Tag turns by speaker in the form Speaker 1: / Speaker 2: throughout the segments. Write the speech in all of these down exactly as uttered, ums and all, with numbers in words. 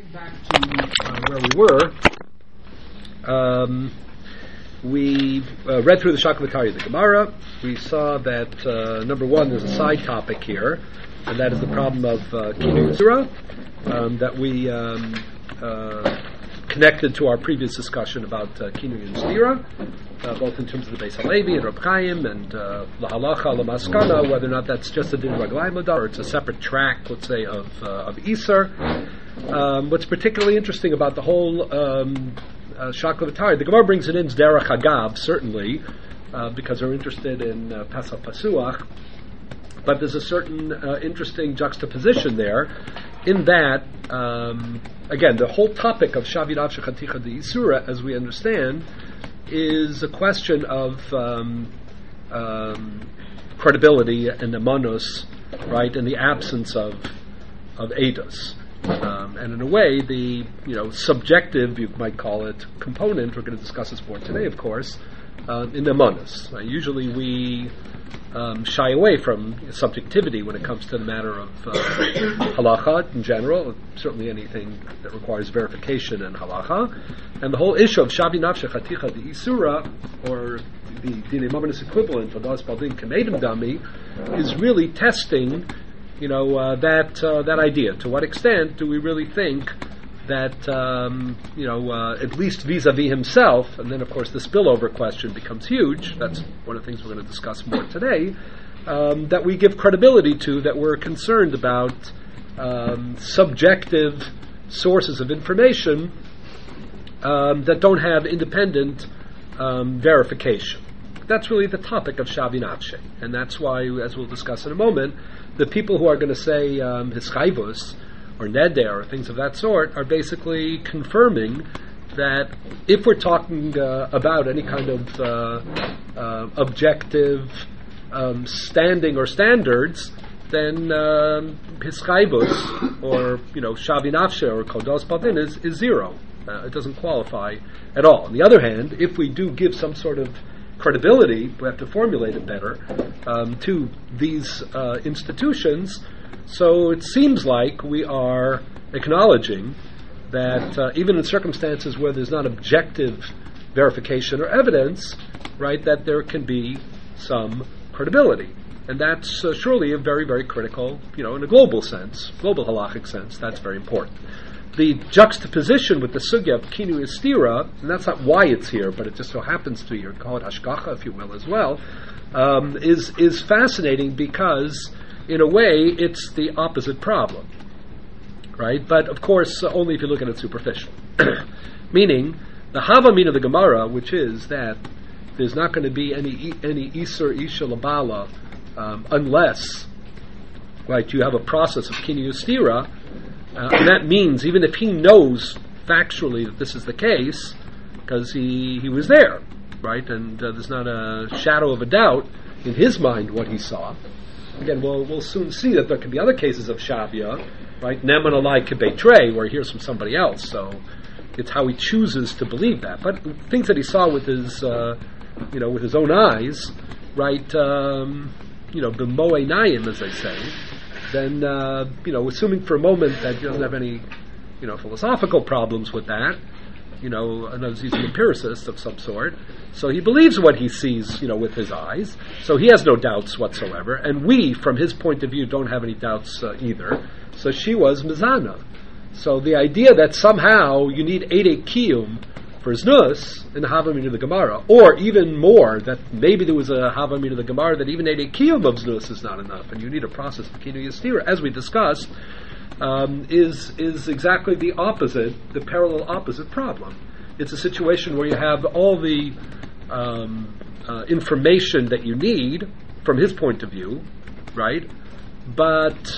Speaker 1: back to uh, where we were, um, we uh, read through the Shakavatari of the Gemara. We saw that, uh, number one, there's a side topic here, and that is the problem of uh, Kinu Yisura, um, that we um, uh, connected to our previous discussion about uh, Kinu Yisura, uh, both in terms of the Beis Halevi and Reb Chaim and uh, Lahalacha, Lamaskana, whether or not that's just a Din Raglayim Ladar, or it's a separate track, let's say, of uh, of Isser. Um, what's particularly interesting about the whole um, uh, Shakavatari, the Gemara brings it in Derech Hagav, certainly, uh, because they're interested in uh, Pesach Pasuach, but there's a certain uh, interesting juxtaposition there, in that, um, again, the whole topic of Shavidav Shechaticha de Yisura, as we understand, is a question of um, um, credibility and emanus, right, in the absence of of edus. Um, and in a way, the you know subjective, you might call it, component, we're going to discuss this more today, of course, uh, in the emanus. Uh, usually we um, shy away from subjectivity when it comes to the matter of uh, halacha in general, certainly anything that requires verification in halacha. And the whole issue of Shavi Nafshe Chaticha de Isura, or the Dinei Mamonos equivalent of Das Baldin Kamedim Dami, is really testing you know, uh, that uh, that idea. To what extent do we really think that, um, you know, uh, at least vis-a-vis himself, and then, of course, the spillover question becomes huge. That's one of the things we're going to discuss more today, um, that we give credibility to, that we're concerned about um, subjective sources of information um, that don't have independent um, verification. That's really the topic of Shavi Nafshe, and that's why, as we'll discuss in a moment, the people who are going to say um, hischayvus or neder or things of that sort are basically confirming that if we're talking uh, about any kind of uh, uh, objective um, standing or standards, then um, hischayvus or you know shavi nafshe or kodos padin is, is zero. Uh, it doesn't qualify at all. On the other hand, if we do give some sort of credibility, we have to formulate it better, um, to these uh, institutions. So it seems like we are acknowledging that uh, even in circumstances where there's not objective verification or evidence, right, that there can be some credibility. And that's uh, surely a very, very critical, you know, in a global sense, global halachic sense, that's very important. The juxtaposition with the sugya of Kinu Yisura, and that's not why it's here, but it just so happens to be here, call it hashgacha, if you will, as well, um, is is fascinating because, in a way, it's the opposite problem, right? But, of course, uh, only if you look at it superficially. Meaning, the havamin of the Gemara, which is that there's not going to be any any isur isha labala um, unless, right, you have a process of Kinu Yisura. Uh, and that means, even if he knows factually that this is the case, because he, he was there, right, and uh, there's not a shadow of a doubt in his mind what he saw. Again, we'll we'll soon see that there can be other cases of shavia, right, neman alai kebeitrei, where he hears from somebody else, so it's how he chooses to believe that. But things that he saw with his, uh, you know, with his own eyes, right, um, you know, b'mo einayim, as they say, then, uh, you know, assuming for a moment that he doesn't have any, you know, philosophical problems with that, you know, in other words, he's an empiricist of some sort, so he believes what he sees, you know, with his eyes, so he has no doubts whatsoever, and we, from his point of view, don't have any doubts uh, either, so she was mizana. So the idea that somehow you need Eidei Kiyum for Znus in the Havamin of the Gemara, or even more, that maybe there was a Havamin of the Gemara that even Eidei Kiyum of Znus is not enough, and you need a process of Kinu Yisura, as we discussed, um, is is exactly the opposite, the parallel opposite problem. It's a situation where you have all the um, uh, information that you need from his point of view, right? But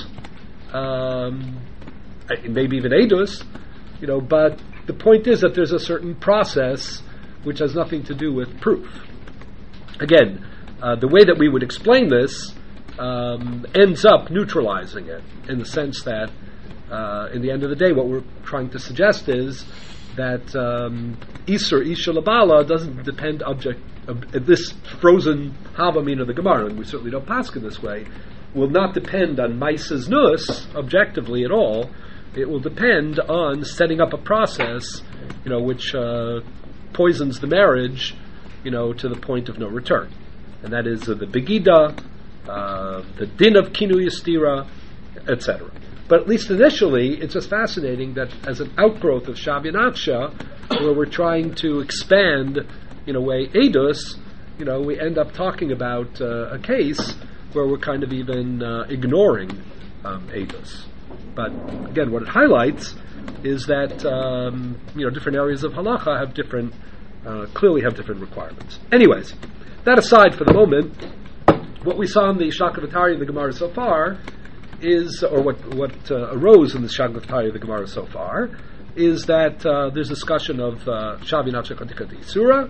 Speaker 1: um, maybe even Eidus, you know, but the point is that there's a certain process which has nothing to do with proof. Again, uh, the way that we would explain this um, ends up neutralizing it, in the sense that, uh, in the end of the day, what we're trying to suggest is that um, Isur Isha Labala doesn't depend object uh, this frozen havamin of the Gemara, and we certainly don't pass in this way, will not depend on Maisas Nus objectively at all, It will depend on setting up a process, you know, which uh, poisons the marriage, you know, to the point of no return. And that is uh, the Begida, uh, the din of Kinu Yastira, et cetera. But at least initially, it's just fascinating that as an outgrowth of Shavyanavsha, where we're trying to expand, in a way, Edus, you know, we end up talking about uh, a case where we're kind of even uh, ignoring um, Edus. But again, what it highlights is that um, you know, different areas of halacha have different, uh, clearly have different requirements. Anyways, that aside for the moment, what we saw in the Shakavatari of the Gemara so far is, or what what uh, arose in the Shakavatari of the Gemara so far, is that uh, there's discussion of Shavyanavsha Katikati Surah.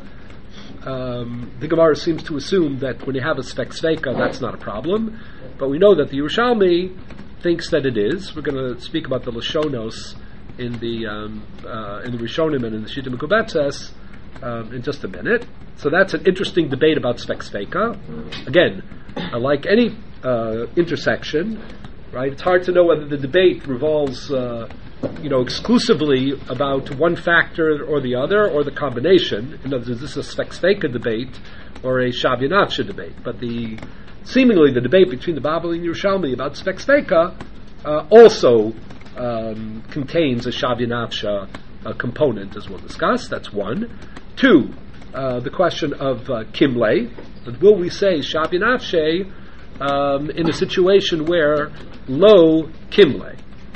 Speaker 1: Um, the Gemara seems to assume that when you have a Svek Sveka, that's not a problem. But we know that the Yerushalmi thinks that it is. We're going to speak about the Lashonos in the um, uh, in the Rishonim and in the Shita Mekubetzes um, in just a minute. So that's an interesting debate about Svek Sveka. Again, uh, like any uh, intersection, right? It's hard to know whether the debate revolves, uh, you know, exclusively about one factor or the other, or the combination. In other words, this is a Svek Sveka debate or a Shavyanavsha debate. But the seemingly the debate between the Babali and Yerushalmi about Svek Sveka uh, also um, contains a Shavyanavsha uh, component, as we'll discuss. That's one. Two, uh, the question of uh, Kimle. Will we say Shavyanavshe um, in a situation where lo Kimle?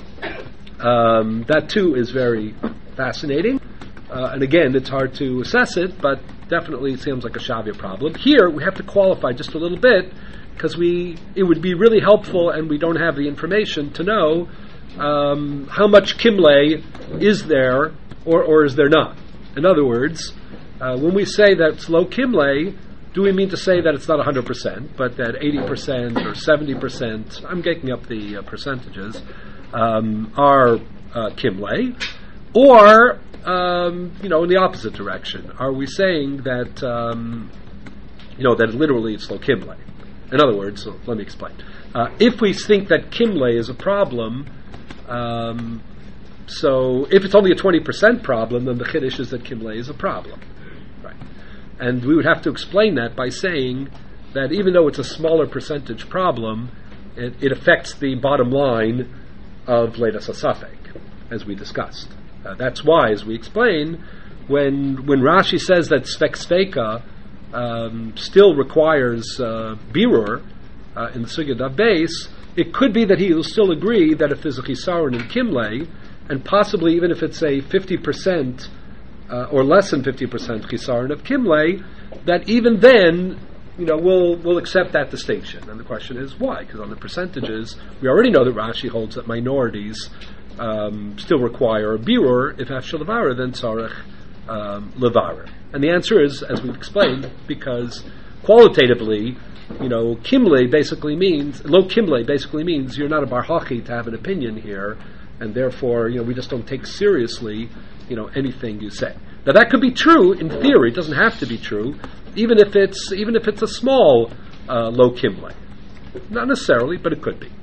Speaker 1: Um, that too is very fascinating. Uh, and again, it's hard to assess it, but definitely it seems like a Shavya problem. Here, we have to qualify just a little bit, because we it would be really helpful, and we don't have the information to know um, how much Kimle is there, or, or is there not. In other words, uh, when we say that it's low Kimle, do we mean to say that it's not one hundred percent, but that eighty percent or seventy percent, I'm making up the uh, percentages, um, are uh, Kimle? Or, um, you know, in the opposite direction, are we saying that, um, you know, that literally it's lo Kimle? In other words, so let me explain. Uh, if we think that Kimle is a problem, um, so if it's only a twenty percent problem, then the Chiddush is that Kimle is a problem. Right. And we would have to explain that by saying that even though it's a smaller percentage problem, it, it affects the bottom line of Leidas HaSafek, as we discussed. Uh, that's why, as we explain, when when Rashi says that Svek Sveka um, still requires uh, Birur uh, in the Sugya Dav Beis, it could be that he will still agree that if there's a Chisaron in Kimle, and possibly even if it's a fifty percent uh, or less than fifty percent Chisaron of Kimle, that even then, you know, we'll we'll accept that distinction. And the question is why? Because on the percentages, we already know that Rashi holds that minorities Um, still require a birur. If after levara, then tzarech um, levara. And the answer is, as we've explained, because qualitatively, you know, kimle basically means lo kimle basically means you're not a bar hachi to have an opinion here, and therefore, you know, we just don't take seriously, you know, anything you say. Now that could be true in theory. It doesn't have to be true, even if it's even if it's a small uh, lo kimle. Not necessarily, but it could be.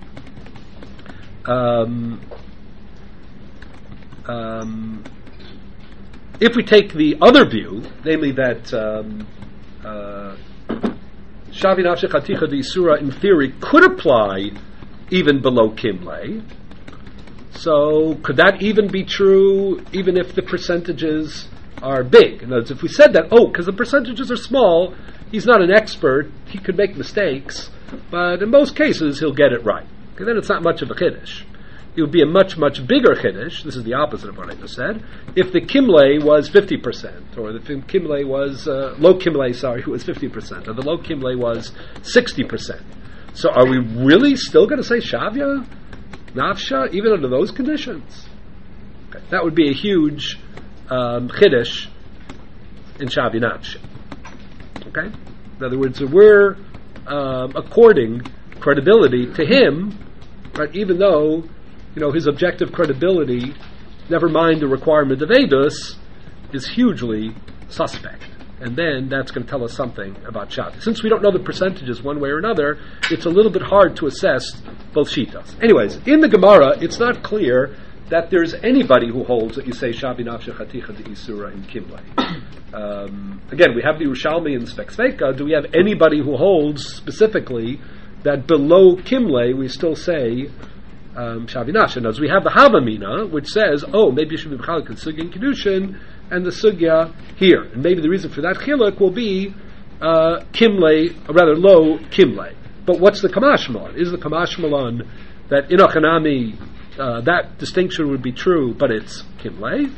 Speaker 1: Um, Um, if we take the other view, namely that um, uh, Shavyanavsha Chaticha D'Isura in theory could apply even below Kimle, so could that even be true even if the percentages are big? In other words, if we said that, oh, because the percentages are small, he's not an expert, he could make mistakes, but in most cases he'll get it right. Okay, then it's not much of a Chiddush. It would be a much, much bigger Chiddush, this is the opposite of what I just said, if the Kimle was fifty percent, or the Kimle was, uh, low Kimle, sorry, was fifty percent, or the low Kimle was sixty percent. So are we really still going to say Shavya, Nafsha, even under those conditions? Okay. That would be a huge um, Chiddush in Shavya Nafsha. Okay? In other words, we're um, according credibility to him, right, even though, you know, his objective credibility, never mind the requirement of Edus, is hugely suspect. And then that's going to tell us something about Shavya. Since we don't know the percentages one way or another, it's a little bit hard to assess both Shitas. Anyways, in the Gemara, it's not clear that there's anybody who holds that you say Shavi Nafshe Chaticha de Isura in Kimlei. Um, again, we have the Yerushalmi in Svek Sveka. Do we have anybody who holds specifically that below Kimlei we still say um, Shavi Nafshe? As we have the Havamina, which says, oh, maybe you should be B'chalik in Sugya and Kedushin, and the Sugya here. And maybe the reason for that Chiluk will be uh, Kimlei, or rather low Kimlei. But what's the Kamash Malon? Is the Kamash Malon that in Ochanami uh, that distinction would be true, but it's Kimlei?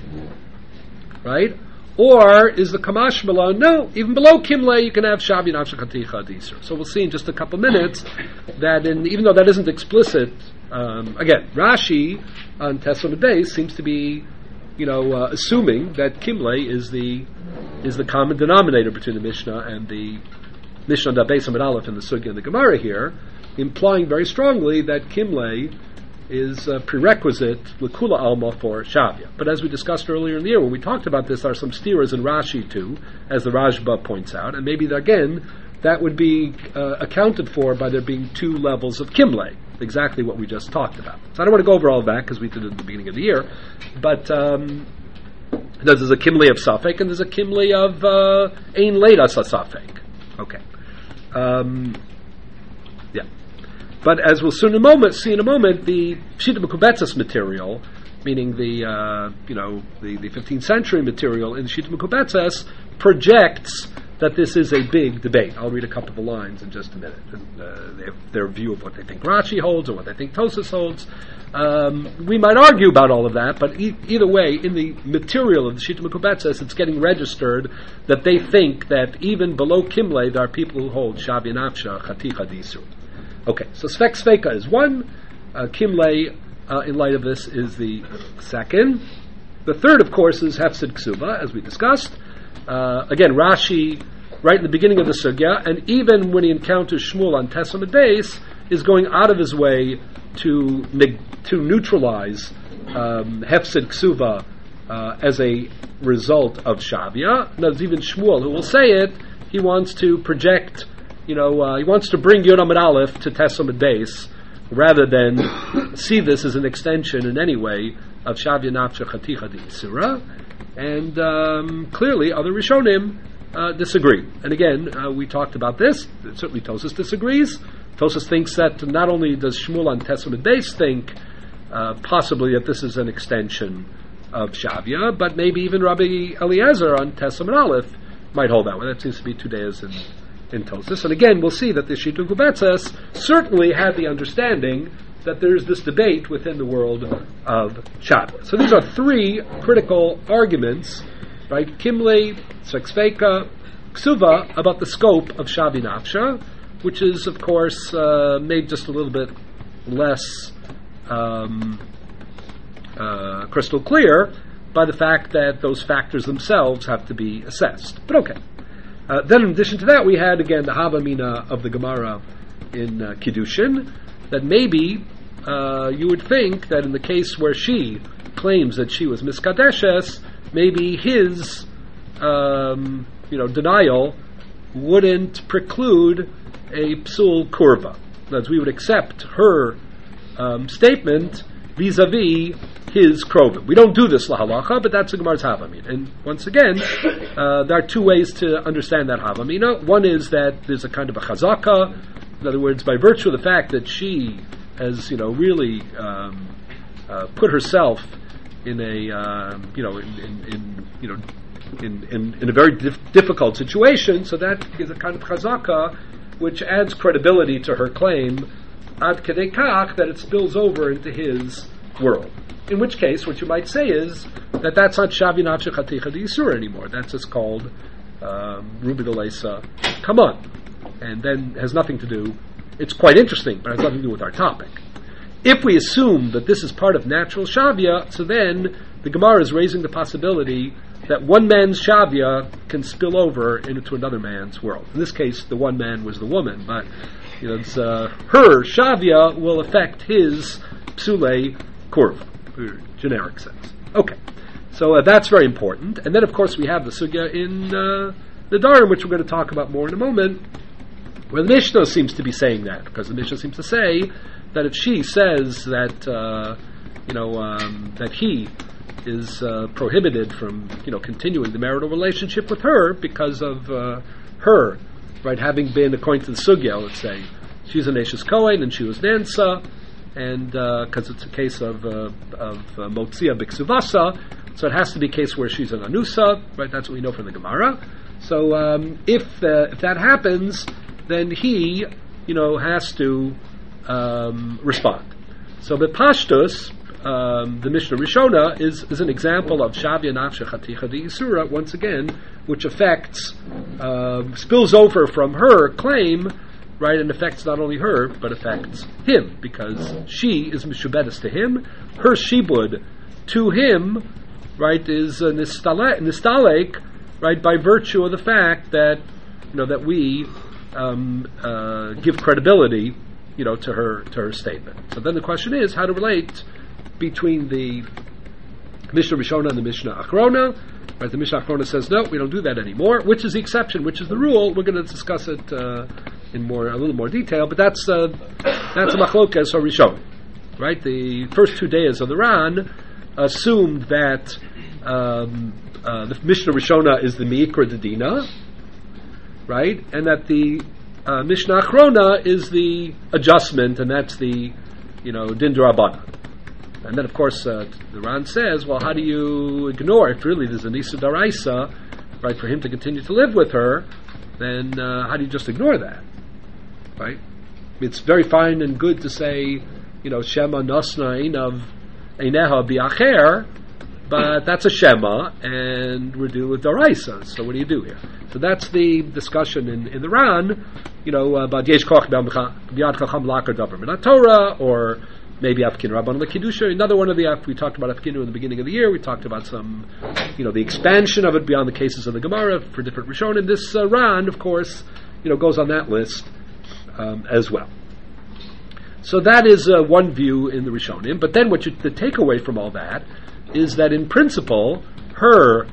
Speaker 1: Right? Or is the Kamash Malon, no, even below Kimlei you can have Shavi Nafshe Chaticha D'Isur. So we'll see in just a couple minutes that in, even though that isn't explicit, um, again, Rashi on Tesla Beis seems to be, you know, uh, assuming that Kimlei is the is the common denominator between the Mishnah and the Mishnah da Beis Amud Aleph and the Sugya and the Gemara here, implying very strongly that Kimlei is a prerequisite L'Kula Alma for Shavia. But as we discussed earlier in the year, when we talked about this, there are some steers in Rashi too, as the Rajba points out, and maybe again that would be uh, accounted for by there being two levels of Kimlei, exactly what we just talked about. So I don't want to go over all of that because we did it at the beginning of the year, but um, there's a Kimlei of Safek and there's a Kimlei of uh, Ein Leida Safek. Okay. Um, yeah. But as we'll soon in a moment see in a moment, the Pshita Mekubetzes material, meaning the uh, you know the, the fifteenth century material in Pshita Mekubetzes, projects that this is a big debate. I'll read a couple of the lines in just a minute. And, uh, they have their view of what they think Rashi holds or what they think Tosas holds. Um, we might argue about all of that, but e- either way, in the material of the Shita Mekubetzes, it's getting registered that they think that even below Kimlei, there are people who hold Shavi Nafshe Chaticha D'Isur. Okay, so Svek Sveka is one. Uh, Kimlei, uh, in light of this, is the second. The third, of course, is Hefsid Ksuba, as we discussed. Uh, again, Rashi, right in the beginning of the Sugya, and even when he encounters Shmuel on Tesla Beis, is going out of his way to neg- to neutralize um, Hefsid Ksuba uh, as a result of Shavia. There's even Shmuel who will say it. He wants to project, you know, uh, he wants to bring Yod Amud Aleph to Tesla Beis, rather than see this as an extension in any way of Shavia Nafshe Chaticha D'Isura. And um, clearly, other Rishonim uh, disagree. And again, uh, we talked about this. Certainly, Tosas disagrees. Tosas thinks that not only does Shmuel on Tesla Beis think uh, possibly that this is an extension of Shavia, but maybe even Rabbi Eliezer on Tesla Aleph might hold that way. That seems to be two days in, in Tosas. And again, we'll see that the Shita Mekubetzes certainly had the understanding that there's this debate within the world of Shavia. So these are three critical arguments, right? Kimlei, Svek Sveka, Ksuva, about the scope of Shavi Nafshe, which is, of course, uh, made just a little bit less um, uh, crystal clear by the fact that those factors themselves have to be assessed. But okay. Uh, then in addition to that, we had, again, the Havamina of the Gemara in uh, Kiddushin, that maybe uh, you would think that in the case where she claims that she was miskadeshes, maybe his um, you know denial wouldn't preclude a psul kurva. That we would accept her um, statement vis-a-vis his krovim. We don't do this lahalacha, but that's the Gemara's Havamina. And once again, uh, there are two ways to understand that Havamina. One is that there's a kind of a chazaka. In other words, by virtue of the fact that she has, you know, really um, uh, put herself in a, um, you know, in, in, in you know, in, in, in a very dif- difficult situation, so that is a kind of chazaka which adds credibility to her claim, ad kedei kach, that it spills over into his world. In which case, what you might say is that that's not Shavi Nafshe Chaticha D'Isur anymore. That's just called um, Rubi D'Leisa. Come on. And then has nothing to do, it's quite interesting, but has nothing to do with our topic. If we assume that this is part of natural Shavia, so then the Gemara is raising the possibility that one man's Shavia can spill over into another man's world. In this case, the one man was the woman, but you know, it's, uh, her Shavia will affect his Psule Kurv, generic sense. Okay, so uh, that's very important. And then, of course, we have the Sugya in uh, the Dharam, which we're going to talk about more in a moment, where the Mishnah seems to be saying that, because the Mishnah seems to say that if she says that uh, you know, um, that he is uh, prohibited from, you know, continuing the marital relationship with her because of uh, her, right, having been, according to the sugya, let's say, she's an Eshes Kohen and she was Nansa, and because uh, it's a case of uh, of uh, Motzia Biksuvasa, so it has to be a case where she's an Anusa, right? That's what we know from the Gemara. So um, if uh, if that happens, then he, you know, has to um, respond. So the Pashtus, um, the Mishnah Rishona, is, is an example of Shavya Nafshe Chaticha de Yisura, once again, which affects, uh, spills over from her claim, right, and affects not only her, but affects him, because she is Mishubedes to him, her Shibud to him, right, is uh, Nistalek, right, by virtue of the fact that, you know, that we um, uh, give credibility, you know, to her to her statement. So then the question is how to relate between the Mishnah Rishona and the Mishnah Achrona. Right, the Mishnah Achrona says no, we don't do that anymore. Which is the exception? Which is the rule? We're going to discuss it uh, in more a little more detail. But that's uh, that's a machlokes or Rishon. Right, the first two days of the Ran assumed that um, uh, the Mishnah Rishona is the Miikra Dedina, right, and that the Uh, Mishnah Achrona is the adjustment, and that's the, you know, Din D'Rabbanan. And then, of course, uh, the Ran says, well, how do you ignore if really there's a Nisa Daraisa, right, for him to continue to live with her, then uh, how do you just ignore that, right? It's very fine and good to say, you know, Shema Nosnain of Eineha Biacher, but that's a Shema, and we're dealing with Daraisa, so what do you do here? So that's the discussion in, in the Ran, you know, about Yesh Koch B'Yad Chacham Lakar Davar Minat Torah, or maybe Afkin Rabban L'Kiddusha. Another one of the, we talked about Afkinu in the beginning of the year, we talked about some, you know, the expansion of it beyond the cases of the Gemara for different Rishon, and this uh, Ran, of course, you know, goes on that list um, as well. So that is uh, one view in the Rishonim, but then what you, the takeaway from all that is that in principle, her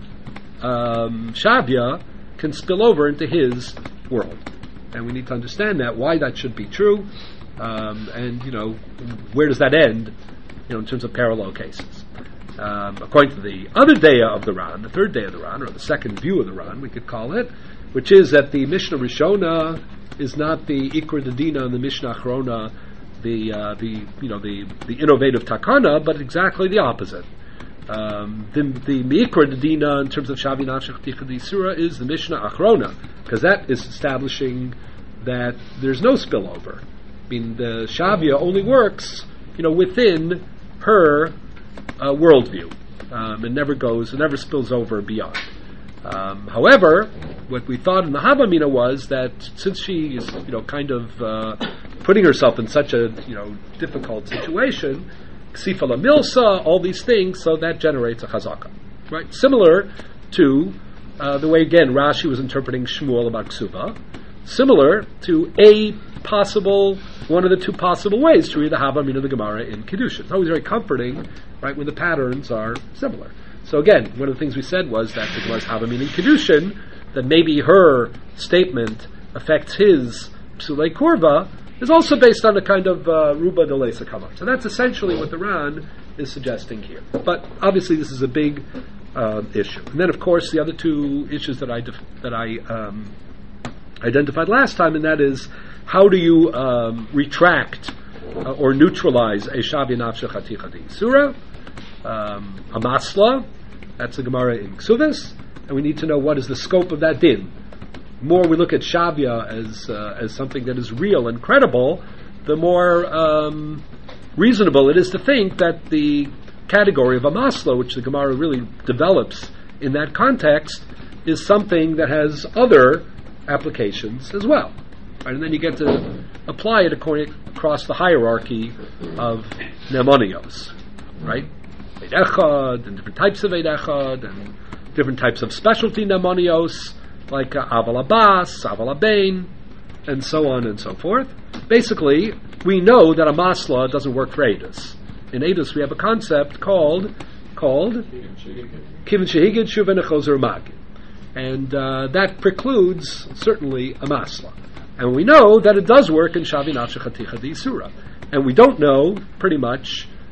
Speaker 1: um, Shavya can spill over into his world. And we need to understand that, why that should be true, um, and, you know, where does that end, you know, in terms of parallel cases. Um, according to the other day of the Ran, the third day of the Ran, or the second view of the Ran, we could call it, which is that the Mishnah Rishona is not the Ikra Dedina and the Mishnah Achrona, the, uh, the, you know, the, the innovative takana, but exactly the opposite. Um, the the Mikra Dedina in terms of Shavi Nafshech Chaticha D'Yisura is the Mishnah Achrona, because that is establishing that there's no spillover. I mean, the Shavia only works, you know, within her uh, worldview. Um, it never goes, it never spills over beyond. Um, however, what we thought in the Havamina was that since she is, you know, kind of uh, putting herself in such a, you know, difficult situation, Ksifa la Milsa, all these things, so that generates a chazaka, right? Similar to uh, the way, again, Rashi was interpreting Shmuel about Ksuva, similar to a possible, one of the two possible ways to read the Havamina of the Gemara in Kiddushin. It's always very comforting, right, when the patterns are similar. So again, one of the things we said was that the Gemara's Havamina in Kiddushin, that maybe her statement affects his Psulei Kurva, is also based on a kind of uh, Ruba de Leisa Kamar. So that's essentially what the Ran is suggesting here. But obviously this is a big uh, issue. And then, of course, the other two issues that I def- that I um, identified last time, and that is how do you um, retract uh, or neutralize a Shavya Nafshech Chaticha D'Yisura, um, a Masla, that's the Gemara in Ksuvas, and we need to know what is the scope of that din. More we look at Shavya as uh, as something that is real and credible, the more um, reasonable it is to think that the category of a masla, which the Gemara really develops in that context, is something that has other applications as well. Right? And then you get to apply it according, across the hierarchy of nemonios, right? Eid Echad, and different types of Eid Echad, and different types of specialty nemonios, like uh, Aval Abbas, Aval Abain, and so on and so forth. Basically, we know that a masla doesn't work for Eidos. In Eidos, we have a concept called called Kivin Shehigid Shuven Echozer Magid, and uh, that precludes certainly a masla. And we know that it does work in Shavi Nafshech Chaticha D'Yisura, and we don't know pretty much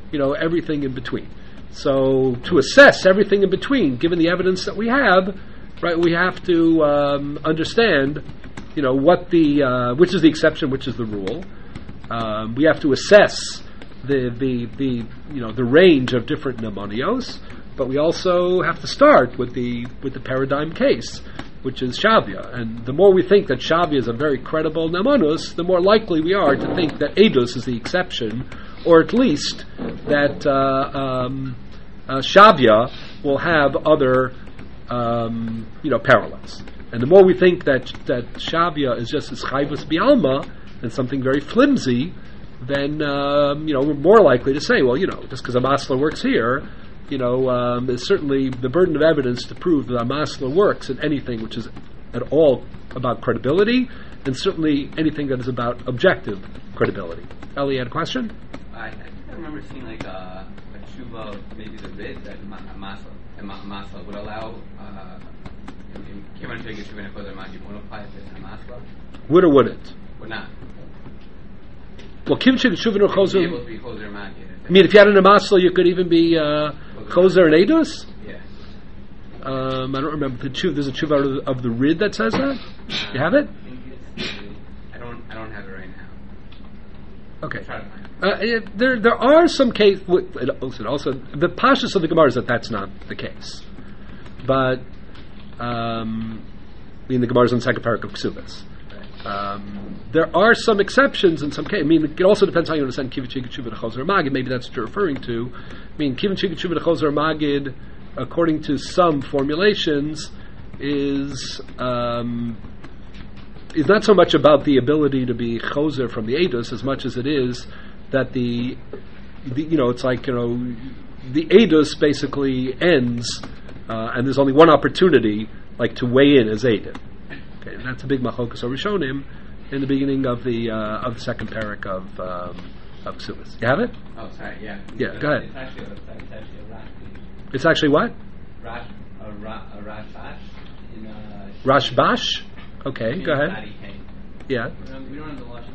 Speaker 1: you know, everything in between. So to assess everything in between, given the evidence that we have, right, we have to um, understand, you know, what the uh, which is the exception, which is the rule. Um, we have to assess the the the you know the range of different nemonios, but we also have to start with the with the paradigm case, which is Shavia. And the more we think that Shavia is a very credible nemonus, the more likely we are to think that Eidos is the exception, or at least that uh, um, uh, Shavia will have other um, you know parallels. And the more we think that that Shavia is just as chayvus bialma and something very flimsy, then um, you know we're more likely to say, well, you know, just because a masla works here, you know, um, is certainly the burden of evidence to prove that a masla works in anything which is at all about credibility, and certainly anything that is about objective credibility. Ellie had a question?
Speaker 2: I, I think I remember seeing like a, a tshuva, maybe the vid that ma- a masla, a ma- masla would allow. Uh, in Kiman Shegi Tshuva and Chozer Magi, would apply this to masla.
Speaker 1: Would or wouldn't?
Speaker 2: Would not.
Speaker 1: Well, Kim Shegi Tshuva and Chozer.
Speaker 2: Able to be Chozer Magi.
Speaker 1: I mean, if you had an amasla, you could even be uh, Chozer and Eidos?
Speaker 2: Yeah.
Speaker 1: Um, I don't remember the tshuva. There's a tshuva of the, of the Rid that says that. You have it?
Speaker 2: I don't. I don't have it right now.
Speaker 1: Okay.
Speaker 2: Try to find it.
Speaker 1: Uh, it, there, there are some cases. Also, also, the pashas of the Gemara is that that's not the case, but um, I mean, the Gemara is on the second parak of Ksubas. Um, there are some exceptions in some cases. I mean, it also depends how you understand Kivin Chigit Shuvah Chozer Magid. Maybe that's what you're referring to. I mean, Kivin Chigit Shuvah Chozer Magid, according to some formulations, is um, is not so much about the ability to be Chozer from the Eidos as much as it is that the, the you know, it's like, you know, the Eidos basically ends, uh, and there's only one opportunity, like, to weigh in as Eidim. Okay, and that's a big machokas or Rishonim in the beginning of the uh, of the second parak of um, of Ksubas. You have it?
Speaker 2: Oh, sorry. Yeah.
Speaker 1: Yeah.
Speaker 2: It's
Speaker 1: Go ahead.
Speaker 2: It's actually, a, it's actually a Rashi.
Speaker 1: It's actually what?
Speaker 2: Rash, a, ra, a Rashash in a
Speaker 1: Rashbash. Okay. Go ahead. Yeah.
Speaker 2: We don't, we don't have the Lashon.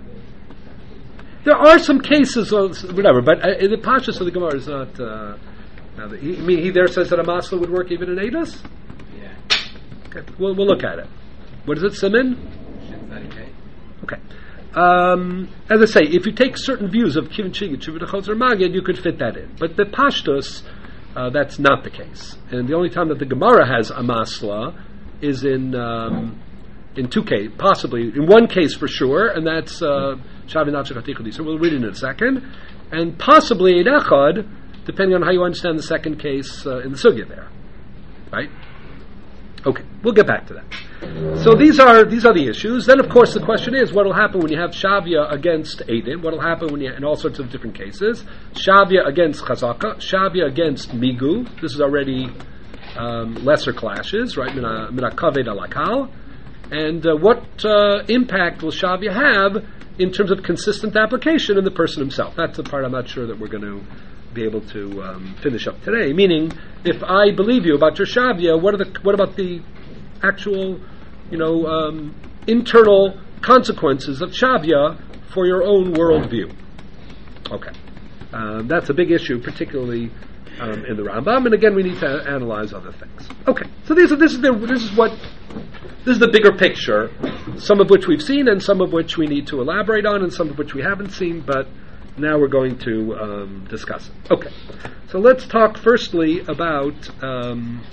Speaker 1: There are some cases of whatever, but uh, the pashas of the Gemara is not. Uh, now the, he, I mean, he there says that a masla would work even in Eidos.
Speaker 2: Yeah.
Speaker 1: Okay. We'll we'll look at it. What is it, Simin? Okay. Um, as I say, if you take certain views of Kivin Chigit Shuvah Chozer Magid, you could fit that in. But the Pashtus, uh, that's not the case. And the only time that the Gemara has a masla is in um, in two cases, possibly in one case for sure, and that's Shavinat Shechatichadi. So we'll read it in a second, and possibly in Echad, depending on how you understand the second case uh, in the sugya there, right? Okay, we'll get back to that. So these are these are the issues. Then, of course, the question is, what will happen when you have Shavia against Eidin? What will happen when you, in all sorts of different cases? Shavia against Chazaka, Shavia against Migu. This is already um, lesser clashes, right? Mina kaved alakal. And uh, what uh, impact will Shavia have in terms of consistent application in the person himself? That's the part I'm not sure that we're going to be able to um, finish up today. Meaning, if I believe you about your Shavia, what are the what about the actual, you know, um, internal consequences of Shavia for your own worldview? Okay, um, that's a big issue, particularly um, in the Rambam. And again, we need to a- analyze other things. Okay, so these are, this is the, this is what this is the bigger picture. Some of which we've seen, and some of which we need to elaborate on, and some of which we haven't seen, but now we're going to um, discuss it. Okay, so let's talk firstly about um,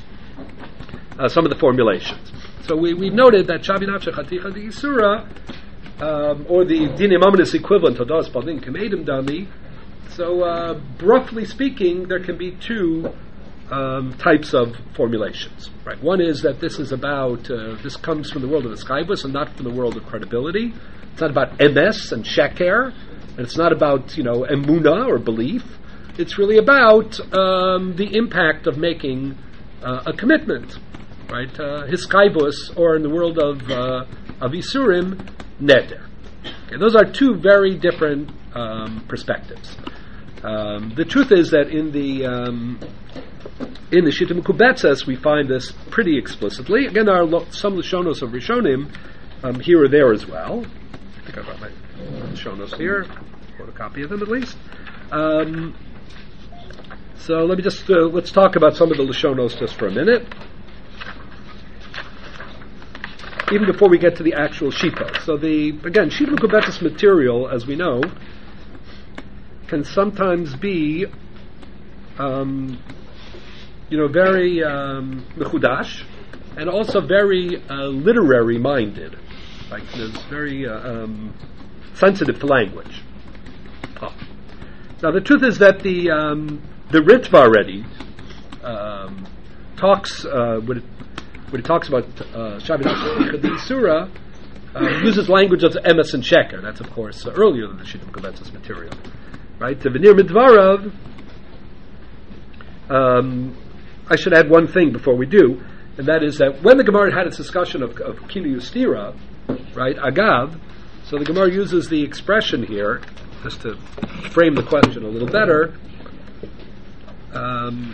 Speaker 1: uh, some of the formulations. So we, we noted that Shavinat Shechaticha the Yisura, um, or the Dinim Amanis equivalent to Das Balin Kamedim Dami. So, uh, roughly speaking, there can be two um, types of formulations. Right. One is that this is about uh, this comes from the world of the Skaibus and not from the world of credibility. It's not about emes and sheker. And it's not about, you know, emuna or belief. It's really about um, the impact of making uh, a commitment, right? Uh, hiskaibus, or in the world of uh, of Isurim, neder. Okay, those are two very different um, perspectives. Um, the truth is that in the um, in the Shita Mekubetzes we find this pretty explicitly. Again, there are lo- some Lashonos of Rishonim um, here or there as well. I think I've got my show notes here, or a copy of them at least. Um, So let me just uh, let's talk about some of the Lashonos just for a minute, even before we get to the actual Shita. So the again, Shita Mekubetzes material, as we know, can sometimes be, um, you know, very um, mechudash, and also very uh, literary minded, like it's very uh, um, sensitive to language. Oh. Now the truth is that the um, the Ritva already um, talks uh, when, it, when it talks about uh, Shabbat the Surah uh, uses language of emes and sheker. That's of course uh, earlier than the Shita Mekubetzes material, right? The Venir Midvarav. Um, I should add one thing before we do, and that is that when the Gemara had its discussion of, of Kinu Yustira, right, Agav, so the Gemara uses the expression here, just to frame the question a little better, um,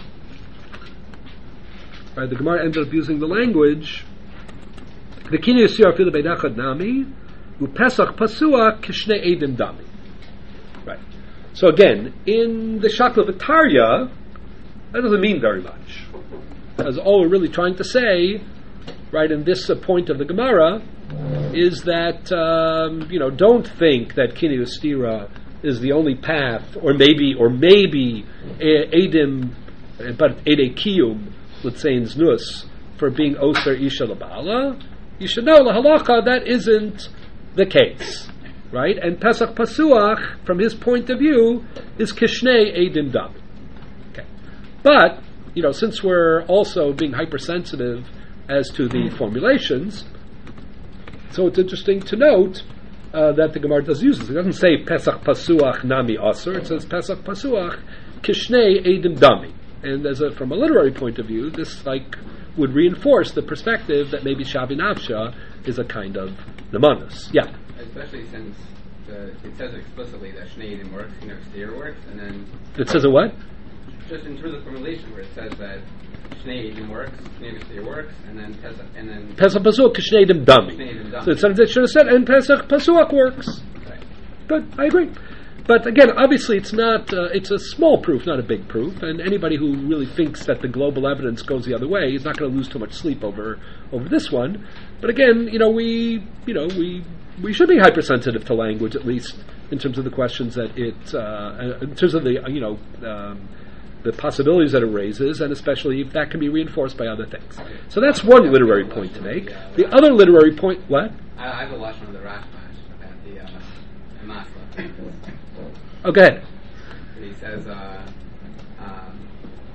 Speaker 1: right, the Gemara ended up using the language, the Kinu Yustira Fila Beidachad Nami, U Pesach Pasua Kishne Edim Dami. Right. So again, in the Shakla V'Tarya, that doesn't mean very much. Because all we're really trying to say, right, in this uh, point of the Gemara, is that, um, you know, don't think that Kini Ustira is the only path, or maybe, or maybe, Edim, but Ede Kiyum, let's say in Znus, for being Oser Isha Labala. You should know, La Halacha, that isn't the case, right? And Pesach Pasuach, from his point of view, is Kishnei Edim Dam. But, you know, since we're also being hypersensitive as to the formulations, so it's interesting to note uh, that the Gemara does use this. It doesn't say Pesach Pasuach Nami Aser. It says Pesach Pasuach Kishnei Edim Dami. And as a, from a literary point of view, this like would reinforce the perspective that maybe Shavi Nafsha is a kind of Nemanis. Yeah.
Speaker 2: Especially since the, it says explicitly that Shnei Edim works, you know, Steer works, and then
Speaker 1: it says a what?
Speaker 2: Just in terms of formulation, where it says that Shnei Edim works, Shnei V'Steir works, and then Pesach, and then
Speaker 1: Pesach Pasuach Kishnei Edim Dami. So it said, it should have said, and Pesach Pasuach works.
Speaker 2: Okay.
Speaker 1: Good, I agree. But again, obviously, it's not. Uh, it's a small proof, not a big proof. And anybody who really thinks that the global evidence goes the other way is not going to lose too much sleep over over this one. But again, you know, we, you know, we we should be hypersensitive to language, at least in terms of the questions that it, uh, in terms of the, you know. Um, the possibilities that it raises, and especially if that can be reinforced by other things. So that's one literary point to make. The other literary point, what?
Speaker 2: I, I have a lesson of the Rashbash about the uh, Masla.
Speaker 1: Okay.
Speaker 2: He says, uh, um,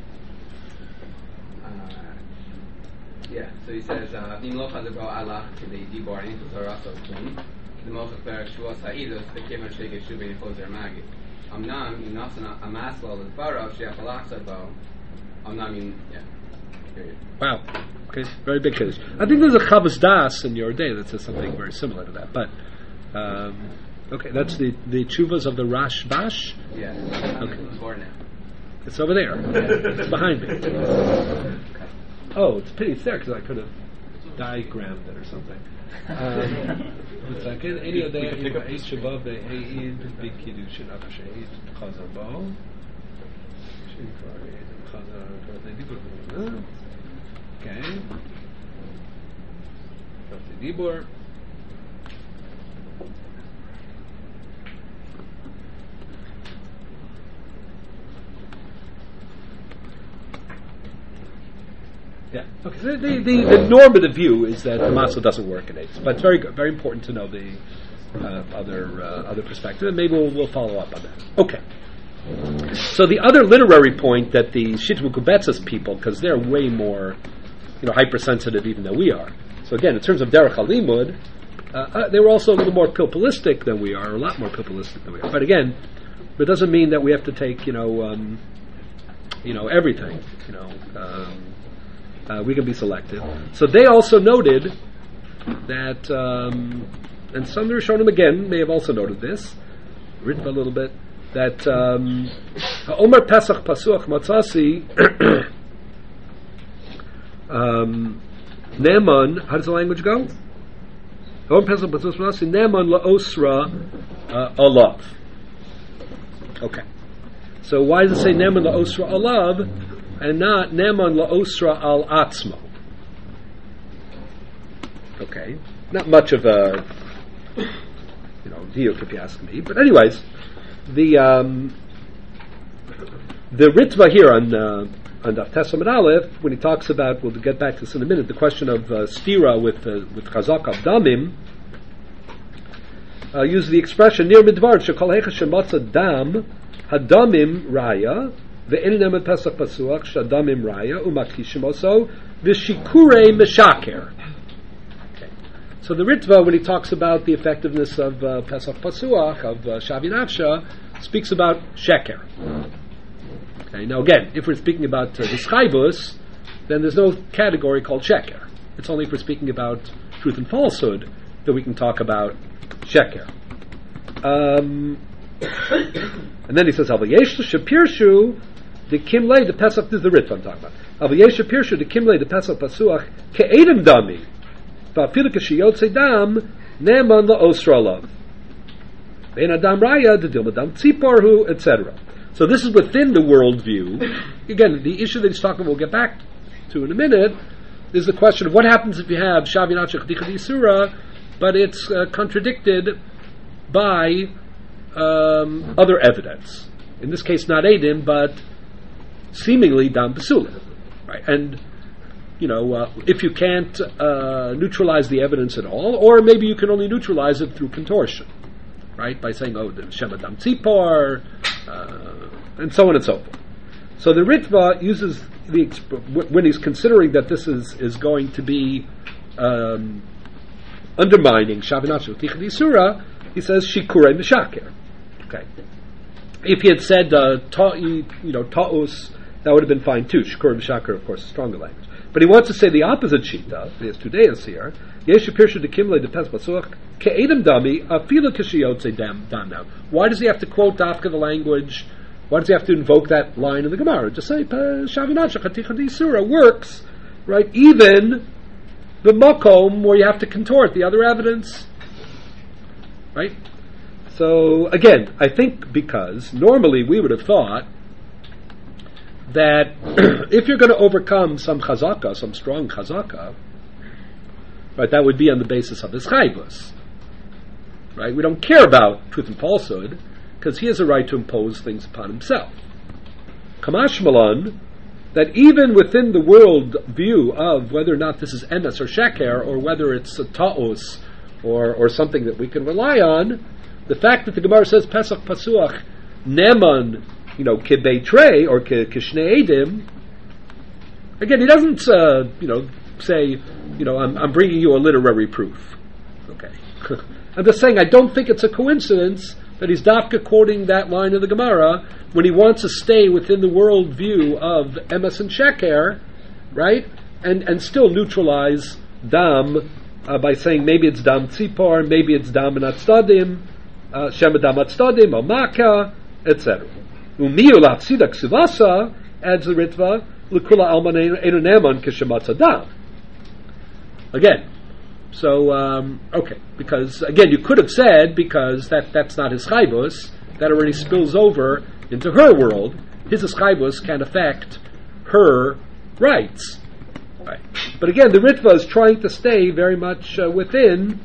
Speaker 2: uh, yeah, so he says, V'im lo chazabo alach k'dei dibor in tuzaraso kum, the mochach berach shua sa'idos, the kevan sheged shubi nechozer magi. Amnam in Nasana Amasla is Barav Shiapalaksa Bo. Amnam in yeah. Period.
Speaker 1: Wow. Okay, very big kiddush. I think there's a Chavas Das in your day that says something very similar to that. But um, okay, that's the the chuvas of the Rashbash.
Speaker 2: Yeah. Okay.
Speaker 1: It's over there. It's behind me. Oh, it's a pity it's there because I could have diagrammed it or something. Um, one second. Any of the H above theHeid big kiddush and upper Sheid Chazar Bo. Okay. Dibor. Yeah. Okay. So the, the, the normative view is that the matzah doesn't work in eights, but it's very very important to know the uh, other uh, other perspective, and maybe we'll, we'll follow up on that. Okay. So the other literary point that the Shita Mekubetzes people, because they're way more, you know, hypersensitive even than we are. So again, in terms of Derech HaLimud, uh, uh, they were also a little more pilpulistic than we are, or a lot more pilpulistic than we are. But again, it doesn't mean that we have to take, you know, um, you know, everything. You know, um, uh, we can be selective. So they also noted that, um, and some Rishonim again may have also noted this, written a little bit, that um, Omer Pesach Pasuach Matzasi um, Neman, how does the language go? Omer Pesach Pasuach Matzasi Neman La'osra uh, Olav. Okay. So why does it say Neman la'osra alav and not Neman la'osra al atzmo? Okay, not much of a, you know, diuk if you ask me. But anyways, the um, the Ritva here on uh, on Daf Tesam Aleph, when he talks about, we'll get back to this in a minute, the question of uh, stira with uh, with chazak of damim, uh, uses the expression near midvar shekol hecha shematza dam hadamim raya ve'en nemen pesach pasuach shadamim raya umakishim oso v'shikurei meshaker. So the Ritva, when he talks about the effectiveness of uh, Pesach Pasuach, of uh, Shavi Nafsha, speaks about Sheker. Okay, now again, if we're speaking about uh, the Chaibus, then there's no category called Sheker. It's only if we're speaking about truth and falsehood that we can talk about Sheker. Um, and then he says, Avayesh Shapirshu, the Kimle, the Pesach, this is the Ritva I'm talking about. Avayesh Shapirshu, the Kimle, the Pesach Pasuach, Ke'edim Dami. Neman la'osra Adam Raya, the Dilmadam Tziparhu, et cetera. So this is within the worldview. Again, the issue that he's talking about, we'll get back to in a minute, is the question of what happens if you have Shavi Nafsha Chadicha D'Isura, but it's uh, contradicted by um, other evidence. In this case, not Eidim, but seemingly Dam Pesulim. Right? And you know, uh, if you can't uh, neutralize the evidence at all, or maybe you can only neutralize it through contortion, right? By saying, oh, the Shem Adam Tzipor, uh, and so on and so forth. So the Ritva uses the exp- when he's considering that this is, is going to be um, undermining Shavinat Shutichad Yisura, he says Shikurei Meshaker. Okay. If he had said uh, ta, you know Ta'us, that would have been fine too. Shikurei Meshaker, of course, is stronger language. But he wants to say the opposite shita. He has two days here. Yesh Pirshu de Kimle de Pes Pasuach Ke'edem Dami Afilu Kishiyotze Dam Dam. Now, why does he have to quote Dafka the language? Why does he have to invoke that line of the Gemara? Just say Shavinat Shachaticha D'Isura works, right? Even the makom where you have to contort the other evidence, right? So again, I think because normally we would have thought that if you're going to overcome some chazaka, some strong chazaka, right, that would be on the basis of his chaybus. Right? We don't care about truth and falsehood because he has a right to impose things upon himself. Kamash Malan, that even within the world view of whether or not this is emes or sheker, or whether it's a ta'os, or or something that we can rely on, the fact that the Gemara says Pesach Pasuach Neman, you know, kebeitrei or kishnei edim. Again, he doesn't, uh, you know, say, you know, I'm, I'm bringing you a literary proof. Okay, I'm just saying I don't think it's a coincidence that he's dafka quoting that line of the Gemara when he wants to stay within the world view of emes and sheker, right? And and still neutralize dam uh, by saying maybe it's dam tzipor, maybe it's dam anatzdadim, shema dam atzdadim, or maka, et cetera. Umiyu lapsida ksivasa, adds the Ritva, l'kula alman enu neman kishematza dam. Again, so um, okay, because again you could have said because that that's not his chaybus, that already spills over into her world. His chaybus can affect her rights, right? But again, the Ritva is trying to stay very much uh, within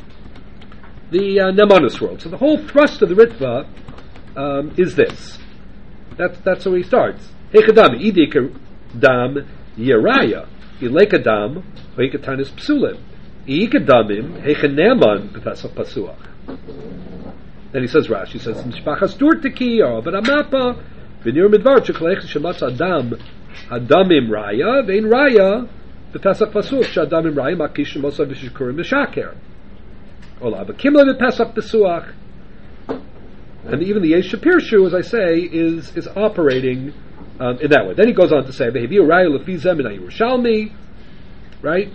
Speaker 1: the uh, Nemanus world. So the whole thrust of the Ritva um, is this. That's that's how he starts. Hechadam idika dam yeraya ileka dam hoikatanis psulim iikadamim hechaneman b'pesach pasuach. Then he says Rashi, he says mishpachas durtiki or b'ramapa v'nir midvar shekolech shematz adam adamim raya vein raya b'pesach pasuach shadamim raya makishim osa v'shikurim mishaker ola b'kimla b'pesach pasuach. And even the Yesh Shapirshu, as I say, is is operating um, in that way. Then he goes on to say, "Behavior raya lefizem in Yerushalmi," right?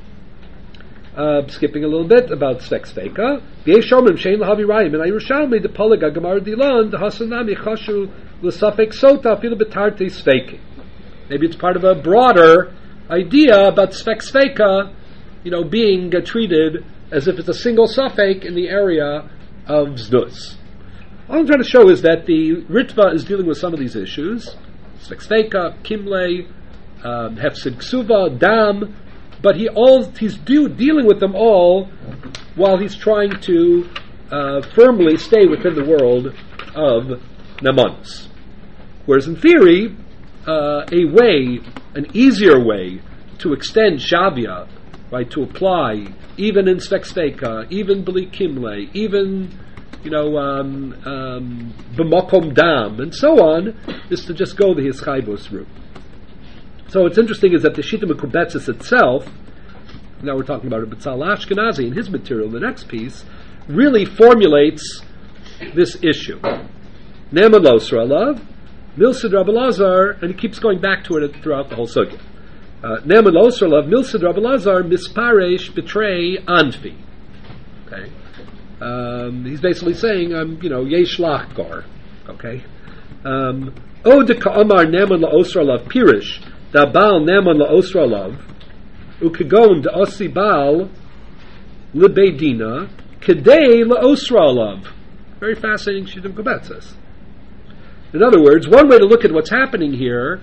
Speaker 1: Uh, skipping a little bit about Svek Sveka. Yesh Shomrim shein lahavi raya in Yerushalmi the Polega Gemara Dilan the Hasanami Chashu l'Safek Sota Filu Betarte Sveki. Maybe it's part of a broader idea about Svek Sveka, you know, being uh, treated as if it's a single suffix in the area of Znus. All I'm trying to show is that the Ritva is dealing with some of these issues, Sexteka, Kimle, um, Hefsid Ksuva, Dam, but he all he's do, dealing with them all while he's trying to uh, firmly stay within the world of Nemanis. Whereas in theory, uh, a way, an easier way to extend Shavia, right, to apply even in Sexteka, even B'li Kimle, even you know, um, um, b'makom dam, and so on, is to just go the Hischaibos route. So what's interesting is that the Shita Mekubetzis itself, now we're talking about it, B'tzal Ashkenazi in his material, the next piece, really formulates this issue. Ne'eman Losra Alav, Milsid Rabbi Lazar, and he keeps going back to it throughout the whole sugya. Ne'eman Losra Alav, Milsid Rabbi Lazar, Misparesh, Betray, Anfi. Okay? Um, he's basically saying, I'm, you know, yesh lachkar, okay? Um, O de ka'amar neman la'osra lav pirish, da baal neman la'osra lav, ukegon da osi baal libeidina, kedei la'osra lav. Very fascinating Shittim Kubetzes. In other words, one way to look at what's happening here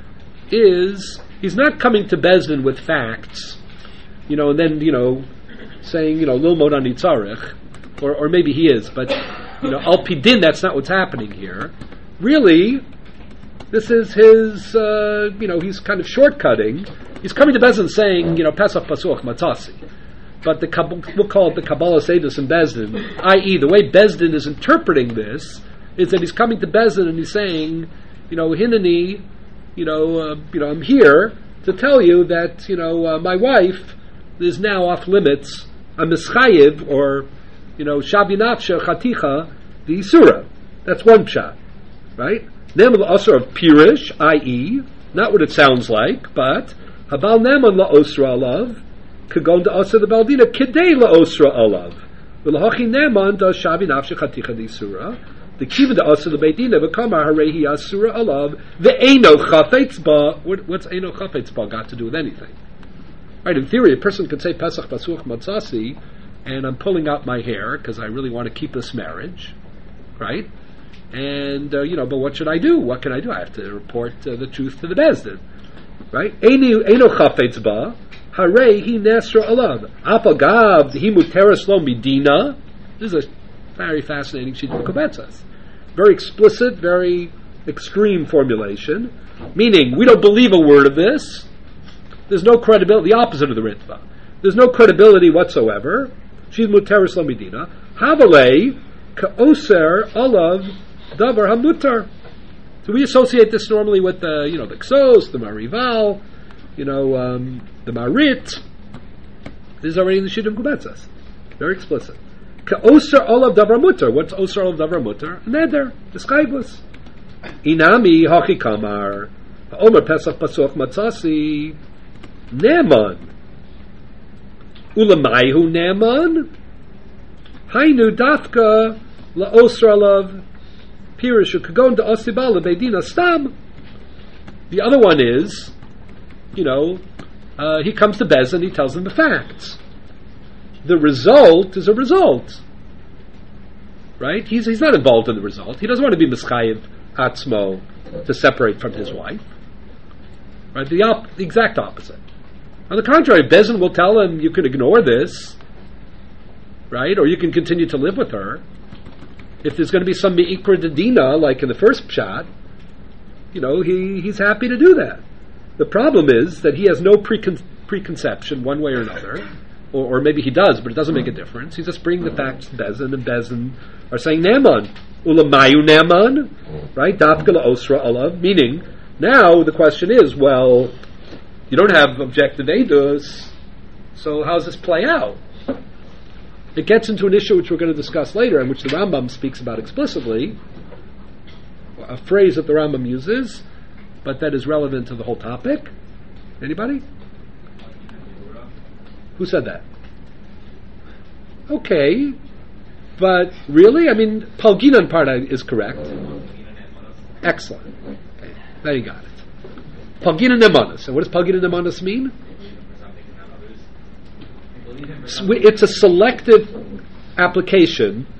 Speaker 1: is, he's not coming to Bezdin with facts, you know, and then, you know, saying, you know, lilmod ani tzarech, Or, or maybe he is, but you know, al pidin, that's not what's happening here. Really, this is his. Uh, you know, he's kind of shortcutting. He's coming to Bezdin saying, you know, Pesach Pasuach Matasi, but the we'll call it the Kabbalah Sedus in Bezdin, that is, the way Bezdin is interpreting this is that he's coming to Bezdin and he's saying, you know, Hinani, you know, uh, you know, I'm here to tell you that you know uh, my wife is now off limits. I'm mischayiv or you know, Shabinafsha Chaticha, the Isura. That's one pshat, right? Neman la'osra of Pirish, that is, not what it sounds like, but Habal Neman la'osra alav, Kagon da'osra the Baldina, Kedei la'osra alav. V'lahachi Neman da Shabinafsha Chaticha the Isura, the Kiva da'osra the Beidina, V'kamar harehi asura alav, Ve'eno chafetz ba. What's Eno chafetz ba got to do with anything? Right, in theory, a person could say Pesach Pasuch Matzasi, and I'm pulling out my hair because I really want to keep this marriage, right? And, uh, you know, but what should I do? What can I do? I have to report uh, the truth to the Bezdin, right? Eino chafetz ba, harei hi nesra alav. Apagav hi muteres lo midina. This is a very fascinating sheet of Kubetzas. Very explicit, very extreme formulation, meaning we don't believe a word of this. There's no credibility, the opposite of the Ritva. There's no credibility whatsoever. She's muteris lamidina. Havalei ka'oser alav davar hamutar. So we associate this normally with the, you know, the Ksos, the Marival, you know, um, the Marit. This is already in the Shittim Kubetzas. Very explicit. Ka'oser alav davar mutar. What's oser alav davar mutar? Neder. Deschaibus. Inami hachi kamar. Omer pesach pasuach matzasi. Neman. Ulamaihu Neman Hainu Dafka La Osralav Pirishu Kagon da Osibala Beidina Stam. The other one is, you know, uh, he comes to Bez and he tells them the facts. The result is a result. Right? He's he's not involved in the result. He doesn't want to be Mischayev Atzmo to separate from his wife. Right? The, op- the exact opposite. On the contrary, Bezin will tell him, you can ignore this, right? Or you can continue to live with her. If there's going to be some Me'ikra Dedina, like in the first shot, you know, he, he's happy to do that. The problem is that he has no precon- preconception one way or another, or, or maybe he does, but it doesn't make a difference. He's just bringing the facts to Bezin, and Bezin are saying, Naaman, Ulamayu Naaman, right? Dafkala Osra Alav, meaning, now the question is, well, you don't have objective edus, so how does this play out? It gets into an issue which we're going to discuss later, and which the Rambam speaks about explicitly, a phrase that the Rambam uses, but that is relevant to the whole topic. Anybody? Who said that? Okay, but really? I mean, Palginan part is correct. Excellent. Okay, now you got it. Palgina Nemanis. And what does Palgina Nemanis mean? It's a selective application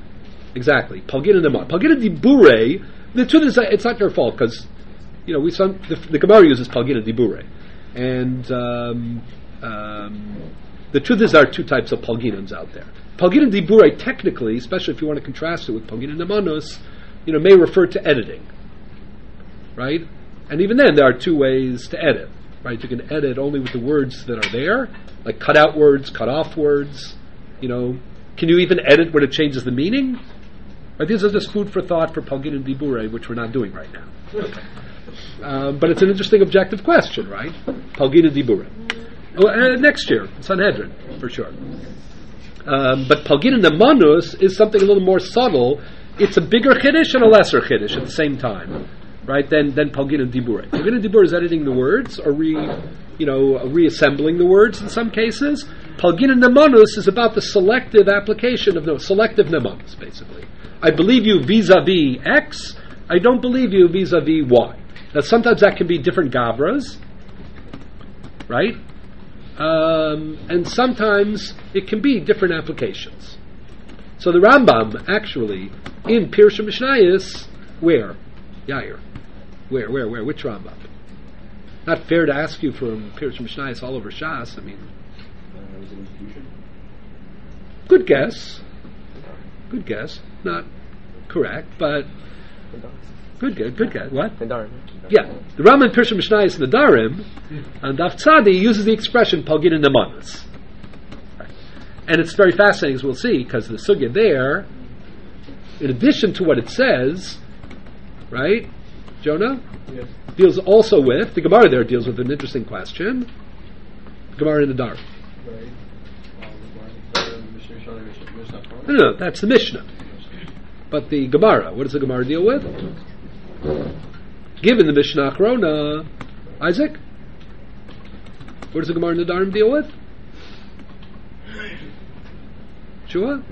Speaker 1: Exactly. Palgina Neman. Palgina Dibure, the truth is that it's not their fault because, you know, we some, the, the Gemara uses Palgina Dibure. And um, um, the truth is there are two types of Palginans out there. Palgina Dibure, technically, especially if you want to contrast it with Palgina Nemanus, you know, may refer to editing. Right? And even then, there are two ways to edit. Right? You can edit only with the words that are there, like cut out words, cut off words. You know, can you even edit when it changes the meaning? Right? These are just food for thought for Palgina and Dibure, which we're not doing right now. Okay. Um, but it's an interesting objective question, right? Palgina Dibure. Oh, uh, next year, Sanhedrin, for sure. Um, but Palgina Nemanus is something a little more subtle. It's a bigger Chiddush and a lesser Chiddush at the same time. Right, then then Palgina Dibure. Palgina Dibure is editing the words, or re, you know, reassembling the words in some cases. Palgina Nemanus is about the selective application of no selective Nemanus, basically. I believe you vis-a-vis X. I don't believe you vis-a-vis Y. Now sometimes that can be different gavras, right? Um, and sometimes it can be different applications. So the Rambam actually in Pirush Mishnayos, where Yair. Where, where, where? Which Rambam? Not fair to ask you from Pirush Mishnayos all over Shas. I mean, uh, good guess. Good guess. Not correct, but good guess. Good guess. What? Yeah, the Rambam in Pirush Mishnayos in the Darim, and Daf Tzadi uses the expression Palgina Nemanus, right. And it's very fascinating, as we'll see, because the sugya there, in addition to what it says, right? Jonah? Yes. Deals also with, the Gemara there deals with an interesting question. The Gemara in the Dar. Right. No, no, no, that's the Mishnah. But the Gemara, what does the Gemara deal with? Given the Mishnah Achrona, Isaac? What does the Gemara in the Darim deal with? Shua?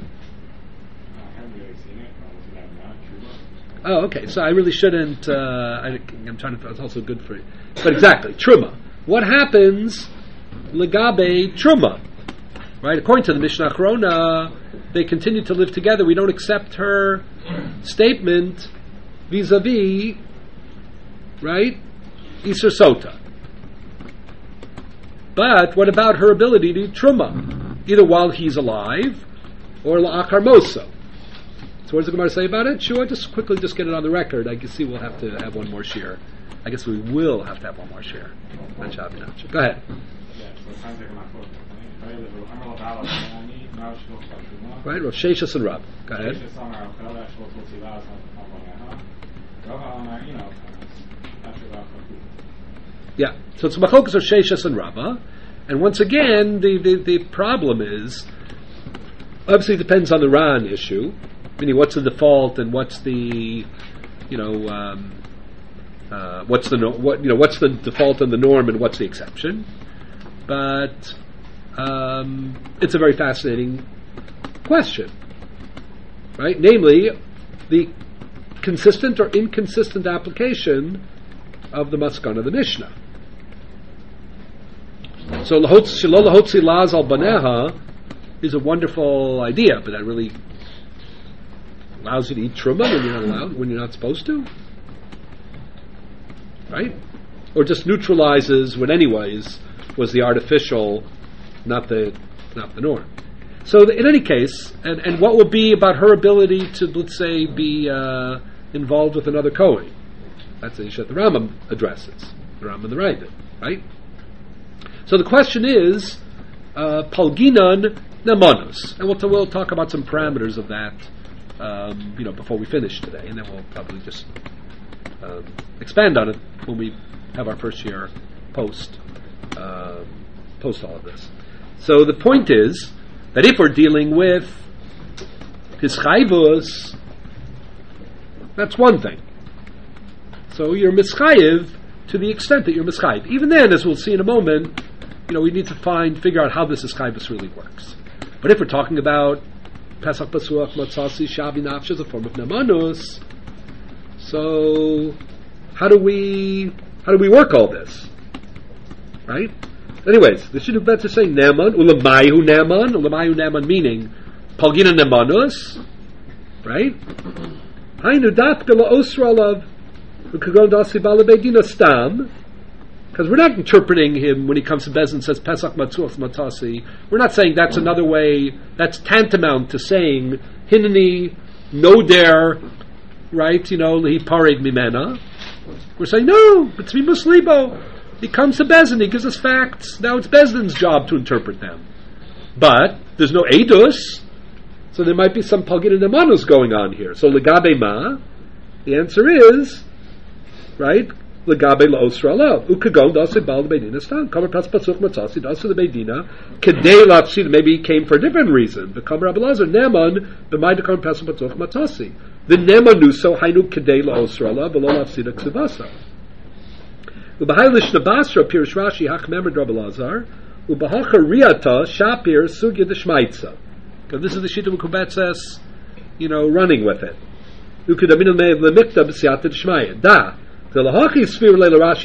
Speaker 1: Oh, okay. So I really shouldn't. Uh, I, I'm trying to. It's also good for you. But exactly, truma. What happens, legabe truma? Right. According to the Mishnah Achrona, they continue to live together. We don't accept her statement vis-a-vis, right, Isur Sota. But what about her ability to eat truma, either while he's alive or la'achar moso? So what does the Gemara say about it? Sure, just quickly just get it on the record. I can see we'll have to have one more shir. I guess we will have to have one more shir. Go ahead. Right, Rav Sheshas and Rab. Go ahead. Yeah, so it's Machokas or Sheshas and Rabba. And once again, the, the, the problem is, obviously it depends on the Ran issue. Meaning, what's the default and what's the, you know, um, uh, what's the no, what you know, what's the default and the norm and what's the exception? But um, it's a very fascinating question, right? Namely, the consistent or inconsistent application of the maskana of the Mishnah. So, shelo lahotzi laz al baneha is a wonderful idea, but that really allows you to eat truma when you're not allowed, when you're not supposed to, right? Or just neutralizes what, anyways, was the artificial, not the not the norm. So, the, in any case, and, and what will be about her ability to, let's say, be uh, involved with another Kohen? That's the issue that the Rambam addresses, the Rambam and the Ravid, right? So the question is, uh, Palginan Nemanus, and we'll, t- we'll talk about some parameters of that. Um, you know, before we finish today, and then we'll probably just um, expand on it when we have our first year post uh, post all of this. So the point is that if we're dealing with his chayvus, that's one thing. So you're mischayiv to the extent that you're mischayiv. Even then, as we'll see in a moment, you know, we need to find figure out how this chayvus really works. But if we're talking about Pesach Pasuach Matzasi Shavi Nafsh is a form of Nemanus. So, how do we how do we work all this? Right? Anyways, the Shidduch Betz is saying Neman, Ulamayu Neman, Ulamayu Neman meaning Palgina Nemanus, Right? Hainu dafka la'osra alav u'kagon dasi bala beidina stam. Because we're not interpreting him when he comes to Bez and says Pesach Matzuach Matasi. We're not saying that's another way, that's tantamount to saying Hinani, no dare, right, you know, he parig mimena. We're saying, no, it's Muslibo. He comes to Bezdin, he gives us facts. Now it's Bezdin's job to interpret them. But there's no Eidus, so there might be some Pagin and Emanus going on here. So Legabe Ma, the answer is, right, Legabe laosra alav ukagon dasi bal beidina stam kamer pas pasuch matzasi dasi the beidina kedei lafsid. Maybe he came for a different reason. The kamer Abelazar neman b'may dekam pas pasuch matzasi. The nemanuso hainu kedei laosra alav v'lo lafsid ksuvasa. U'b'hay lishnabasra pirush Rashi hach memer Abelazar u'b'hacha riata shapir sugya d'shmaitza. Because this is the shita Mekubetzes, you know, running with it. Ukadamin me'ev lemikta b'siyata d'shmaya da. He too is being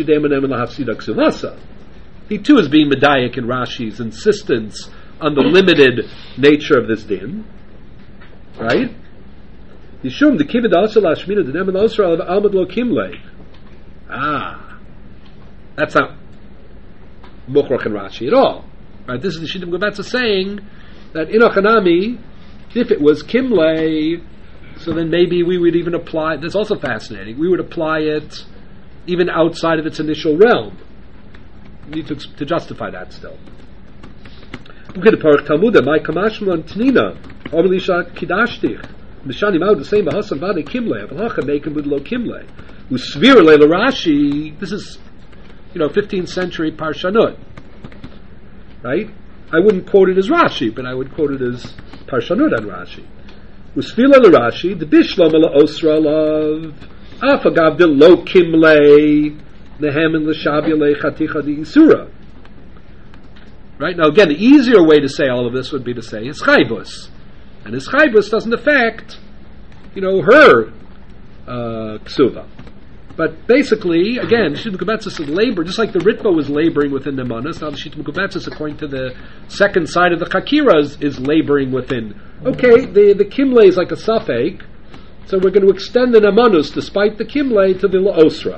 Speaker 1: medayik in Rashi's insistence on the limited nature of this din, right? Yishum the kivid also lashmina the nemen osra of almad lo kimle. Ah, that's not mukhrach in Rashi at all, right? This is the shittim Gabetza saying that in Achanami, if it was kimle, so then maybe we would even apply. That's also fascinating. We would apply it even outside of its initial realm. We need to, to justify that still. Look at the Parach Talmuda. My kamashman tnina omelisha kidashtich mishani ma'od the same bahasan vade kimle avlacha mekim with lo kimle usvir leila Rashi. This is, you know, fifteenth century parshanut, right? I wouldn't quote it as Rashi, but I would quote it as parshanut on Rashi. Usvir leila Rashi the bishlam ala osra love. Afagav de lo kimle nehemen l'shavya lechaticha di isura. Right now, again, the easier way to say all of this would be to say his chaybus, and his chaybus doesn't affect, you know, her uh, ksuva. But basically, again, Shittim Kubetzis is labor, just like the Ritva was laboring within the manas. Now the Shittim Kubetzis, according to the second side of the Chakira, is, is laboring within. Okay, the the kimle is like a suffix. So we're going to extend the namanus despite the kimle to the laosra.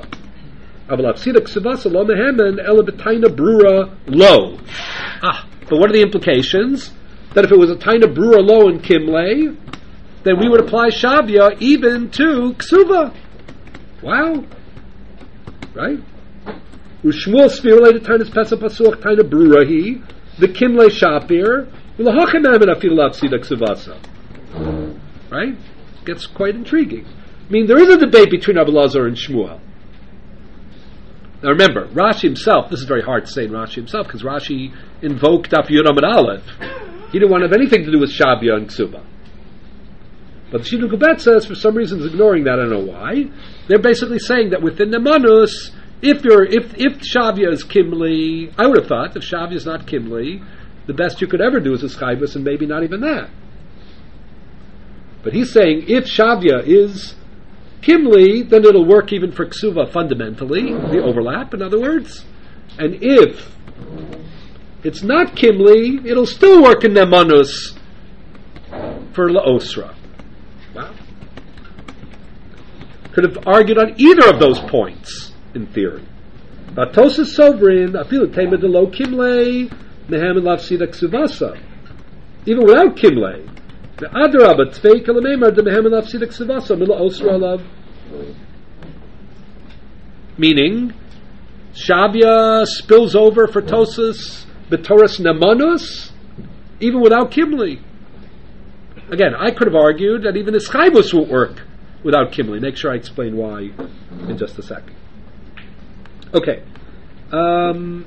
Speaker 1: Lo. Ah, but what are the implications? That if it was a taina brura lo in kimle, then we would apply shavya even to ksuva. Wow. Right? Ushmuel spirulated tainas pesa pasuach taina brura hi, the kimle shapir, ulahachem amen afil lapsida ksuvasa. Right? Gets quite intriguing. I mean, there is a debate between Abelazar and Shmuel. Now remember, Rashi himself, this is very hard to say in Rashi himself, because Rashi invoked Daf Yud Amud Aleph. He didn't want to have anything to do with Shabya and Ksuba. But the Shittim Kubetzis, for some reason, is ignoring that. I don't know why. They're basically saying that within the Manus, if you're, if, if Shavya is Kimli, I would have thought, if Shavya is not Kimli, the best you could ever do is a Chaybus, and maybe not even that. But he's saying if Shavya is Kimli, then it'll work even for Ksuva fundamentally, the overlap, in other words. And if it's not Kimli, it'll still work in Nemanus for Laosra. Wow. Could have argued on either of those points, in theory. Batos is sovereign, Afilu Tema de Lo Kimle, Mehem and Lavsida Ksuvasa. Even without Kimle. The Adraba Tvei Kalamemar de Mehem and Lavsida Ksuvasa, Mila Osra Alav. Meaning, Shavya spills over for Tosus, B'Toras Nemanus, even without Kimli. Again, I could have argued that even his Chaybus won't work without Kimli. Make sure I explain why in just a second. Okay. Um,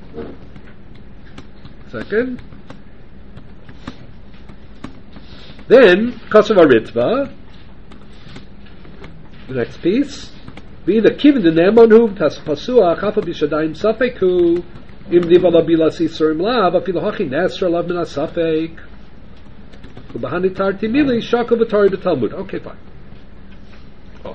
Speaker 1: second. Then, Kasav Aritva, the next piece. V'ida kivin de ne'emonhu pasua chafa b'shadayim safeku im divala bilas yisurim lav afilu hachi nesra lav min ha-safek u'bahani tarti mili shako v'tari b'talmud. Okay, fine. Oh.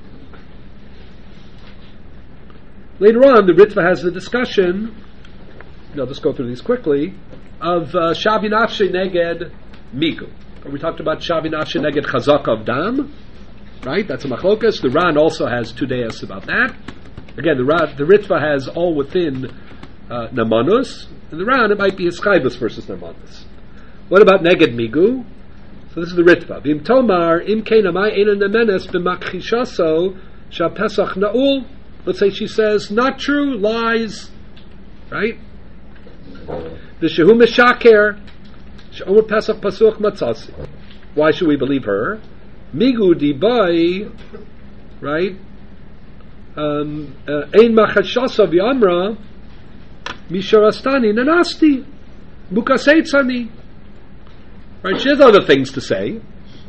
Speaker 1: Later on, the Ritva has the discussion, I'll just go through these quickly, of uh, Shavi Nafshe Neged Migu. We talked about Shavi Nafshe Neged Chazaka of Dam, right? That's a machlokas. The Ran also has two deyas about that. Again, the Ra, the Ritva has all within uh, Namanus, and the Ran, it might be Hischayvus versus Namanus. What about Neged Migu? So this is the Ritva. V'im Tomar, im kein amai ena nemenes b'makchishaso sha pesach na'ul. Let's say she says, not true, lies, right? V'shehu meshaker, she'omer pesach pasuch matzasi. Why should we believe her? Migu dibai, right? Ein machashasa v'amra misharastani nanasti mukaseitzani. Right? She has other things to say.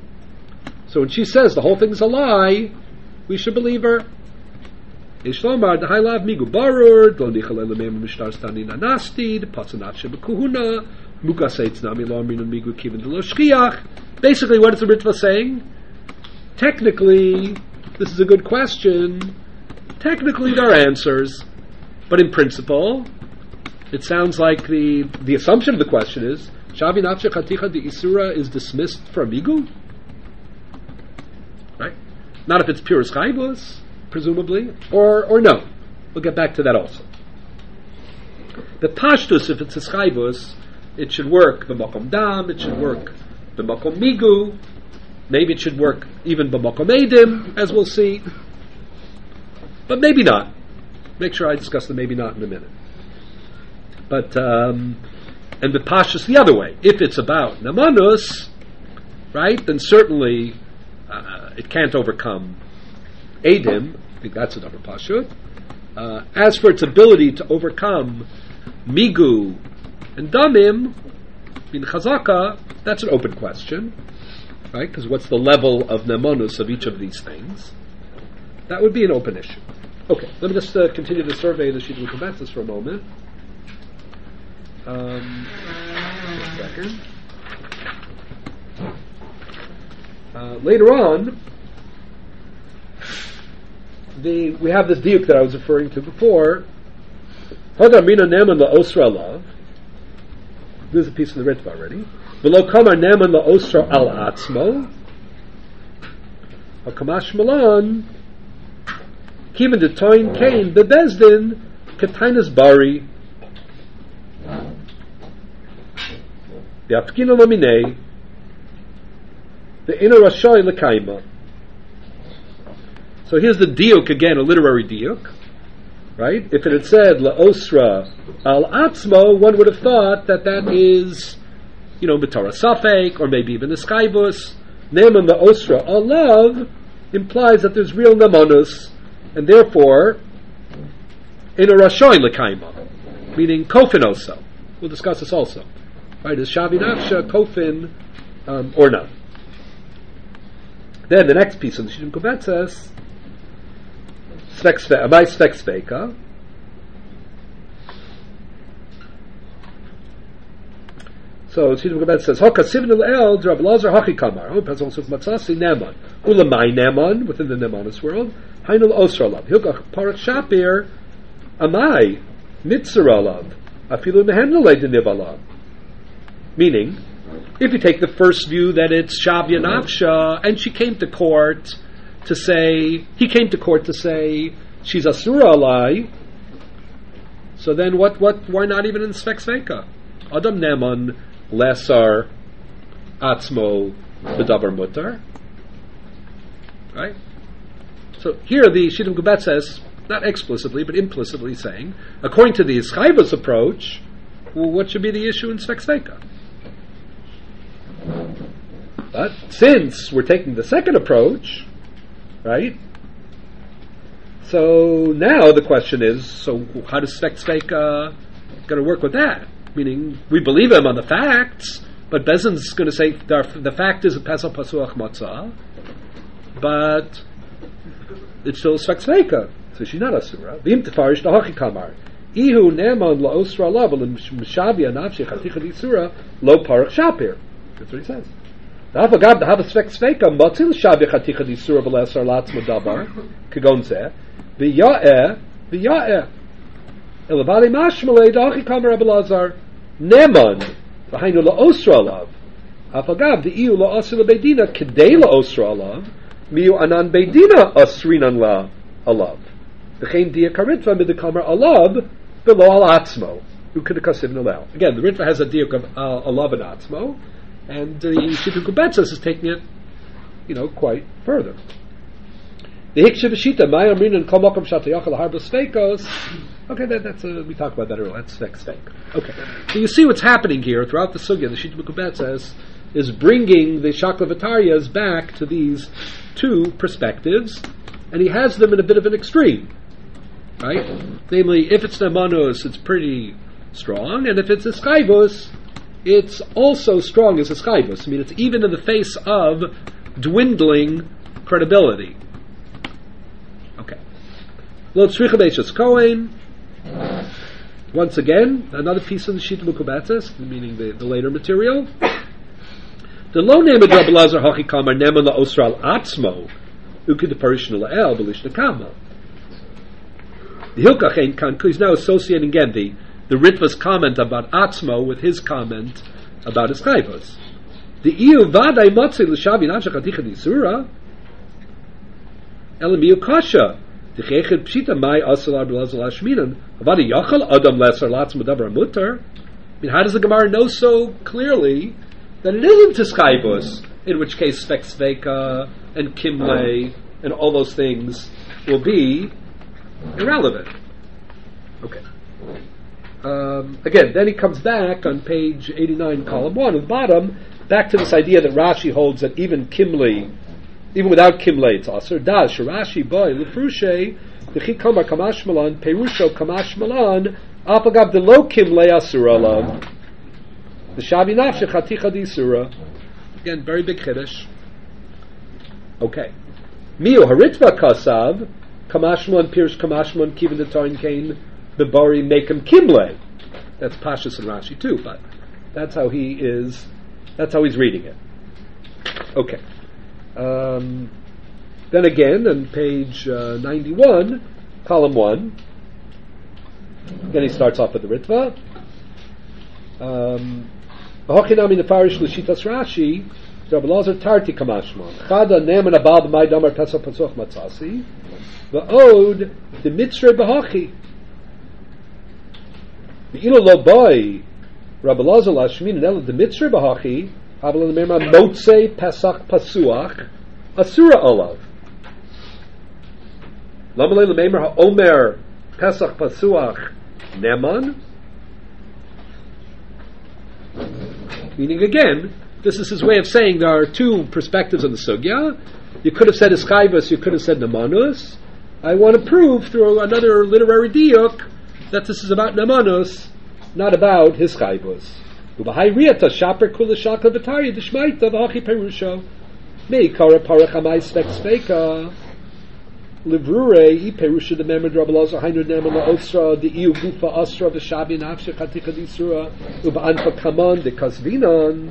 Speaker 1: So when she says the whole thing's a lie, we should believe her. Ishlomar dehailav migu barur lo nichalel lemeim misharastani nanasti pasanat shebekuhuna mukaseitzani lo amrinu migu kiven de lo shchiach. Basically, what is the Ritva saying? Technically, this is a good question. Technically, there are answers, but in principle, it sounds like the the assumption of the question is Shavi Nafshe Chaticha de Isura is dismissed from Migu, right? Not if it's pure Chaybus, presumably, or or no. We'll get back to that also. The Pashtus, if it's a Chaybus, it should work b'makom dam. It should work b'makom Migu. Maybe it should work even b'makom edim, as we'll see. But maybe not. Make sure I discuss the maybe not in a minute. But, um, and the pashtus the other way. If it's about namanus, right, then certainly uh, it can't overcome edim. I think that's another pashut. Uh, as for its ability to overcome migu and damim, in chazaka, that's an open question, right? Because what's the level of namanus of each of these things? That would be an open issue. Okay, let me just uh, continue to survey the sheet of commences for a moment. Um, just a second. Uh, later on, the we have this diuk that I was referring to before. Hadar mina neman la'osra alav. This is a piece of the Ritva already. V'lo kamar neman la'osra al atzmo. Hakamash malan. Kiven de toin kain bebezdin katainas bari. The apkina lamine. The inner rashay lekaima. So here's the diuk again, a literary diuk, right? If it had said laosra al atzmo, one would have thought that that is, you know, b'torah safek, or maybe even the skybus. Neman laosra alav implies that there's real namanus. And therefore, in a rashoy lekaima, meaning kofin also. We'll discuss this also. Right? Is shavi nafsha kofin um, or not? Then the next piece of the Shittim Kuvet says, "Amai svek sveka." So Shittim Kuvet says, "Hoka sivin el Rav Lazar hachi kamar." Oh, Pesach says matzasi neman ulamai neman within the nemanus world. Hainul osralav hilkach parak shapir amai mitzaralav afilu mehenulei denivalav. Meaning, if you take the first view that it's Shavya Nafsha, and she came to court to say, he came to court to say she's asura alai, so then what? What? Why not even in Svek Sveka? Adam neman lesar atzmo b'davar mutar, right? So here the Shittim Kuvet says, not explicitly but implicitly saying, according to the Ischayvus approach, well, what should be the issue in Svek Sveka? But since we're taking the second approach, right? So now the question is, so how does Svek Sveka going to work with that? Meaning, we believe him on the facts, but Bezin's going to say the fact is a Pesach Pasuach Matzah, but it's still Svek Sveka, so she's not Asura. V'im tefarish lahachi kamar. Ihu neman la'osra alav l'mishavia nafshi chaticha d'isura lo parach shapir. That's what he says. Da'afagad da'hav Svek Sveka matzil shavia chaticha d'isura v'lesar latzma davar kagon zeh v'ya'eh v'ya'eh Afagav the iu la osir beidina kedei la osra alav miu anan beidina osrinan la alav. V'chein dia karitva midekamar alav below al atzmo ukidakasiv nolel. Again, the Ritva has a diuk of uh, alav and atzmo, and the Shita Kubetzes is taking it, you know, quite further. The Hiksha V'shita Maya Amrin and Kol Makom Shatayachal Harbos Feikos. Okay, that, that's a, we talked about that earlier. That's Svek Sveik. Okay, so you see what's happening here throughout the sugya. The Shita Kubetzes is bringing the Shaklavataryas back to these two perspectives, and he has them in a bit of an extreme, right? Namely, if it's Nemanus, it's pretty strong, and if it's Eskaivus, it's also strong as Eskaivus. I mean, it's even in the face of dwindling credibility. Okay. Lo Tzricha Beishas Kohen. Once again, another piece of the Shita Mukubatzes, meaning the, the later material. The lo name of Rabbi Lazar Hachi Kamar Neman La Osral Atzmo Ukid Parishna La'el Belishna Kama. The Hilkachein Kan, he's now associating again the, the Ritva's comment about Atzmo with his comment about his Chaivos. The Iu Vadai Motzi L'Shavi Nafsha Chaticha Disura Elamiu Kasha the Chechet Pshita Mai Asal Rabbi Lazar Lashminan Avadi Yachal Adam Lesser Latzmo Dabar Mutter. I mean, how does the Gemara know so clearly that it isn't Tiskaibus, in which case Svek Sveka and Kimle and all those things will be irrelevant? Okay. Um, again, then he comes back on page eighty-nine, column one, at the bottom, back to this idea that Rashi holds that even Kimle, even without Kimle, it's Aser. Das, Rashi boy, Lefrushe, the Chikamar Kamashmalan, Perusho Kamashmalan, Apagab de lo Kimle Asuralam. The Shavi Nafshe Chaticha Disura. Again, very big Kiddush. Okay. Mio Haritva Kasav, Kamashmon, Pirish Kamashmon, Kivin the Toin Kane, the Bari Mekem Kimle. That's Pashas and Rashi too, but that's how he is, that's how he's reading it. Okay. Um, then again, on page uh, ninety-one, column one, again he starts off with the Ritva. Um, Hochinami nefarish l'shitas Rashi, Rabbi Lazar Tarti Kamashmon. Chada ne'eman abal b'may damar pesach patzuch matzasi, v'od the mitzre b'hochi. V'ilo lo boy, Rabbi Lazar lashmin nela the mitzre b'hochi, havel l'meima motze pesach pasuach, asura olav. Lamalei l'meimer ha'omer pesach pasuach neman. Meaning, again, this is his way of saying there are two perspectives on the sugya. You could have said Eskaivus, you could have said Namanus. I want to prove through another literary diuk that this is about Namanus, not about Hiskaivus. Ubahayriata shaper kula shaka v'tari d'shmaita v'hachi perusho meikara parach amai spek sveka livrure i perusha de memad Rabbi Lazar hainu neman la'osra de iu gufa asra v'shabi nafshe chatika disura uba'anfa kaman de kasvinan.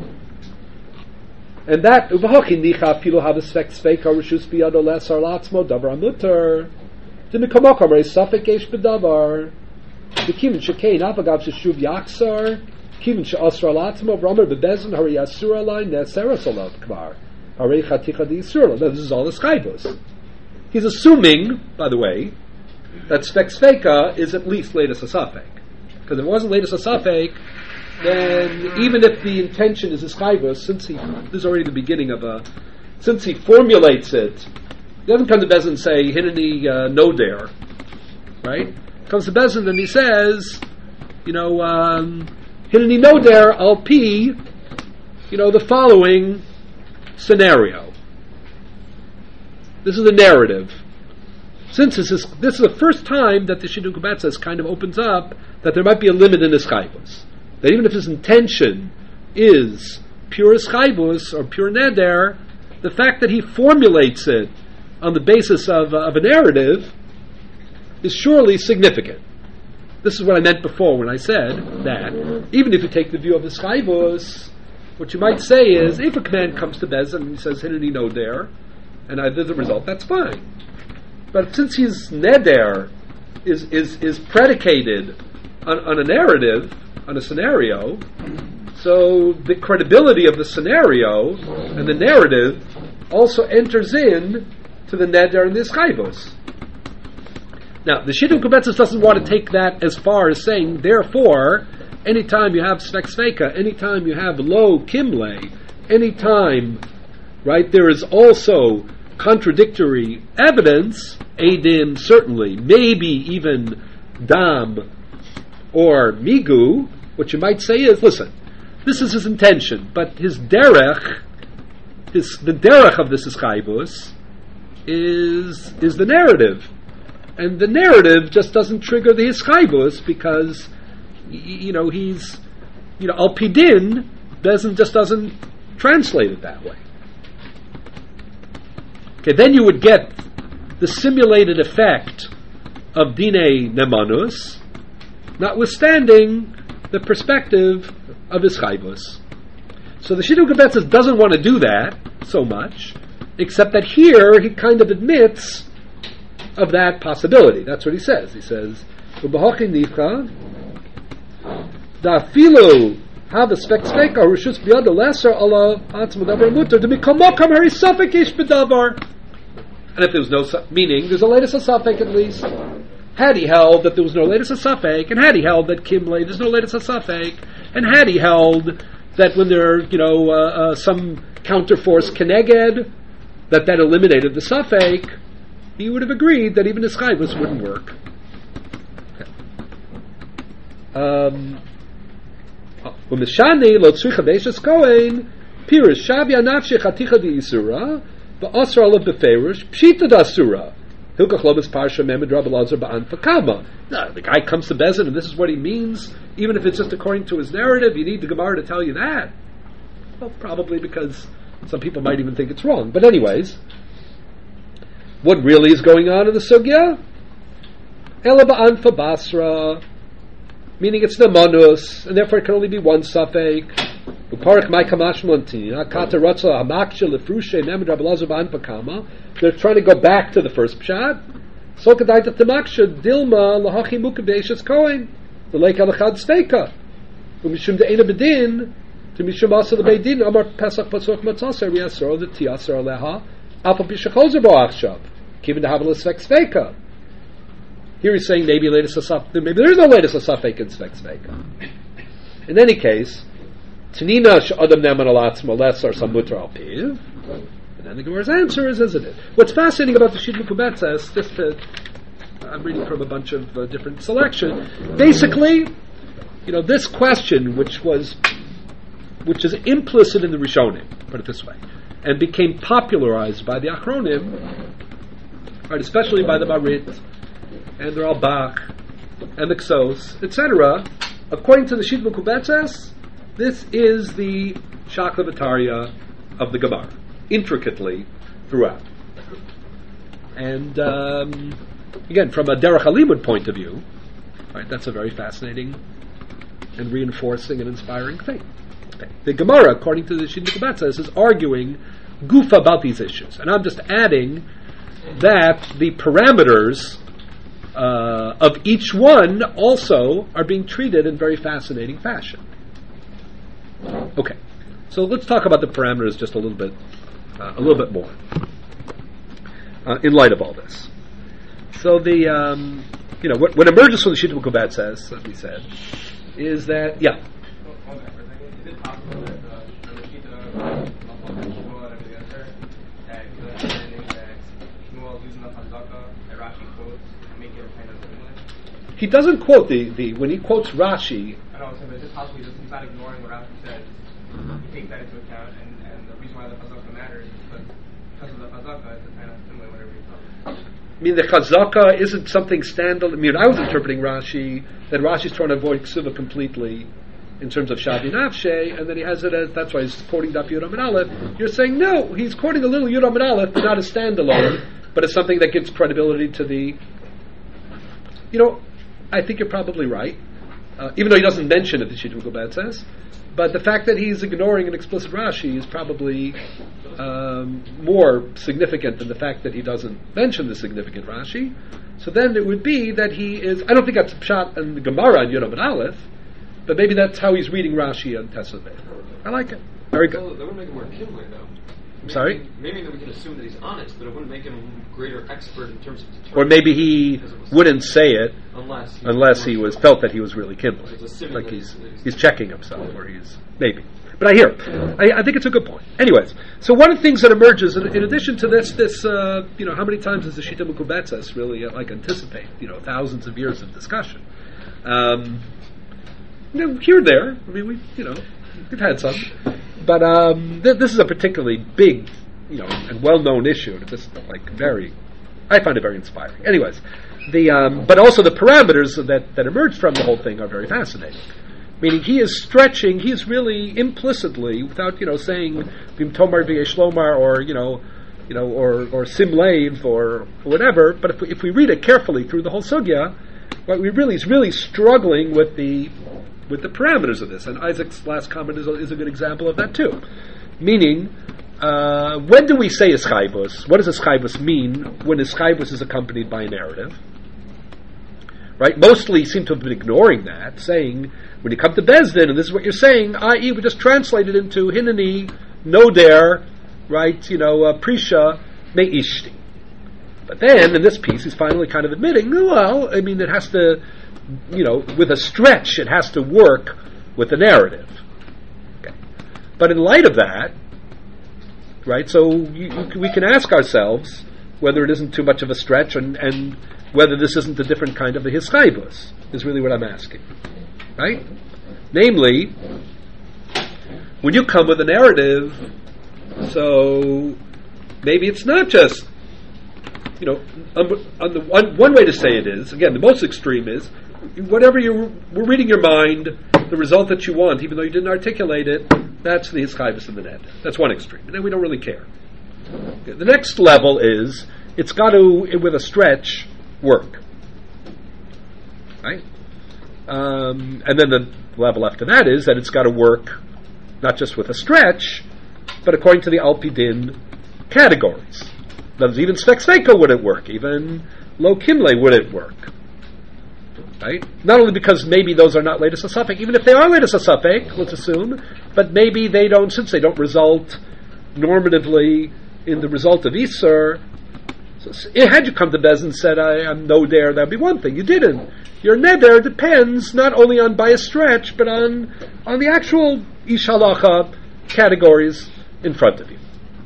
Speaker 1: And that ubahachi nicha filo have a svek sveka rishus biyado lesar latzmo davar amuter de mikamakam rei safek esh bedavar de kimin shekein avagav sheshuv yaksar kimin she'asra latzmo v'ramer bebezin hari asura lai nesera salav kvar hari chatika disura. This is all the skaibus. He's assuming, by the way, that Svek Sveka is at least latest Asafek. Because if it wasn't latest Asafek, then even if the intention is Eskaivus, since he, this is already the beginning of a, since he formulates it, he doesn't come to Bezin and say, Hineni uh, no dare, right? Comes to Bezin and he says, you know, um, Hineni no dare, I'll pee, you know, the following scenario. This is the narrative. Since this is this is the first time that the Shidduch Kubetzes kind of opens up that there might be a limit in Eskaivus. That even if his intention is pure Eskaivus or pure Neder, the fact that he formulates it on the basis of, uh, of a narrative is surely significant. This is what I meant before when I said that even if you take the view of Eskaivus, what you might say is if a command comes to Bezin and he says Hineni no there, and I did the result, that's fine. But since his neder is is is predicated on, on a narrative, on a scenario, So the credibility of the scenario and the narrative also enters in to the neder and the ischayvus. Now, the Shidduch Kubetzes doesn't want to take that as far as saying, therefore, anytime you have svek sveka, anytime you have lo kimle, anytime, right, there is also contradictory evidence, edim certainly, maybe even dam or migu, what you might say is, listen, this is his intention, but his derech, his, the derech of this ischayvus is is the narrative. And the narrative just doesn't trigger the ischayvus because, y- you know, he's, you know, al pidin doesn't, just doesn't translate it that way. Okay, then you would get the simulated effect of dine nemanus, notwithstanding the perspective of ischayvus. So the Shidduch Kubetzes doesn't want to do that so much, except that here he kind of admits of that possibility. That's what he says. He says, "U'b'hachin nicha da'afilu have a spek speka rishus b'yad lesser ala atzma davar mutar to become mokam hari safek ish b'davar." And if there was no su- meaning, there's a latest safek at least. Had he held that there was no latest safek, and had he held that kimle, there's no latest safek, and had he held that when there, you know, uh, uh, some counterforce keneged, that that eliminated the safek, he would have agreed that even ischayvus wouldn't work. Okay. Um, Umeshani lo tzricha beishes kohen pirish shavya nafshi chaticha di isura va'asra alav beferish pshita dasura hilkach lobes parsha memed rabbi lazar ba'an fakama. No, the guy comes to Bezin and this is what he means. Even if it's just according to his narrative, you need the Gemara to tell you that. Well, probably because some people might even think it's wrong. But anyways, what really is going on in the sugya? Ela ba'an fa basra, meaning it's nemanus, and therefore it can only be one safek. Uparich mai kamash montina kata ratza hamaksha lefrushe memed rabbi lazar ba'an fakama. They're trying to go back to the first pshat. So kadaita tamaksha dilma lahachi mukabeishas kohen the lake alachad steika umishum de'ena bedin to mishum asa lebeidin amar pesach pasuk matzaser v'yasor the tiaser aleha alpha pishachozer bo'achshav kivin to have a svek sveka. Here he's saying maybe latest asaf, maybe there is no latest asafek in svek sveka. In any case, tanina she'adam neman alatzma less or some mutar al piv. And then the Gemara's answer is, isn't it? What's fascinating about the Shidduch Kubetzes, just to, I'm reading from a bunch of uh, different selection. Basically, you know, this question, which was, which is implicit in the Rishonim, put it this way, and became popularized by the Achronim, right, especially by the Marit and the Ralbach and the Ksos, et cetera. According to the Shidduch Kubetzes, this is the Shakla V'Tarya of the Gemara, intricately throughout. And um, again, from a Derech HaLimud point of view, right, that's a very fascinating and reinforcing and inspiring thing. Okay. The Gemara, according to the Shidduch Kubetzes, is arguing gufa about these issues. And I'm just adding that the parameters uh, of each one also are being treated in very fascinating fashion. Okay, so let's talk about the parameters just a little bit Uh, a little bit more uh, in light of all this. So the um, you know what, what emerges from the Shidduch Kubetzes, as we said, is that yeah.
Speaker 3: Is it possible that the Shita Shmuel and the other that the understanding that Shmuel using the Chazaka that Rashi quotes make it kind of similar?
Speaker 1: He doesn't quote the, the when he quotes Rashi.
Speaker 3: I know, so is it possible he's not ignoring what Rashi says? He takes that into account, and, and the reason why the Chazaka matters is because, because of the Chazaka, it's a kind of similar whatever you call it.
Speaker 1: I mean, the Chazaka isn't something standalone. I mean, I was interpreting Rashi that Rashi's trying to avoid Ksuva completely in terms of Shavi Nafshe, and then he has it as, that's why he's quoting Daf Yud Amud Aleph. You're saying, no, he's quoting a little Yud Amud Aleph, but not a standalone, but it's something that gives credibility to the, you know, I think you're probably right, uh, even though he doesn't mention it, the Shidduch Kubetzes. But the fact that he's ignoring an explicit Rashi is probably um, more significant than the fact that he doesn't mention the significant Rashi. So then it would be that he is, I don't think that's a pshat in the Gemara on Yud Amud Aleph, but maybe that's how he's reading Rashi on Tesla. I like it. Very good.
Speaker 4: Well, that would make him more Kimli, though.
Speaker 1: I'm sorry?
Speaker 4: Maybe that we can assume that he's honest, but it wouldn't make him a greater expert in terms of determining.
Speaker 1: Or maybe he wouldn't say it
Speaker 4: unless he,
Speaker 1: unless he was felt that he was really Kimli. Like he's he's checking himself, or he's maybe. But I hear it. I, I think it's a good point. Anyways, so one of the things that emerges, in, in addition to this, this uh, you know, how many times does the Shita Mukubetzes really uh, like anticipate, you know, thousands of years of discussion? Um, you know, here and there. I mean, we, you know, we've had some, but um, th- this is a particularly big, you know, and well-known issue. And it's just like very, I find it very inspiring. Anyways, the um, but also the parameters that that emerge from the whole thing are very fascinating. Meaning he is stretching, he is really implicitly, without, you know, saying Vim Tomar V'Yeshlomar or, you know, you know, or or Simleiv or whatever, but if we, if we read it carefully through the whole sugya, what we really is really struggling with the with the parameters of this. And Isaac's last comment is a, is a good example of that too. Meaning, uh, when do we say Eschaibus? What does Eschaibus mean when Eschaibus is accompanied by a narrative? Right? Mostly seem to have been ignoring that, saying, when you come to Bezdin, and this is what you're saying, that is, we just translate it into Hinani, Noder, right, you know, uh, Prisha, Me'ishti. But then, in this piece, he's finally kind of admitting, well, I mean, it has to, you know, with a stretch, it has to work with the narrative. Okay. But in light of that, right, so you, you, we can ask ourselves whether it isn't too much of a stretch, and, and whether this isn't a different kind of a hischaibus, is really what I'm asking. Right? Namely, when you come with a narrative, so maybe it's not just, you know, on, on the one, one way to say it is, again, the most extreme is, whatever you were reading your mind, the result that you want, even though you didn't articulate it, that's the hischaibus in the net. That's one extreme. And then we don't really care. Okay, the next level is, it's got to, with a stretch, work. Right? Um, and then the level after that is that it's got to work not just with a stretch, but according to the Alpidin categories. That even Svek wouldn't work, even Lo Kimle wouldn't work. Right? Not only because maybe those are not latest asafek, even if they are latest asafek, let's assume, but maybe they don't, since they don't result normatively in the result of Isser. So, had you come to Bez and said, I, I'm no dare, that'd be one thing. You didn't. Your neder depends not only on by a stretch, but on on the actual Ish Halacha categories in front of you.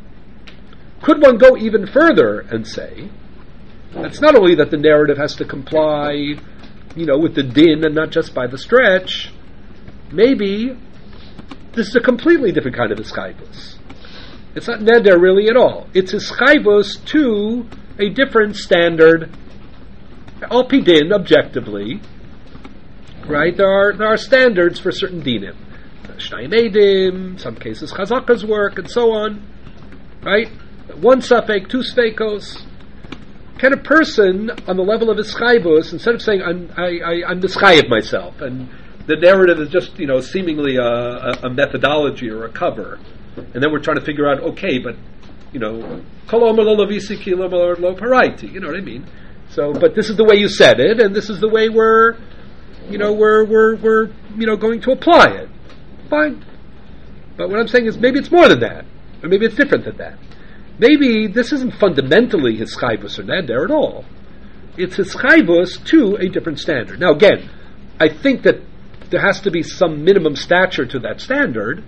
Speaker 1: Could one go even further and say, it's not only that the narrative has to comply, you know, with the din and not just by the stretch, maybe this is a completely different kind of hischaibus. It's not neder really at all. It's hischaibus to a different standard. Al pi din, objectively, right? There are there are standards for certain dinim. Shnayim edim, some cases chazakas work, and so on. Right? One safek, two sfekos. Can a person, on the level of hischaibus, instead of saying I'm I, I, I'm mischayev myself, and the narrative is just, you know, seemingly a, a, a methodology or a cover, and then we're trying to figure out, okay, but you know, kol omer lo lavisi ki lo omer lo paraiti. You know what I mean? So, but this is the way you said it, and this is the way we're, you know, we're we're we're you know going to apply it. Fine. But what I'm saying is maybe it's more than that, or maybe it's different than that. Maybe this isn't fundamentally hischaibus or neder at all. It's hischaibus to a different standard. Now, again, I think that there has to be some minimum stature to that standard,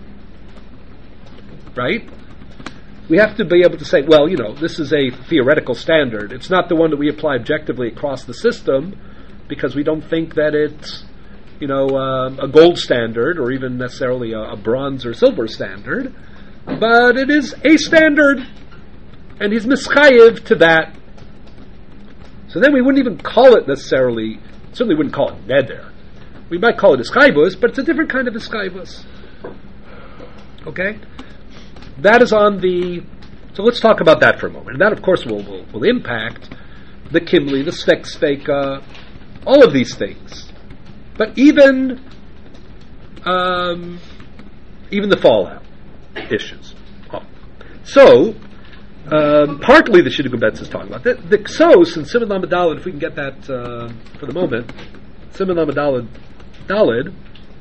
Speaker 1: right? We have to be able to say, well, you know, this is a theoretical standard. It's not the one that we apply objectively across the system, because we don't think that it's, you know, um, a gold standard or even necessarily a, a bronze or silver standard, but it is a standard, and he's mischayev to that. So then we wouldn't even call it necessarily, certainly wouldn't call it neder. We might call it hischaibus, but it's a different kind of hischaibus. Okay? That is on the... So let's talk about that for a moment. And that, of course, will will, will impact the Kimli, the Svek Sveka, all of these things. But even um, even the fallout issues. Oh. So, um, partly the Shidduch Betz is talking about. The, the Ksos and Siman Lamed Daled, if we can get that uh, for the moment, Siman Lamed Daled, Daled,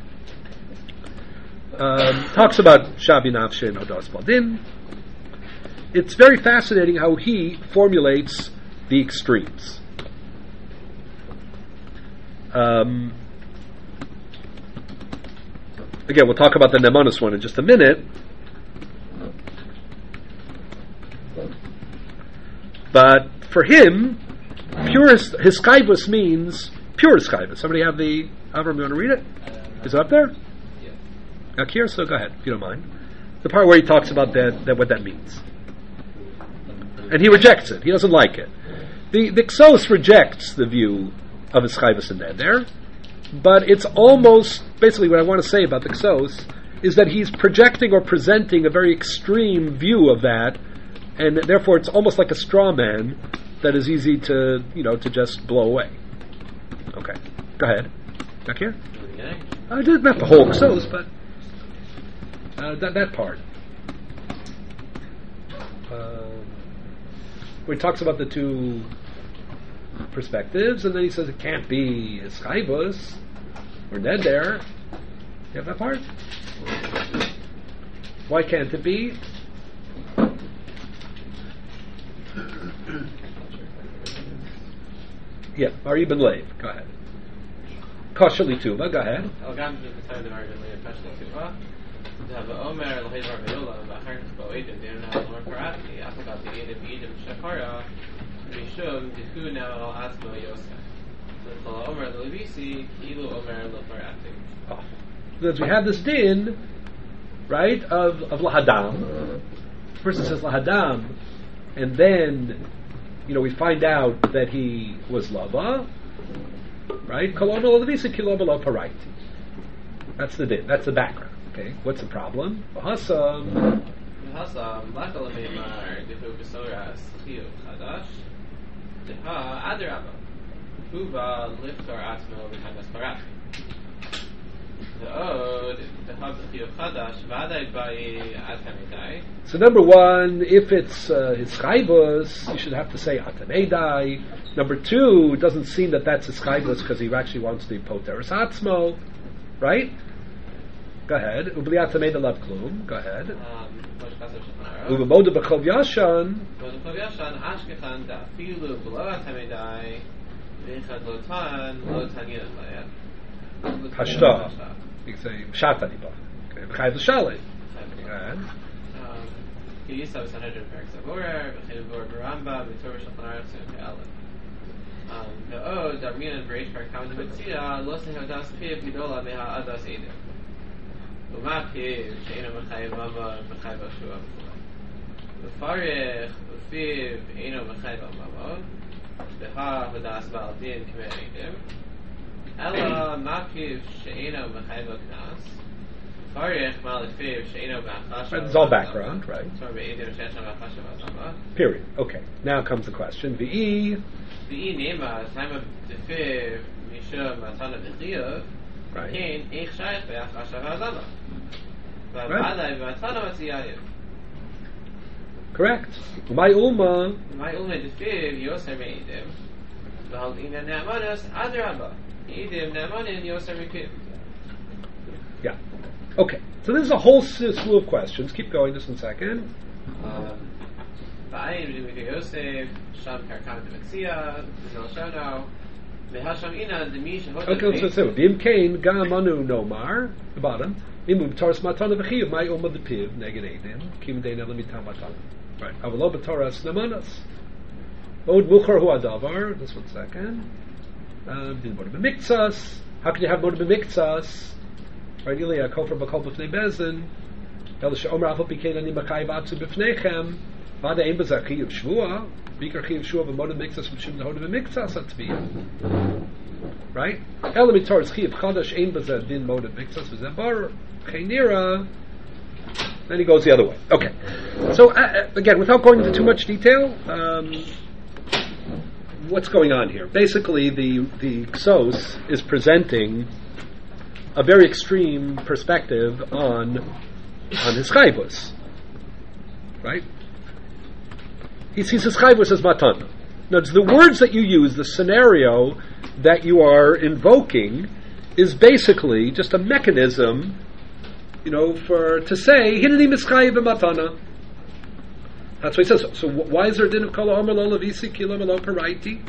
Speaker 1: um, talks about Shabi Nafshe and Odas Baldin. It's very fascinating how he formulates the extremes. Um, again, we'll talk about the Nemanis one in just a minute. But for him, pure Hiskaivus means pure Hiskaivus. Somebody have the Avram, you want to read it? Is it up there?
Speaker 2: Yeah.
Speaker 1: Akir, so go ahead, if you don't mind. The part where he talks about that, that what that means. And he rejects it. He doesn't like it. The, the Ksos rejects the view of Hiskaivus in there, but it's almost, basically what I want to say about the Ksos is that he's projecting or presenting a very extreme view of that, and therefore it's almost like a straw man that is easy to, you know, to just blow away. Okay, go ahead. Back here? I did not the whole Ksos, but uh, that that part. Uh, where he talks about the two perspectives, and then he says it can't be Hiskaivus or Neder. You have that part? Why can't it be? Yeah, Ari Ben Lev. Go ahead. Kashali Tuba. Go ahead. Oh. Because we have this din, right, of, of Lahadam. The person says Lahadam, and then, you know, we find out that he was Lava, right? That's the din. That's the background. Okay, what's the problem? Bahasam.
Speaker 3: Bahasam. Lakal meimar dehu besoras chiyu chadash. Deha adraba. Huva liftar atmo v'chagas parati. Deod deha chiyu chadash v'adai bai atamidai.
Speaker 1: So number one, if it's uh, his chaybus, you should have to say atamidai. Number two, it doesn't seem that that's his chaybus because he actually wants to poteris atzmo, right? Go ahead. Ubliat made the love klum. Go ahead. Ubemoda b'chov yashan.
Speaker 3: B'chov yashan ashkechan da filu b'lo atamidai v'chad lotan lotan yinach
Speaker 1: Hashta. You can say shatani ba. Okay. B'chayv l'shalei. Go ahead.
Speaker 3: Kiyisa v'sanhedrin perik zavorer v'chinu b'or b'ramba v'tor v'shulchan aruch v'pe'alim. Ve'od darminan v'reish perik hamad v'tzia lo sehodas piv gidola meha adas edim. ומה פיו שאינו מחייב ממון מחייב השוע ופרח ופיו אינו מחייב ממון דהה ודעס בעל דין כמי עדים אלא מה פיו שאינו מחייב הקנס פרח מה לפיו שאינו מאחשב
Speaker 1: It's all background, right?
Speaker 3: זאת בעדים שיש שם מאחשב הזמה
Speaker 1: Period. Okay. Now comes the question. V'i
Speaker 3: V'i nima sima defiv mishum matana v'chiyov
Speaker 1: Right.
Speaker 3: כן, איך שייך ביחד עכשיו הזמה.
Speaker 1: Right.
Speaker 3: ועדיין במתנה מציאיו.
Speaker 1: Correct. My Ulma.
Speaker 3: My Ulma defiv Yoser Me'idim. V'al ina ne'amanas adraba. Idim ne'amanin Yoser Me'idim.
Speaker 1: Yeah. Okay. So this is a whole slew of questions. Keep going just one second.
Speaker 3: V'ayim Dimika Yosef, Sham Karkan D'Metzia, Zil Shono, V'hasham ina Demi Shehodah
Speaker 1: Okay, so so Vim Kain Gamanu Nomar, the bottom. Imum Taras Matana V'chiv, my Ulma the Piv, Neged Edim, Kim Deina Lemitam Matana. Right. Avalo B'Taras Namanas. Od Muchar Hu Adavar, just one second. Din Moed B'Miktsas. How can you have Moed B'Miktsas? Right, Ilya, Kofar B'Kol B'Fnei Bezin. El She'omer Afal Pikein Ani Makai Vatsu B'Fneichem. Vada Ein B'Zah Chiyav Shvua. Bikar Chiyav Shvua V'Moed B'Miktsas V'Shim D'Hoda B'Miktsas Atzviyah. Right? Elamit Torah Chiyav Chadash Ein B'Zah Din Moed B'Miktsas V'Zeh Bar Chaynira. Then he goes the other way. Okay. So, uh, again, without going into too much detail, um, what's going on here? Basically, the the Ksos is presenting a very extreme perspective on on his chayvus, right? He sees his chayvus as matana. Now, the words that you use, the scenario that you are invoking, is basically just a mechanism you know, for to say Hineni Mischayev Matana. That's what he says. So, so why is there a din of Kol Ha'omer Lo Levisi Kilo Lo Paraiti?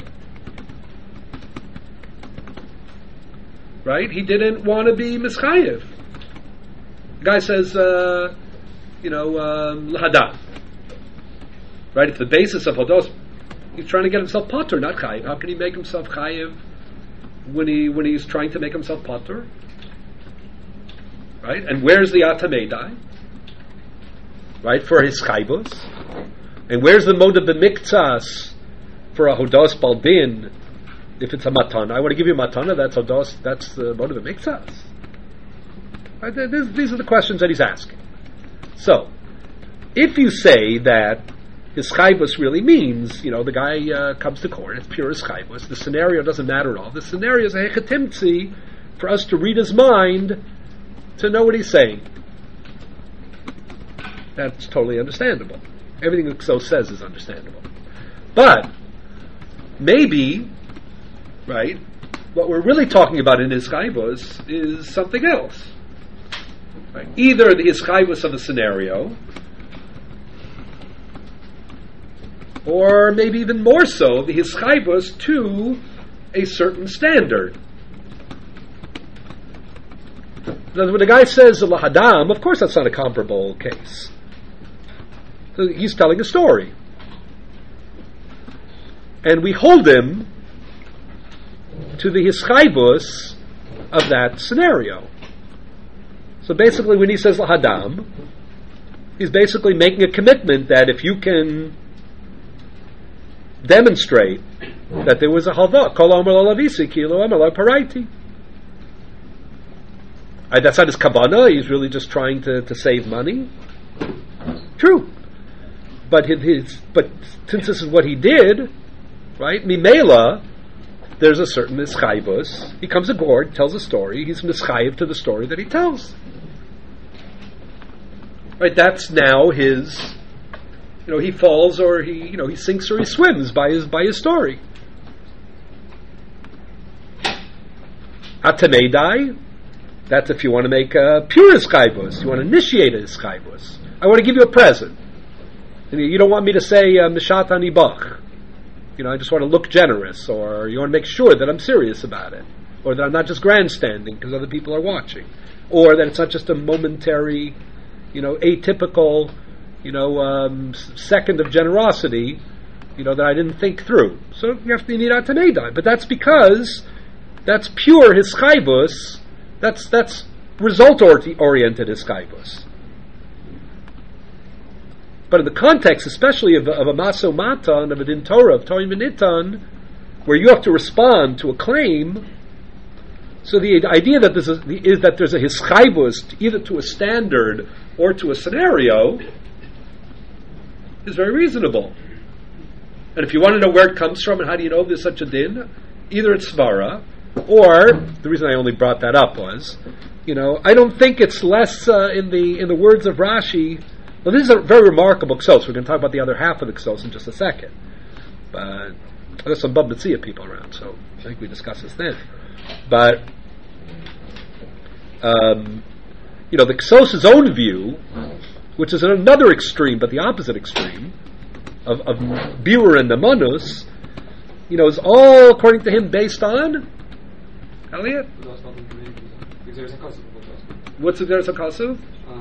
Speaker 1: Right? He didn't want to be Mischayev. The guy says, uh, you know, um, Lahada. Right? It's the basis of Hodos. He's trying to get himself Potter, not Chayev. How can he make himself Chayev when he when he's trying to make himself Potter? Right? And where's the Atamedai? Right? For his Chayvus. And where's the Moda B'miktsas for a Hodos Baldin if it's a Matana? I want to give you a Matana, that's Hodos, that's the Moda B'miktsas. Right? These, these are the questions that he's asking. So, if you say that his Chayvus really means, you know, the guy uh, comes to court, it's pure as Chayvus, the scenario doesn't matter at all. The scenario is a Hechatimtzi for us to read his mind to know what he's saying. That's totally understandable. Everything that Ksos says is understandable. But maybe, right, what we're really talking about in his Chayvus is something else. Right? Either the Chayvus of a scenario, or maybe even more so, the Chayvus to a certain standard. Now, when the guy says Lahadam, of course that's not a comparable case. So he's telling a story. And we hold him to the Hischayvus of that scenario. So basically when he says Lahadam, he's basically making a commitment that if you can demonstrate that there was a halva, Kol Ha'omer Lo Lavisi, Kilo Omer Lo Paraiti. Uh, that's not his kavanah. He's really just trying to, to save money. True, but his, his but since this is what he did, right? Mimela, there's a certain mischayvus. He comes aboard, tells a story. He's mischayev to the story that he tells. Right? That's now his. You know, he falls or he, you know, he sinks or he swims by his by his story. Atamedai. That's if you want to make a pure ischayvus. You want to initiate a ischayvus. I want to give you a present. And you don't want me to say uh, mishat ani bach. You know, I just want to look generous, or you want to make sure that I'm serious about it, or that I'm not just grandstanding because other people are watching, or that it's not just a momentary, you know, atypical, you know, um, second of generosity, you know, that I didn't think through. So you have to need atamedai, but that's because that's pure hischayvus. That's that's result oriented hischayvus. But in the context, especially of, of a maso matan, of a din Torah, of Toim v'nitan, where you have to respond to a claim, so the idea that there's a, is that there's a hischayvus either to a standard or to a scenario is very reasonable. And if you want to know where it comes from and how do you know there's such a din, either it's svara, or the reason I only brought that up was, you know, I don't think it's less uh, in the in the words of Rashi. Well, this is a very remarkable ksos. We're going to talk about the other half of the ksos in just a second. But there's some Bab Metzia people around, so I think we discuss this then. But um, you know, the ksos' own view, which is another extreme, but the opposite extreme of of Biur and Namanus, you know, is all according to him based on Elliot. What's the Gzeres HaKasuv?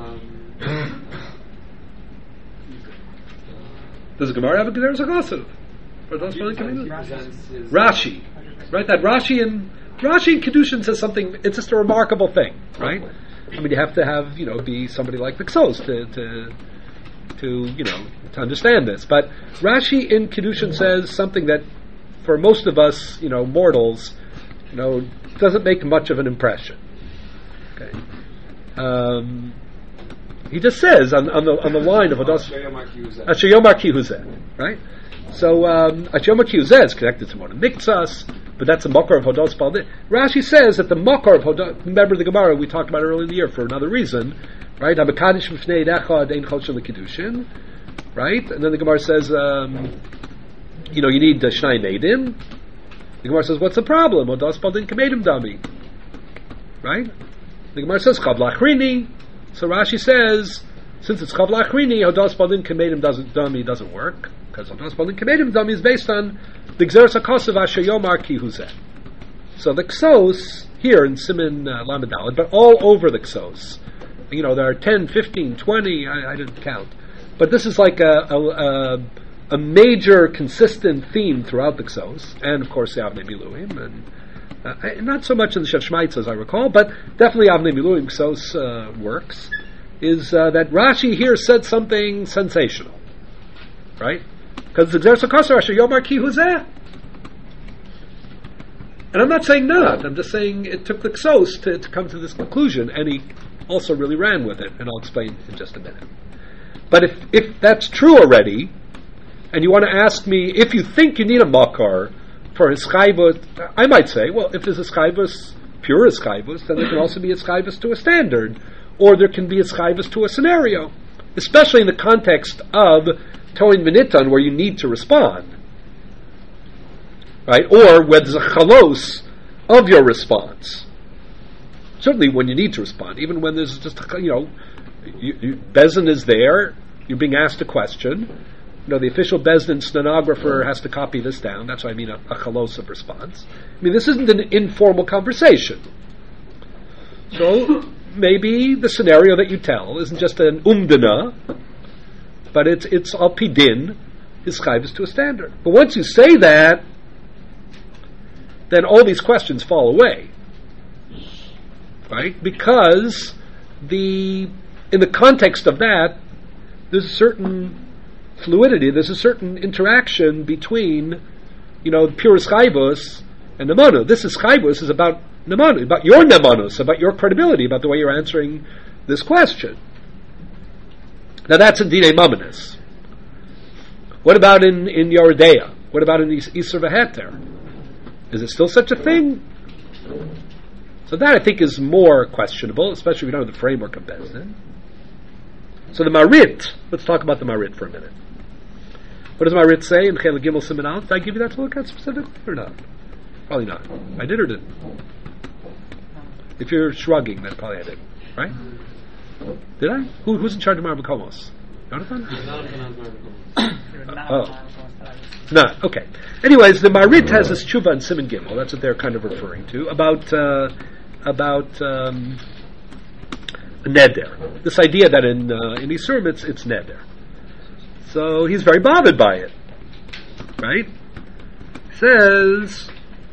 Speaker 1: Does the Gemara have a Gzeres HaKasuv? For those Rashi, right? That Rashi and Rashi and Kedushin says something. It's just a remarkable thing, right? I mean, you have to have, you know, be somebody like the Ksos to to to you know to understand this. But Rashi in Kedushin says something that, for most of us, you know, mortals, you know, doesn't make much of an impression. Okay. Um, he just says on, on the on the line of Adas Asher Yomar Ki Huzeh, right? So um, Asher Yomar Ki Huzeh is connected to Mona Miktsas, but that's a makar of Hodos Baldin. Rashi says that the makar of Hodos, remember the Gemara we talked about earlier in the year for another reason, right? Hamakadosh Mifnei Echad Ein Chol Shel Kedushin, right? And then the Gemara says, um, you know, you need uh, Shnai Meidim. The Gemara says, what's the problem? Hodos Baldin Kamedim Dami, right? The Gemara says chav lachrini. So Rashi says, since it's chav lachrini, hodas balin kamedim doesn't dummy doesn't work because hodas balin kamedim dummy is based on the gzeres hakosav asher yomar ki huzeh. So the ksos here in Siman uh, Lamed Daled, but all over the ksos. You know, there are ten, fifteen, twenty, I, I didn't count. But this is like a, a, a, a major consistent theme throughout the Ksos, and of course the Avnei Miluim, and uh, not so much in the Shev Shmaitz as I recall, but definitely Avnei Miluim Ksos uh, works, is uh, that Rashi here said something sensational. Right? Because the Gzer Sakasar Asher Yomar Ki Huzeh. And I'm not saying not, I'm just saying it took the Ksos to, to come to this conclusion, and he also really ran with it, and I'll explain in just a minute. But if if that's true already, and you want to ask me if you think you need a makar for his chayvus, I might say, well, if there's a chayvus, pure chayvus, then there can also be a chayvus to a standard, or there can be a chayvus to a scenario, especially in the context of toin v'nitan, where you need to respond, right? Or where there's a chalos of your response. Certainly when you need to respond, even when there's just, you know, you, you, Bezdin is there, you're being asked a question, you know, the official Bezdin stenographer has to copy this down, that's what I mean, a, a chalosive response. I mean, this isn't an informal conversation. So, maybe the scenario that you tell isn't just an umdana, but it's, it's al pidin, his chayvus to a standard. But once you say that, then all these questions fall away. Right? Because the in the context of that, there's a certain fluidity, there's a certain interaction between, you know, pure chayvus and nemanu. This is chayvus is about nemanu, about your nemanus, about your credibility, about the way you're answering this question. Now that's indeed a mamanis. What about in in Yoredeya? What about in Isser v'Heter? Is it still such a thing? So that I think is more questionable, especially if we don't have the framework of Bezdin. So the Marit, let's talk about the Marit for a minute. What does Marit say in Chel Gimel Siman Aleph? Did I give you that to look at specifically or not? Probably not. I did or didn't? If you're shrugging, then probably I did. Right? Did I? Who, who's in charge of Marva Komos? Jonathan? Oh. Not. Okay. Anyways, the Marit has this tshuva in Siman Gimel. That's what they're kind of referring to. About... Uh, about um, neder. This idea that in uh, in Yisurim it's it's neder. So he's very bothered by it, right? He says,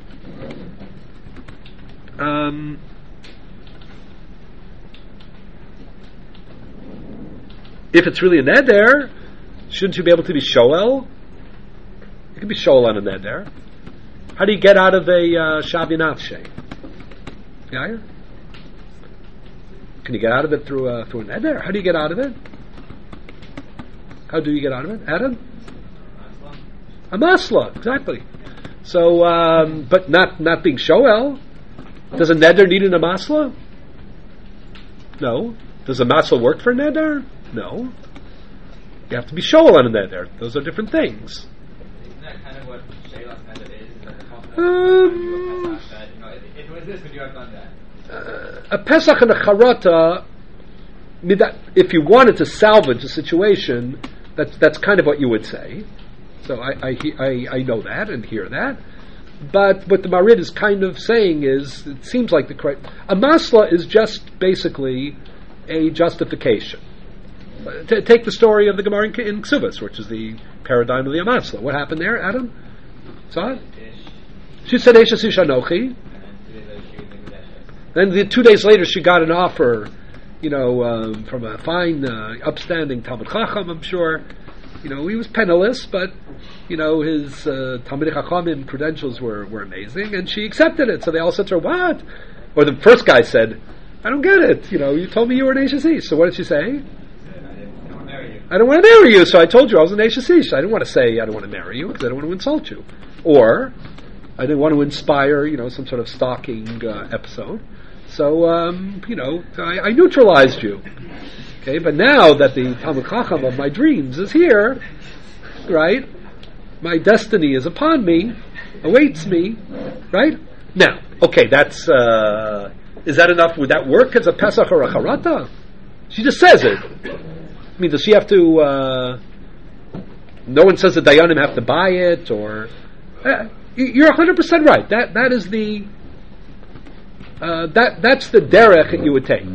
Speaker 1: um, if it's really a neder, shouldn't you be able to be shoel? You can be shoel on a neder. How do you get out of a uh, shavi nafshe? Yeah. Can you get out of it through a, through an eder? How do you get out of it? How do you get out of it? Adam? A masla, exactly. So, um, but not not being shoel. Does a neder need an amasla? No. Does a masla work for a neder? No. You have to be shoel on a neder. Those are different things.
Speaker 3: Isn't that kind of what Sheilas neder is? Is that the concept
Speaker 1: Um,
Speaker 3: of that, you know, it, it was this when you have done that?
Speaker 1: Uh, a Pesach and a Charata, if you wanted to salvage a situation, that's that's kind of what you would say. So I I, I, I know that and hear that. But what the Marid is kind of saying is, it seems like the correct... A masla is just basically a justification. Uh, t- take the story of the Gemara in, in Ksubas, which is the paradigm of the Amasla. What happened there, Adam? Saw it? She said, Eishes Ish Anochi. Then the, two days later, she got an offer, you know, um, from a fine, uh, upstanding Talmud Chacham, I'm sure. You know, he was penniless, but, you know, his uh, Talmud Chachamim credentials were, were amazing, and she accepted it. So they all said to her, what? Or the first guy said, I don't get it. You know, you told me you were an Eishes Ish. So what did she say?
Speaker 3: I don't want to marry you.
Speaker 1: I don't want to marry you, so I told you I was an Eishes Ish. I didn't want to say I don't want to marry you, because I don't want to insult you. Or, I didn't want to inspire, you know, some sort of stalking uh, episode. So, um, you know, I, I neutralized you. Okay, but now that the Talmud Chacham of my dreams is here, right, my destiny is upon me, awaits me, right? Now, okay, that's, uh, Is that enough? Would that work as a Pesach or a Charata? She just says it. I mean, does she have to? Uh, no one says the Dayanim have to buy it, or uh, you're one hundred percent right. That that is the uh, that that's the derech that you would take.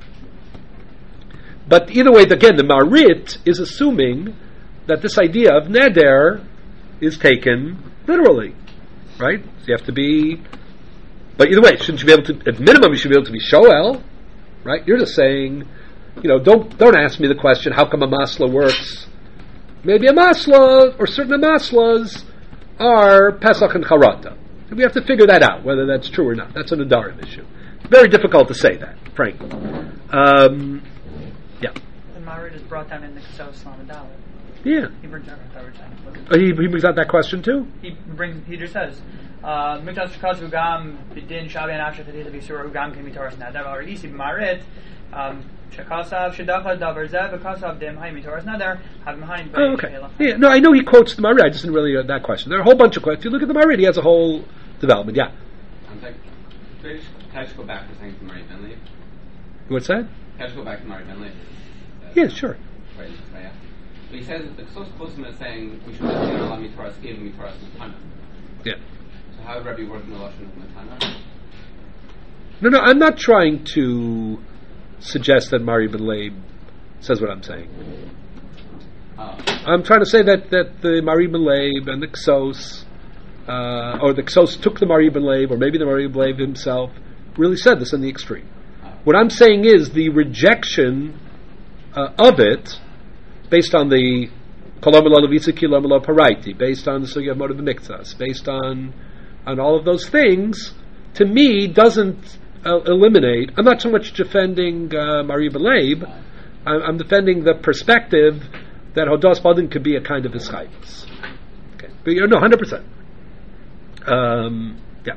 Speaker 1: But either way, again, the Marit is assuming that this idea of neder is taken literally, right? So you have to be. But either way, shouldn't you be able to? At minimum, you should be able to be shoel, right? You're just saying, you know, don't don't ask me the question, how come a masla works? Maybe a masla or certain maslas are Pesach and Charata. And we have to figure that out, whether that's true or not. That's an Adarim issue. Very difficult to say that, frankly. Um, yeah.
Speaker 5: The Marid is brought down in the Ksos Lamadal.
Speaker 1: Yeah.
Speaker 5: He brings out every time.
Speaker 1: Oh, he, he brings out that question too?
Speaker 5: He brings. He just says, "Mikdash Shkaz Ugam B'Din Shavi Anasha Tadita B'Sura Ugam Kemi Torah Nadar Arisi Marit Shakasav Shadacha Davar Zev Kasav Dim Haimi Torah Nadar Have Behind."
Speaker 1: Oh, okay. Yeah. No, I know he quotes the Marid. I just didn't really uh, that question. There are a whole bunch of questions. If you look at the Marid, he has a whole development. Yeah.
Speaker 2: I'm like, can I just go back to saying to Mari Benley?
Speaker 1: What's that?
Speaker 2: Can I just go back to Mari Benley? Uh,
Speaker 1: Yeah, sure.
Speaker 2: Right. Yeah. But he says the Ksos Kosim is saying we should not allow Mitoras Skim and Mitoras Matana.
Speaker 1: Yeah.
Speaker 2: So how would Rabbi work in the Lashon of Matana?
Speaker 1: No, no, I'm not trying to suggest that Mari Ben Leib says what I'm saying.
Speaker 2: Oh.
Speaker 1: I'm trying to say that, that the Mari Ben Leib and the Ksos, uh, or the Ksos took the Mari Ben Leib, or maybe the Mari Ben Leib himself, really said this in the extreme.
Speaker 2: Oh.
Speaker 1: What I'm saying is the rejection uh, of it, based on the Kolom Elo Levitza Kilom Elo Paraiti, based on the Sugya of Moed B'Miktzas, based on on all of those things, to me doesn't uh, eliminate. I'm not so much defending uh, Mari Ben Leib. I'm, I'm defending the perspective that Hodas Badin could be a kind of Ischayvus. Okay, but you're no one hundred percent. Um, yeah.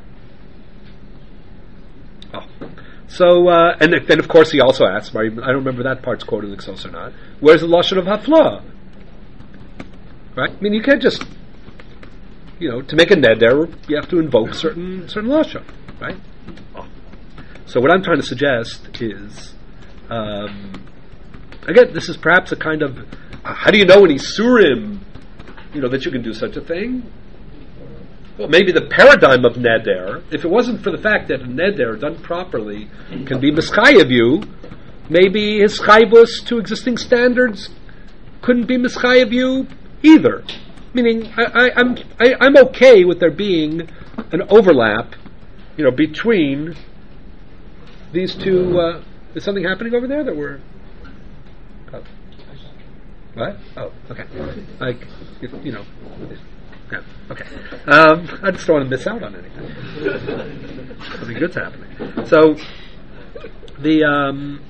Speaker 1: Oh. So, uh, and then of course he also asks, I don't remember that part's quoted in the Ksos or not, where's the Lashon of Hafla? Right? I mean, you can't just, you know, to make a neder, you have to invoke certain certain Lashon, right? Oh. So what I'm trying to suggest is, um, again, this is perhaps a kind of, uh, how do you know in Isurim, you know, that you can do such a thing? Well, maybe the paradigm of neder, if it wasn't for the fact that a neder done properly can be mischayev you, maybe his chayvus to existing standards couldn't be mischayev you either. Meaning, I, I, I'm I, I'm okay with there being an overlap, you know, between these two. Uh, is something happening over there that we're? Oh. What? Oh, okay. Like, you, you know. Yeah, okay. Um, I just don't want to miss out on anything. Something good's happening. So, the, um,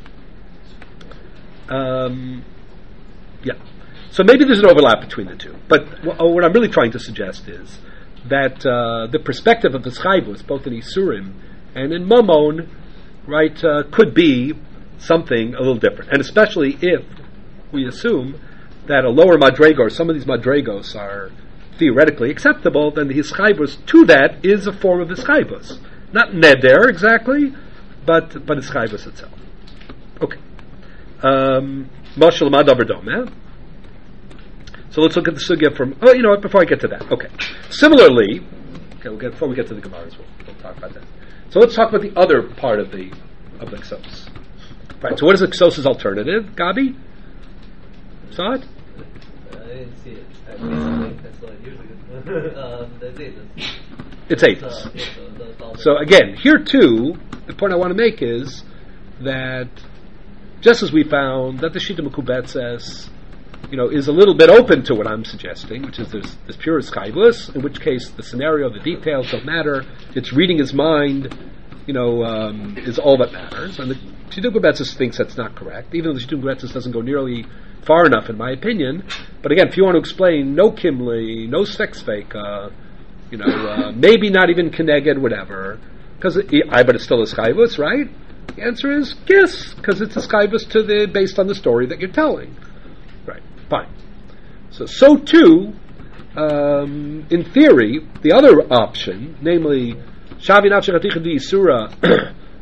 Speaker 1: um, yeah. So maybe there's an overlap between the two. But w- what I'm really trying to suggest is that uh, the perspective of the Schayvus, both in Isurim and in Mammon, right, uh, could be something a little different. And especially if we assume that a lower Madrego, some of these Madregos are theoretically acceptable, then the Hischayvus to that is a form of Hischayvus. Not Neder exactly, but but Hischayvus itself. Okay. Um, Mashal Madavar Dom, So let's look at the sugya from, oh, you know what, before I get to that. Okay. Similarly, okay, we'll get, before we get to the Gemaras, we'll, we'll talk about that. So let's talk about the other part of the of the Ksos. Right, so what is the Ksos' alternative? Gabi? Saw it?
Speaker 6: I didn't see it. I basically, that's what I usually do. um, that's it.
Speaker 1: It's eight.
Speaker 6: Uh, yeah, so, that's all
Speaker 1: So again, here too, the point I want to make is that just as we found that the Shita Mekubetzes, you know, is a little bit open to what I'm suggesting, which is this, this pure Skybus, in which case the scenario, the details don't matter. It's reading his mind, you know, um, is all that matters. And the Shita Mekubetzes thinks that's not correct, even though the Shita Mekubetzes doesn't go nearly far enough, in my opinion. But again, if you want to explain no Kimli, no Svexfeka, you know, uh, maybe not even Keneged, whatever, because I but it's still a Skybus, right? The answer is yes, because it's a Skybus to the based on the story that you're telling. Right, fine. So, so too, um, in theory, the other option, namely, Shavi Nafshechaticha di Yisura,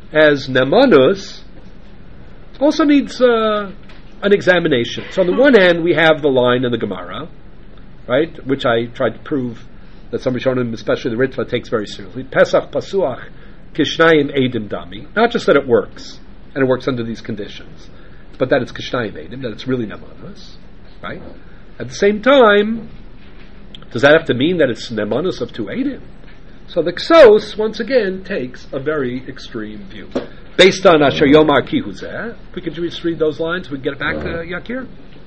Speaker 1: as nemanus also needs uh, an examination. So on the one hand, we have the line in the Gemara, right, which I tried to prove that some Rishonim, especially the Ritva, takes very seriously. Pesach pasuach kishnayim edim dami. Not just that it works, and it works under these conditions, but that it's kishnayim edim, that it's really nemanus, right? At the same time, does that have to mean that it's nemanus of two edim? So the Ksos, once again, takes a very extreme view. Based on Asher Yomar Ki Huzeh, if we could just read those lines, we can get it back to Yakir.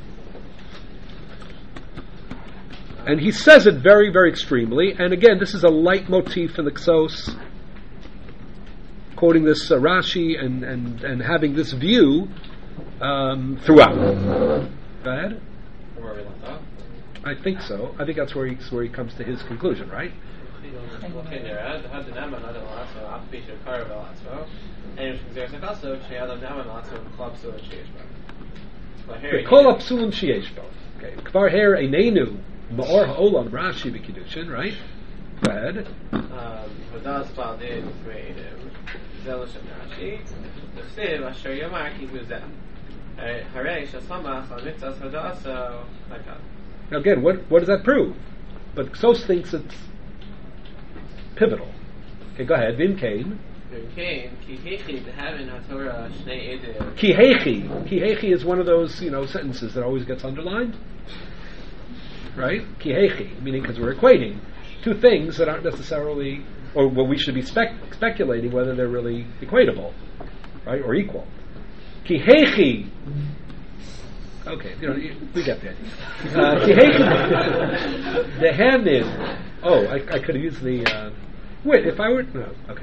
Speaker 1: And he says it very, very extremely. And again, this is a leitmotif in the Ksos, quoting this uh, Rashi and, and, and having this view um, throughout. Go ahead.
Speaker 6: Where we left off?
Speaker 1: I think so. I think that's where he, where he comes to his conclusion, right?
Speaker 6: Okay, there. Had the Naman Adam Lasso, Appisha Karavel Lasso, and it was also Shayadam Naman Lasso, Club Sul Shieshba.
Speaker 1: The Kol Apsulim Shieshba. Okay. Kvar Her Einenu, Ma'or Ha'olam Rashi B'Kiddushin, right? Go ahead.
Speaker 6: Vadas Baldin Creative, Zelish and Rashi, the Siv, Asher Yomar Ki Huzeh. Hare Shasamach, on Mitzvahs Hadasso, like that.
Speaker 1: Now again, what, what does that prove? But Ksos thinks it's pivotal. Okay, go ahead. Vim Kain.
Speaker 6: Vim Kain. Ki hechi dehavin haTorah shnei edim.
Speaker 1: Ki hechi. Ki hechi is one of those, you know, sentences that always gets underlined. Right? Ki hechi, meaning because we're equating two things that aren't necessarily, or well, we should be spec- speculating whether they're really equatable, right, or equal. Ki hechi. Okay, you know, we get the idea. Uh, Ki hechi. The hand in. Oh, I, I could have used the. Uh, wait, if I were no, okay.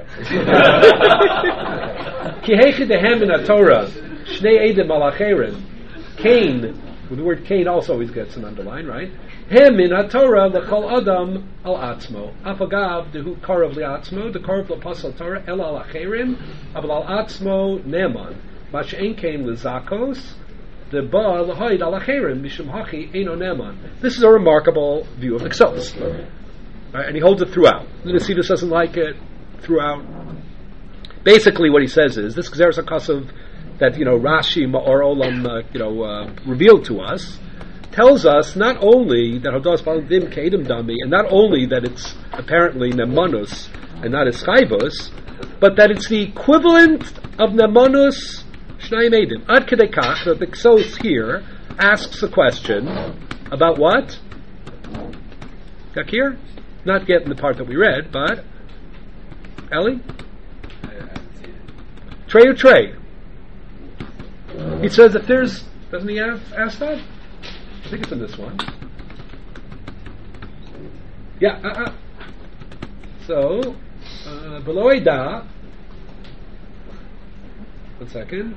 Speaker 1: Ki hechi dehem in Torah, shnei edim alacherim. Cain, with the word Cain also always gets an underline, right? Hem in Torah lechol adam al atzmo. Afagav dehu karav liatzmo, the karav lepasal Torah el alacherim, aval al atzmo neman. Mash ein Cain lezakos. The ba lahayd alacherim mishum hachi eino neman. This is a remarkable view of the Ksos. Right, and he holds it throughout. The Nisidus doesn't like it throughout. Basically, what he says is this Gzeres HaKasav that you know Rashi Ma'or Olam uh, you know uh, revealed to us tells us not only that Hodas Baldim Kedim Dami, and not only that it's apparently Nemanus and not Eschayvus, but that it's the equivalent of Nemanus Shnayim Edim. Ad Kedei Kach, that the Ksos here asks a question about what? Yakir? Not yet in the part that we read, but Ellie? Trey or Trey? He says if there's, doesn't he ask, ask that? I think it's in this one. Yeah, uh-uh. So, uh, below Eda, one second.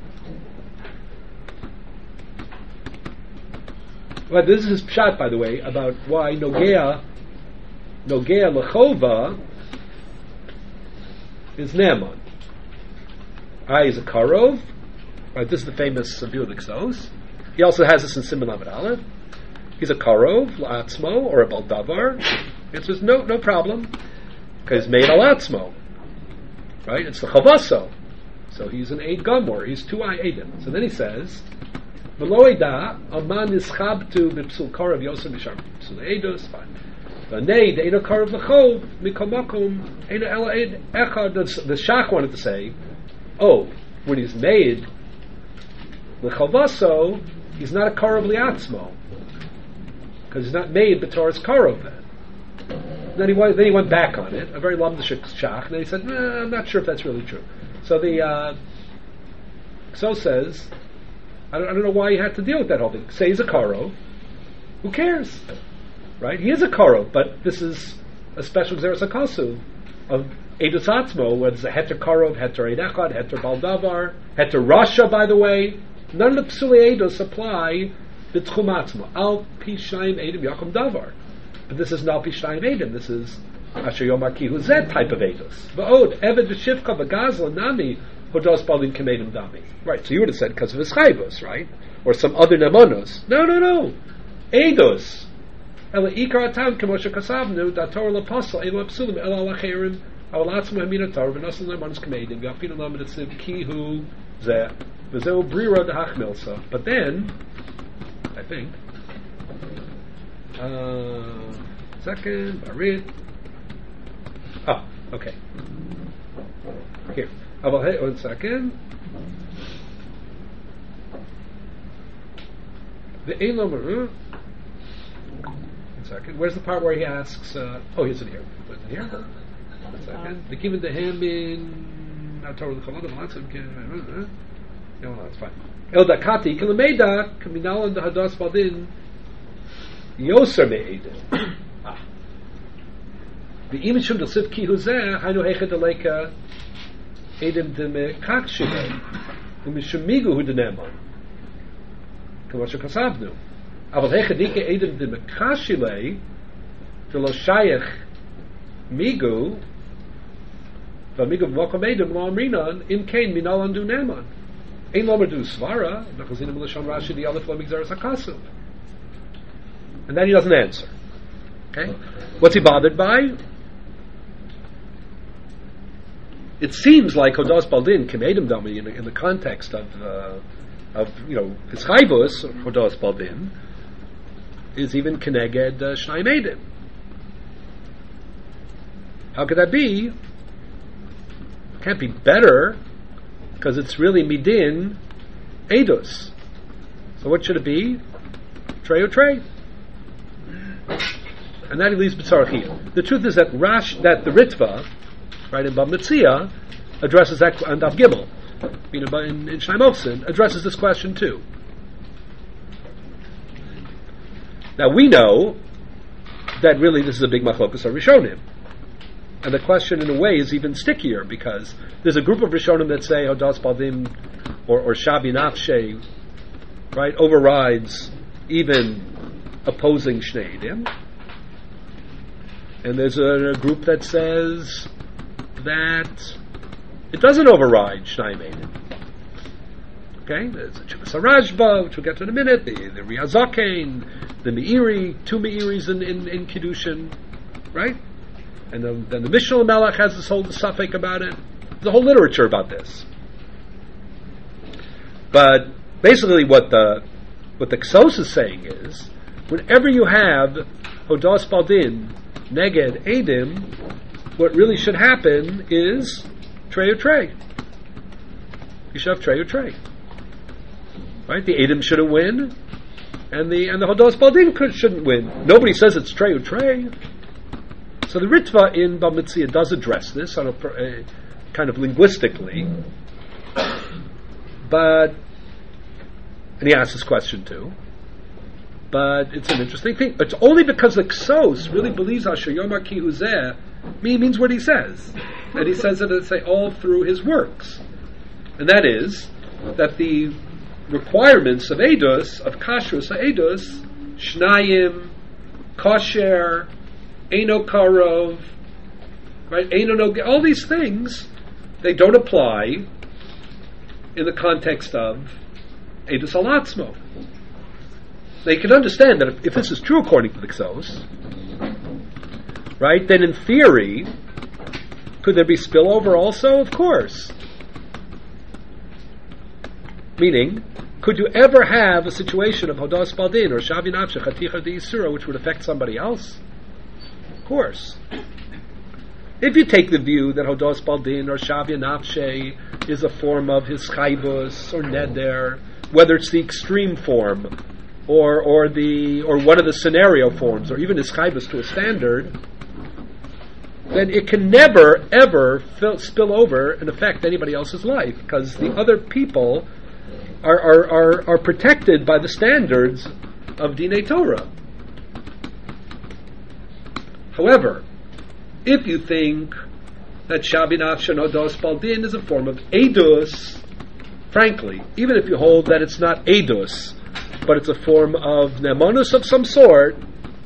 Speaker 1: Well, this is pshat, by the way, about why Nogea Nogea Lechova is Naaman. I is a Karov. Right, this is the famous view of the Ksos. He also has this in Siman Lamed Aleph. He's a Karov, La'atzmo, or a Baldavar. It says, no, no problem. Because he's made a La'atzmo. Right? It's the Chavaso. So he's an Eid Gomor. He's two I Eidim. So then he says, Below Eda, Aman Nischabtu Bipsul Karov Yosef Mishar Bipsul Eidos. Fine. The Shach wanted to say, oh, when he's made the Chavaso, he's not a Karov Liatzmo, because he's not made B'Torah's Karov then. Then he, went, then he went back on it, a very lamdashik Shach, and then he said, nah, I'm not sure if that's really true. So the uh, Ksos says, I don't, I don't know why you had to deal with that whole thing. Say he's a Karov, who cares? Right? He is a Karov, but this is a special Gzeres HaKasav of Eidus Atzmo, where it's a Heter Karov, Heter Eid Echad, Heter Baldavar, Heter Rasha, by the way. None of the Psuli Eidos apply the Tchum Atzmo. Al Pi Shayim Eidim Yakum Davar. But this is not Al Pi Shayim Eidim. This is Asher Yomar Ki Huzeh type of Eidos. V'od, Eved V'Shivka V'Gazla Nami Hodos Baldim Kemedim Dami. Right, so you would have said because of his Chayvos, right? Or some other Nemonos. No, no, no. Eidos. Ela Ikar Atam Kemoshe Kasavnu Dator LaPasal Ela Psulim Ela Lacherim Avalatzim Hamina Torah v'Nasan Le'Manis Kamedim v'Afinu Lamed Etziv Kihu Zeh v'Zeu Brira Dehachmilsa. But then, I think, uh, second, Barit. Oh, okay. Here. Aval hey, one second. The Elam. One second. Where's the part where he asks? Uh, oh, here's it here. Was it here? One second. The given to him in. Not Torah the Chalad of Alatzim. No, no, it's fine. El Dakati Kilameda Kaminal and the Hadas Badin Yoser Me'edin. The image of the Sivki Huzeh Hainu Hechet Aleka Edim de Kakshile Umishamigu Hudeneman Kamasha Kasavnu Aval Hechet Dike Edim de Kakshile Velo Shayach Migu Vamigu Vmokom Edim Lo Amrinan Im Kain Minal Andu Neman Ein Lomer Du Svara Nachazinim Lashon Rashi the Aleph Lo Migzaras HaKasuv. And then he doesn't answer. Okay? What's he bothered by? It seems like Hodas Baldin Kemedim Dami in, in the context of uh, of you know his Chayvus Hodas Baldin is even Keneged uh, Shnai Medim. How could that be? Can't be better because it's really Midin Edus. So what should it be? Trey or Trey? And that leaves B'tzarachiyah. The truth is that Rash, that the Ritva, right, in Bab Metzia, addresses that, and Daf Gimel, you know, in, in Shlomo addresses this question too. Now we know that really this is a big machlokas of Rishonim. And the question in a way is even stickier because there's a group of Rishonim that say Hodas Baldim or, or Shabi Nafshe, right, overrides even opposing Shnei Eidim. And there's a, a group that says that it doesn't override Shnai Eidim. Okay, there's the Chivas Rashba, which we'll get to in a minute, the, the Riazakein, the Meiri, two Meiris in, in, in Kiddushin, right? And then, then the Mishnah Melech has this whole suffix about it. There's a whole literature about this. But basically what the what the Ksos is saying is, whenever you have Hodas Baldin, Neged Eidim, what really should happen is Trey or Trey. You should have Trey or Trey. Right? The Eidim shouldn't win, and the and the Hodas Baldin could, shouldn't win. Nobody says it's Trey or Trey. So the Ritva in Bab Metzia does address this on a, a kind of linguistically, but and he asks this question too. But it's an interesting thing. It's only because the Ksos really believes Asher Yomar Ki Huzeh means what he says, and he says it, let's say, all through his works, and that is that the requirements of Eidos, of Kashrus Eidos, Shnayim, Kosher, Eino Karov, right? Eino no, all these things, they don't apply in the context of Eidos Alatzmo. They can understand that if, if this is true according to the Ksos, right, then in theory, could there be spillover also? Of course. Meaning, could you ever have a situation of Hodas Baldin or Shavi Nafshe Chaticha de Yisura which would affect somebody else? Of course. If you take the view that Hodas Baldin or Shavi Nafshe is a form of his Chayvus or Neder, whether it's the extreme form or or the or one of the scenario forms or even his Chayvus to a standard, then it can never ever fill, spill over and affect anybody else's life because the other people are are, are, are protected by the standards of Dinei Torah. However, if you think that Shabi Nafshe and Hodas Baldin is a form of Eidus, frankly, even if you hold that it's not Eidus, but it's a form of Nemanus of some sort,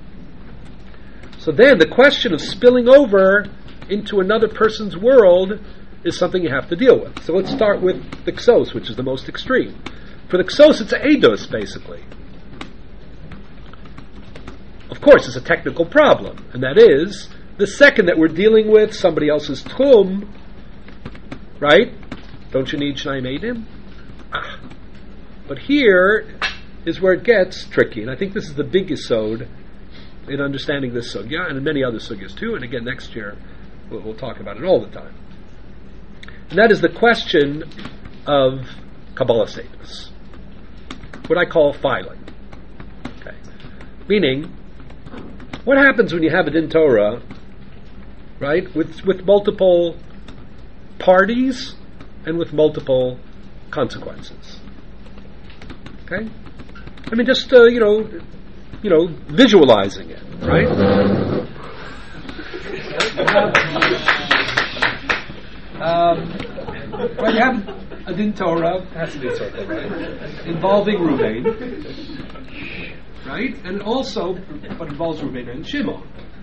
Speaker 1: so then the question of spilling over into another person's world is something you have to deal with. So let's start with the Ksos, which is the most extreme. For the Ksos, it's Eidus, basically. Of course, it's a technical problem, and that is The second that we're dealing with somebody else's tchum, right? Don't you need Shnayim Eidim? Ah. But here is where it gets tricky, and I think this is the big yesod in understanding this sugya, and in many other sugyas too, and again next year we'll, we'll talk about it all the time. And that is the question of Kabbalah Seifus, what I call filing. Okay. Meaning, what happens when you have a Din Torah, right, with, with multiple parties and with multiple consequences? Okay? I mean, just, uh, you know, you know, visualizing it, right? um, right, you have a Din Torah, has to be a circle, right? Involving Ruvain, right? And also, what involves Ruvain and Shimon,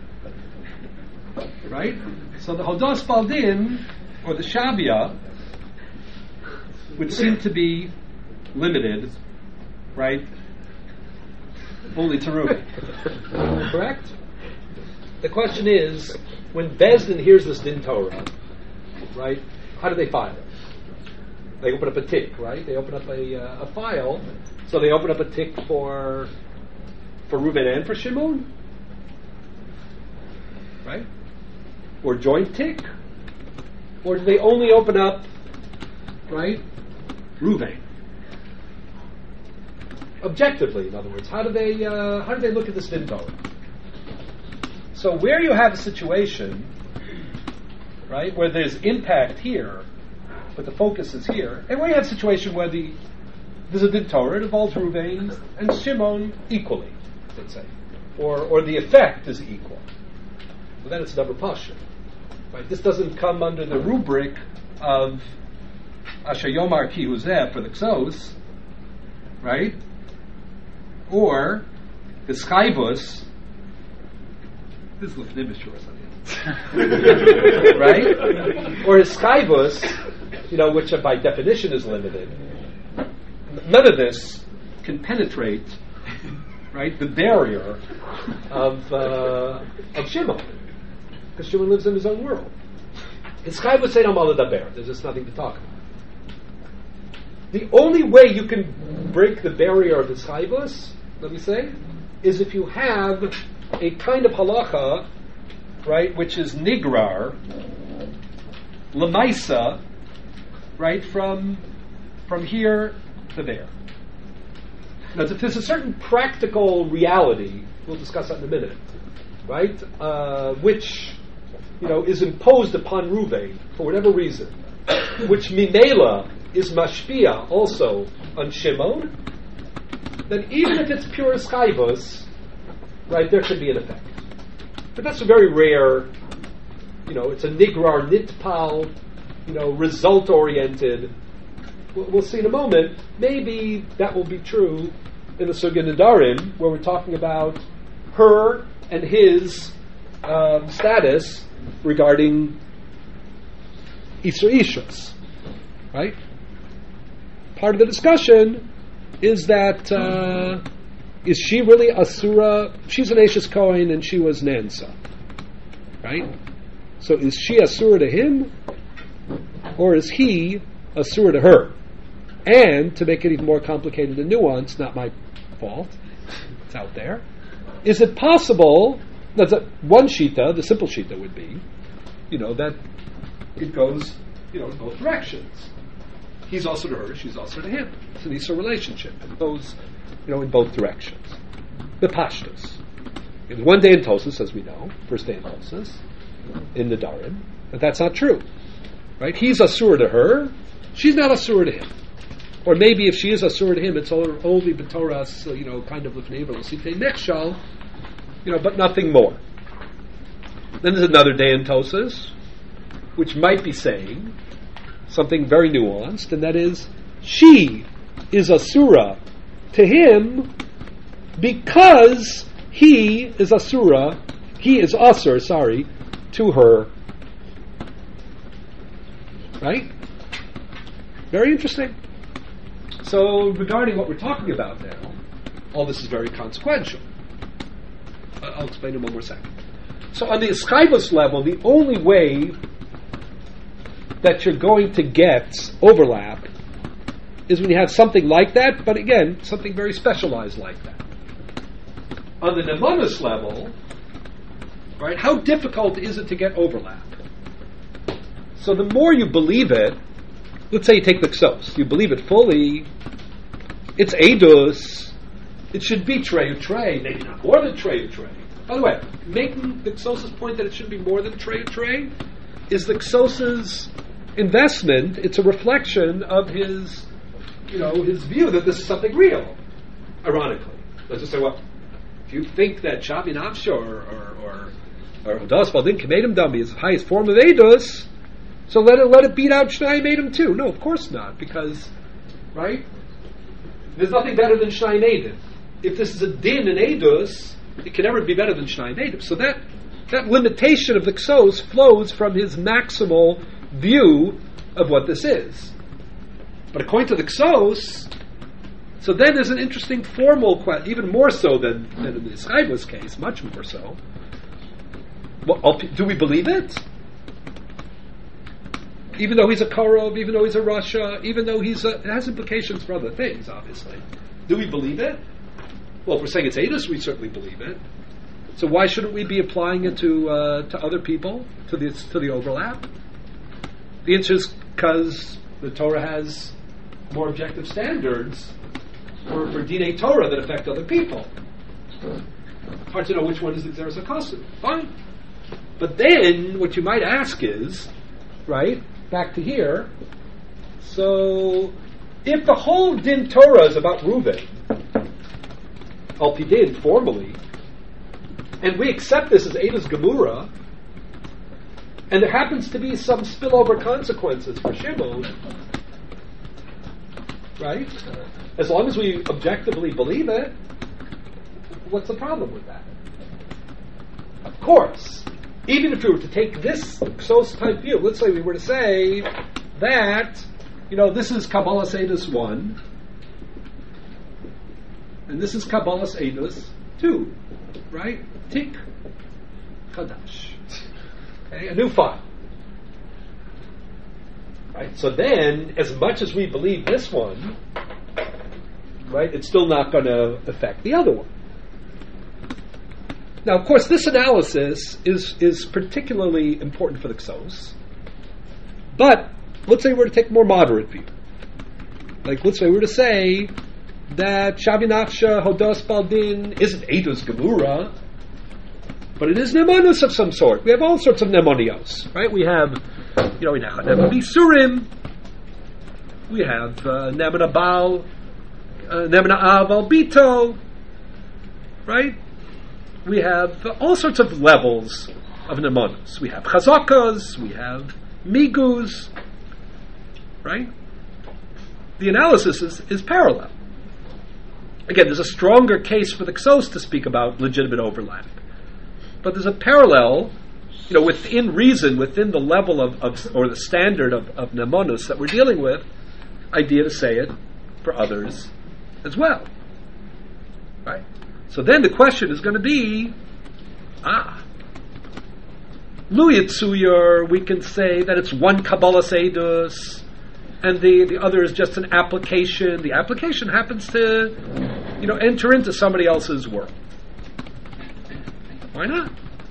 Speaker 1: right? So the Hodos Baldin, or the Shavia, would seem to be limited, right? Only to Reuben. Correct? The question is, when Bezdin hears this Din Torah, right, how do they file it? They open up a tick, right? They open up a, uh, a file. So they open up a tick for for Reuben and for Shimon, right? Or joint tick? Or do they only open up, right, Reuven? Objectively, in other words, how do they uh, how do they look at this Din Torah? So where you have a situation, right, where there's impact here, but the focus is here, and where you have a situation where the there's a Din Torah, it involves Reuven and Shimon equally, let's say, or or the effect is equal. Well, then it's another pasha, right? This doesn't come under the rubric of Asher Yomar Ki Huzeh for the Ksos, right? Or the Schaivus, this is Lefnimish or something, right? Or a Schaivus, you know, which by definition is limited. None of this can penetrate, right, the barrier of uh, of Shimon, because Shimon lives in his own world. In Schaivus say no maladaber. There's just nothing to talk about. The only way you can break the barrier of the Schaivus, let me say, is if you have a kind of halacha, right, which is nigrar, lemaisa, right, from from here to there. Now, if there's a certain practical reality, we'll discuss that in a minute, right, uh, which, you know, is imposed upon Reuven for whatever reason, which mimela is mashpia also on Shimon, then even if it's pure Schaivus, right, there could be an effect. But that's a very rare, you know, it's a nigrar nitpal, you know, result-oriented. We'll, we'll see in a moment. Maybe that will be true in the Sugya Nedarim, where we're talking about her and his um, status regarding Isra Ishus, right? Part of the discussion is that uh, is she really Asura? She's an Ashes Kohen and she was Nansa, right? So is she Asura to him, or is he Asura to her? And to make it even more complicated and nuanced, not my fault, it's out there. Is it possible that the one shita, the simple shita, would be, you know, that it goes, you know, in both directions. He's also to her, she's also to him. It's an Issa relationship. It goes, you know, in both directions. The Pashtus. There's one day in Tosas, as we know, first day in Tosas, in the Darim, but that's not true. Right? He's Asur to her, she's not Asur to him. Or maybe if she is Asur to him, it's only B'toras, you know, kind of L'fnei V'Losifei Nechshal, you know, but nothing more. Then there's another day in Tosas, which might be saying something very nuanced, and that is, she is Asura to him because he is Asura, he is Asur, sorry, to her. Right? Very interesting. So, regarding what we're talking about now, all this is very consequential. Uh, I'll explain in one more second. So on the Eschivos level, the only way that you're going to get overlap is when you have something like that, but again, something very specialized like that. On the Nemanus level, right, how difficult is it to get overlap? So the more you believe it, let's say you take the Ksos, you believe it fully, it's Eidus, it should be Trey Trey, maybe not more than Trey Trey. By the way, making the Ksos' point that it should be more than Trey Trey is the Ksos' investment, it's a reflection of his, you know, his view that this is something real, ironically. Let's just say, well, if you think that Shabi Nafsha or or or Hodas Baldin Kamedem Dami is the highest form of Eidus, so let it let it beat out Shnai Medem too. No, of course not, because, right, there's nothing better than Shnai Medem. If this is a din in Eidus, it can never be better than Shnai Medem. So that that limitation of the Ksos flows from his maximal view of what this is. But according to the Ksos, so then there's an interesting formal question, even more so than, than in the Eschivos case, much more so. Well, do we believe it? Even though he's a Karov, even though he's a Rasha, even though he's a, it has implications for other things, obviously. Do we believe it? Well, if we're saying it's Eidus, we certainly believe it. So why shouldn't we be applying it to uh, to other people, to the to the overlap? The answer is because the Torah has more objective standards for, for Dinei Torah that affect other people. Hard to know which one is the Xeris HaKosu. Fine. But then, what you might ask is, right, back to here, so if the whole Din Torah is about Reuven, Al Pi Din, formally, and we accept this as Eidus Gemura, and there happens to be some spillover consequences for Shimon, right? As long as we objectively believe it, what's the problem with that? Of course, even if we were to take this Ksos type view, let's say we were to say that, you know, this is Kabbalas Eidus one, and this is Kabbalas Eidus two, right? Tik Chadash. Okay, a new file. Right? So then, as much as we believe this one, right, it's still not going to affect the other one. Now, of course, this analysis is, is particularly important for the Ksos. But let's say we were to take a more moderate view. Like, let's say we were to say that Shavi Nafsha Hodas Baldin isn't Eidus Gemura, but it is Nemanus of some sort. We have all sorts of Nemonios, right? We have, you know, we have Nemon Surim, we have uh, Nemon Abal, uh, Nemon Av Al Bito, right? We have uh, all sorts of levels of Nemanus. We have Chazakas, we have Migus, right? The analysis is, is parallel. Again, there's a stronger case for the Ksos to speak about legitimate overlap. But there's a parallel, you know, within reason, within the level of, of or the standard of, of Nemanus that we're dealing with, idea to say it for others as well. Right? So then the question is going to be, ah, Luyitzuyur, we can say that it's one Kabbalas Eidus, and the, the other is just an application. The application happens to, you know, enter into somebody else's world. Why not?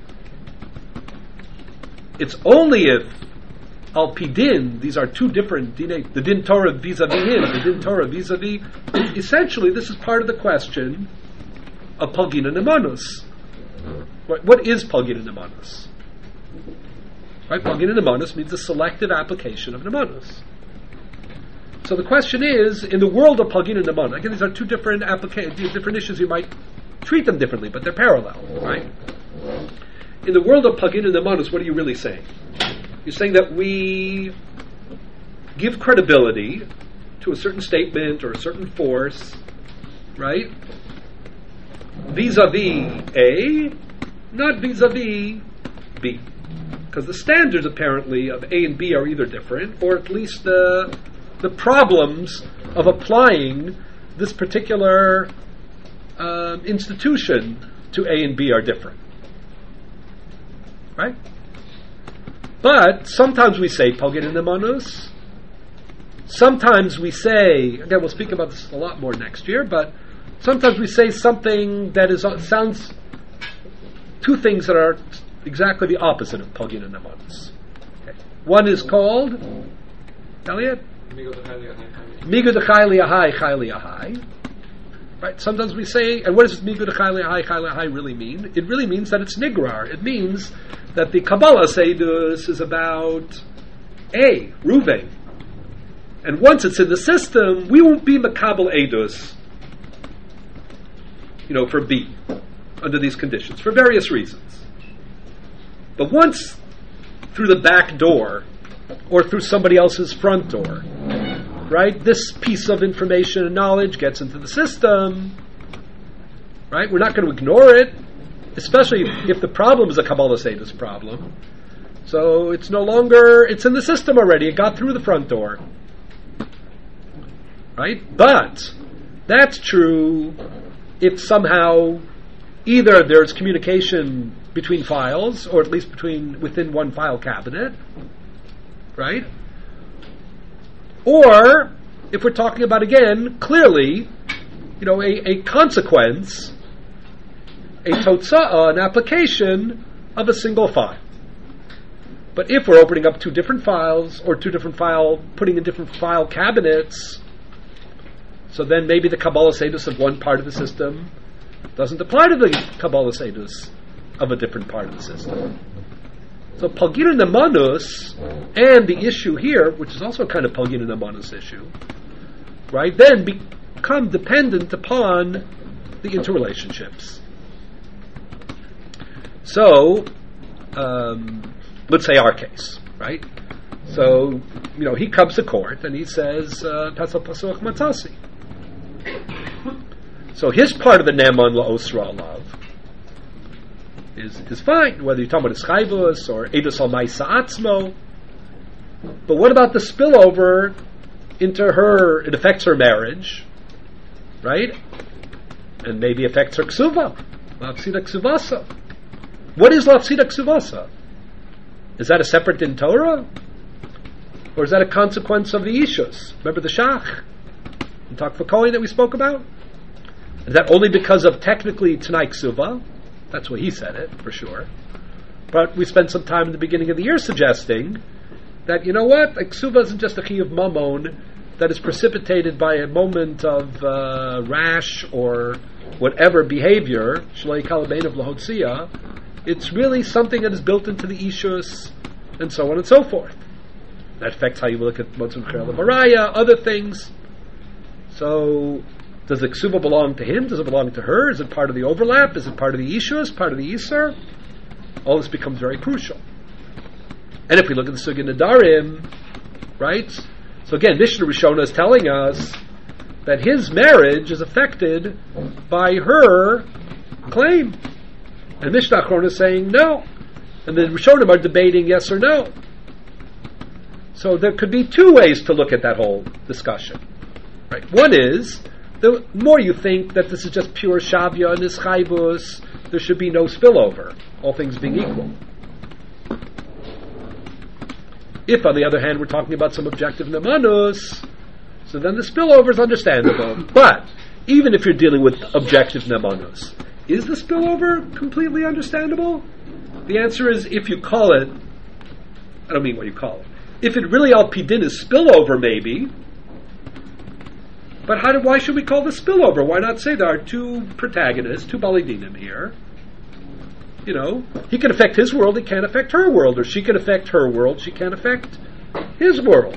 Speaker 1: It's only if Al Pi Din, these are two different Din, the Din Torah vis-a-vis him, the Din Torah vis-a-vis. Essentially, this is part of the question of Palgina Nemanus. What, what is Palgina Nemanus? Right? Palgina Nemanus means a selective application of Nemanus. So the question is, in the world of Palgina Nemanus, again, these are two different applica- different issues. You might treat them differently, but they're parallel, right? In the world of Palgina Nemanus, what are you really saying? You're saying that we give credibility to a certain statement or a certain force, right? Vis-a-vis A, not vis-a-vis B. Because the standards, apparently, of A and B are either different, or at least the, the problems of applying this particular um, institution to A and B are different. right? But sometimes we say Pogin and Nemanus. Sometimes we say, again, we'll speak about this a lot more next year, but sometimes we say something that is sounds, two things that are exactly the opposite of Pogin and Nemanus. Okay. One is called, Elliot? Migu d'chai li'ahai, chai li'ahai. Right? Sometimes we say, and what does Migu d'chai li'ahai, chai li'ahai really mean? It really means that it's nigrar. It means that the Kabbalah Seidus is about A, Ruvain. And once it's in the system, we won't be Makabal Eidus, you know, for B, under these conditions, for various reasons. But once through the back door, or through somebody else's front door, right, this piece of information and knowledge gets into the system, right? We're not going to ignore it, especially if the problem is a Kabbalah Seidus problem. So it's no longer, it's in the system already, it got through the front door. Right? But that's true if somehow either there's communication between files, or at least between within one file cabinet, right? Or if we're talking about, again, clearly, you know, a, a consequence, a totza'ah, an application of a single file. But if we're opening up two different files, or two different file, putting in different file cabinets, so then maybe the Kabbalah Seidus of one part of the system doesn't apply to the Kabbalah Seidus of a different part of the system. So Pogin and Nemanus, and the issue here, which is also kind of Pogin and Nemanus issue, right, then become dependent upon the interrelationships. So, um, let's say our case, right? So, you know, he comes to court and he says, Pasal Pasuach Matzasi. So his part of the Neman La'osra Alav is is fine, whether you're talking about Eschayvus or Eidos Al Ma'isa Atzmo. But what about the spillover into her? It affects her marriage, right? And maybe affects her ksuva, Lafsida Ksuvasa. What is Lafsida Ksuvasa? Is that a separate din Torah? Or is that a consequence of the Ishus? Remember the Shach? In Tak V'Kohen that we spoke about? Is that only because of technically Tanai Ksuva? That's what he said it, for sure. But we spent some time in the beginning of the year suggesting that, you know what, like, Ksuva isn't just a chi of Mammon that is precipitated by a moment of uh, rash or whatever behavior, Shalei Kalabein of Lahotzia. It's really something that is built into the Ishus, and so on and so forth. That affects how you look at Motzim Cherel Maraya, other things. So, does the ksuba belong to him? Does it belong to her? Is it part of the overlap? Is it part of the ishus? Part of the iser? All this becomes very crucial. And if we look at the Sugya Nadarim, right? So again, Mishnah Rishona is telling us that his marriage is affected by her claim. And Mishnah Achrona is saying no. And the Rishonim are debating yes or no. So there could be two ways to look at that whole discussion. Right? One is, the more you think that this is just pure Shavya and Ischayvus, there should be no spillover, all things being equal. If, on the other hand, we're talking about some objective Nemanus, so then the spillover is understandable. But, even if you're dealing with objective Nemanus, is the spillover completely understandable? The answer is, if you call it, I don't mean what you call it, if it really al pidin is spillover, maybe. But how do, why should we call this spillover? Why not say there are two protagonists, two balidinim here? You know, he can affect his world, he can't affect her world, or she can affect her world, she can't affect his world.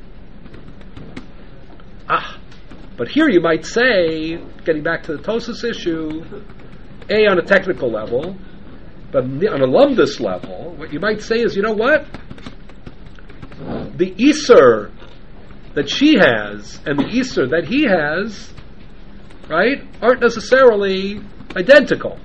Speaker 1: Ah, but here you might say, getting back to the Tosus issue, A, on a technical level, but on a lumdus level, what you might say is, you know what? The Iser that she has and the Iser that he has, right, aren't necessarily identical.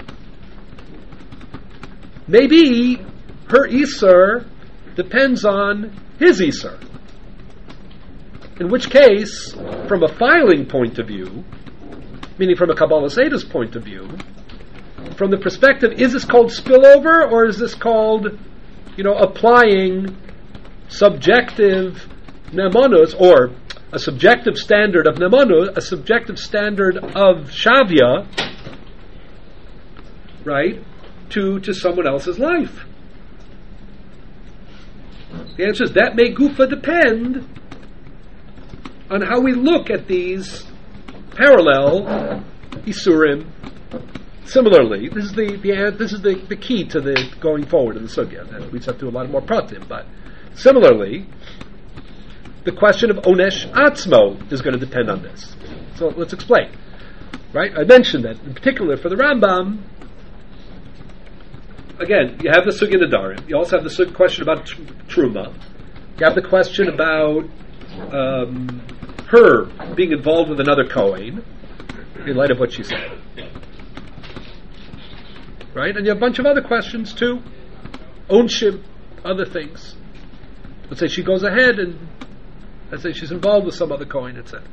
Speaker 1: Maybe her Iser depends on his Iser. In which case, from a filing point of view, meaning from a Kabbalah Seidus point of view, from the perspective, is this called spillover, or is this called, you know, applying subjective nemanus, or a subjective standard of nemanus, a subjective standard of shavya, right, to, to someone else's life? The answer is that may gufa depend on how we look at these parallel isurim. Similarly, this is the, the this is the, the key to the going forward in the sugya. And we just have to do a lot more pratim, but similarly, the question of onesh atzmo is going to depend on this. So let's explain. Right? I mentioned that in particular for the Rambam. Again, you have the sugya nadarim. You also have the sugya question about tr- truma. You have the question about um, her being involved with another kohen in light of what she said. Right? And you have a bunch of other questions too. Onshim, other things. Let's say she goes ahead and let's say she's involved with some other kohen, et cetera.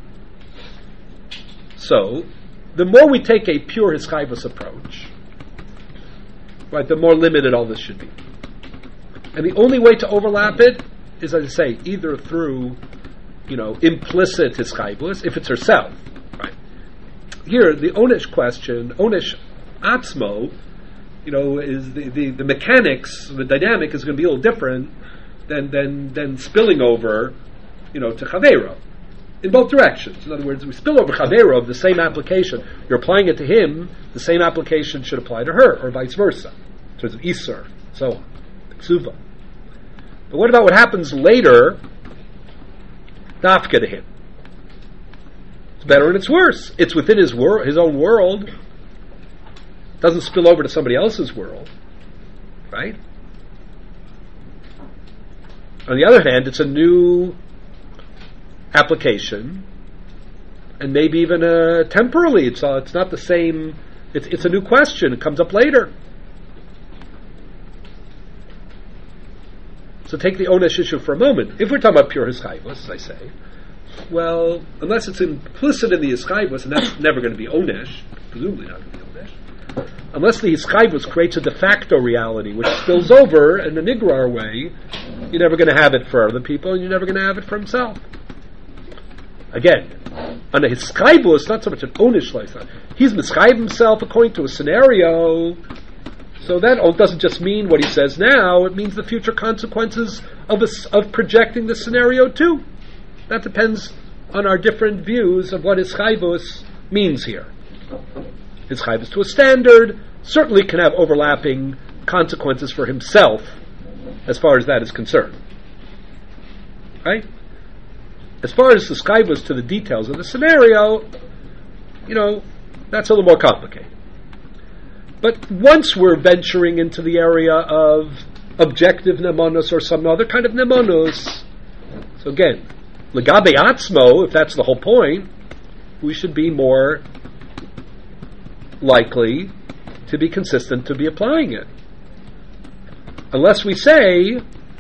Speaker 1: So, the more we take a pure hischayvus approach, right, the more limited all this should be. And the only way to overlap it is, as I say, either through, you know, implicit hischayvus, if it's herself, right? Here, the Onish question, Onish atzmo, you know, is the, the, the mechanics, the dynamic is going to be a little different than than than spilling over, you know, to chavero, in both directions. In other words, we spill over chavero of the same application. You're applying it to him, the same application should apply to her, or vice versa, in terms of isur, so on, ksuva. But what about what happens later, dafka to him? It's better and it's worse. It's within his wor- his own world. Doesn't spill over to somebody else's world, right? On the other hand, it's a new application, and maybe even uh, temporally, it's uh, it's not the same. It's it's a new question. It comes up later. So take the onesh issue for a moment. If we're talking about pure hischayvus, as I say, well, unless it's implicit in the hischayvus, and that's never going to be onesh, presumably not going to be onesh. Unless the hischayvus creates a de facto reality which spills over in a nigrar way, you're never going to have it for other people, and you're never going to have it for himself. Again, on a hischayvus, not so much an onish lifestyle. He's mischayv himself according to a scenario, so that doesn't just mean what he says now, it means the future consequences of, a, of projecting the scenario too. That depends on our different views of what hischayvus means here. Hischayvus to a standard certainly can have overlapping consequences for himself as far as that is concerned. Right? As far as hischayvus to the details of the scenario, you know, that's a little more complicated. But once we're venturing into the area of objective nemanus or some other kind of nemanus, so again, legabe atzmo, if that's the whole point, we should be more likely to be consistent to be applying it. Unless we say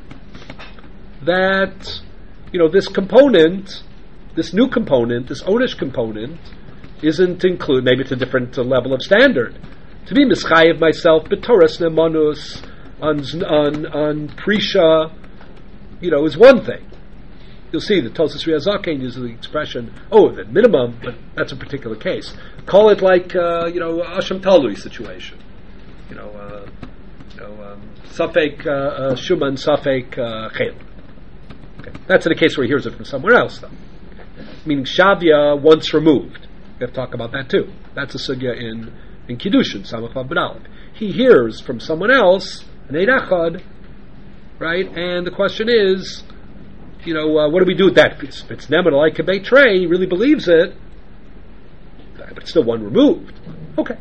Speaker 1: that, you know, this component, this new component, this onish component, isn't include, maybe it's a different uh, level of standard. To be mischayev myself, b'toras nemanus, on, on, on prisha, you know, is one thing. You'll see that Tosas Riazaken uses the expression, oh, the minimum, but that's a particular case. Call it like, uh, you know, Asham Talui situation. You know, uh, you know, um, Safek, uh, uh, Shuman, Safek, uh, Chel. Okay. That's in a case where he hears it from somewhere else, though. Meaning Shavya once removed. We have to talk about that too. That's a sugya in, in Kiddushin, Samach Vav B'Aleph. He hears from someone else, an Eid Echad, right? And the question is, you know, uh, what do we do with that? If it's, it's Neman like a Beitrei, he really believes it, but it's still one removed. Okay.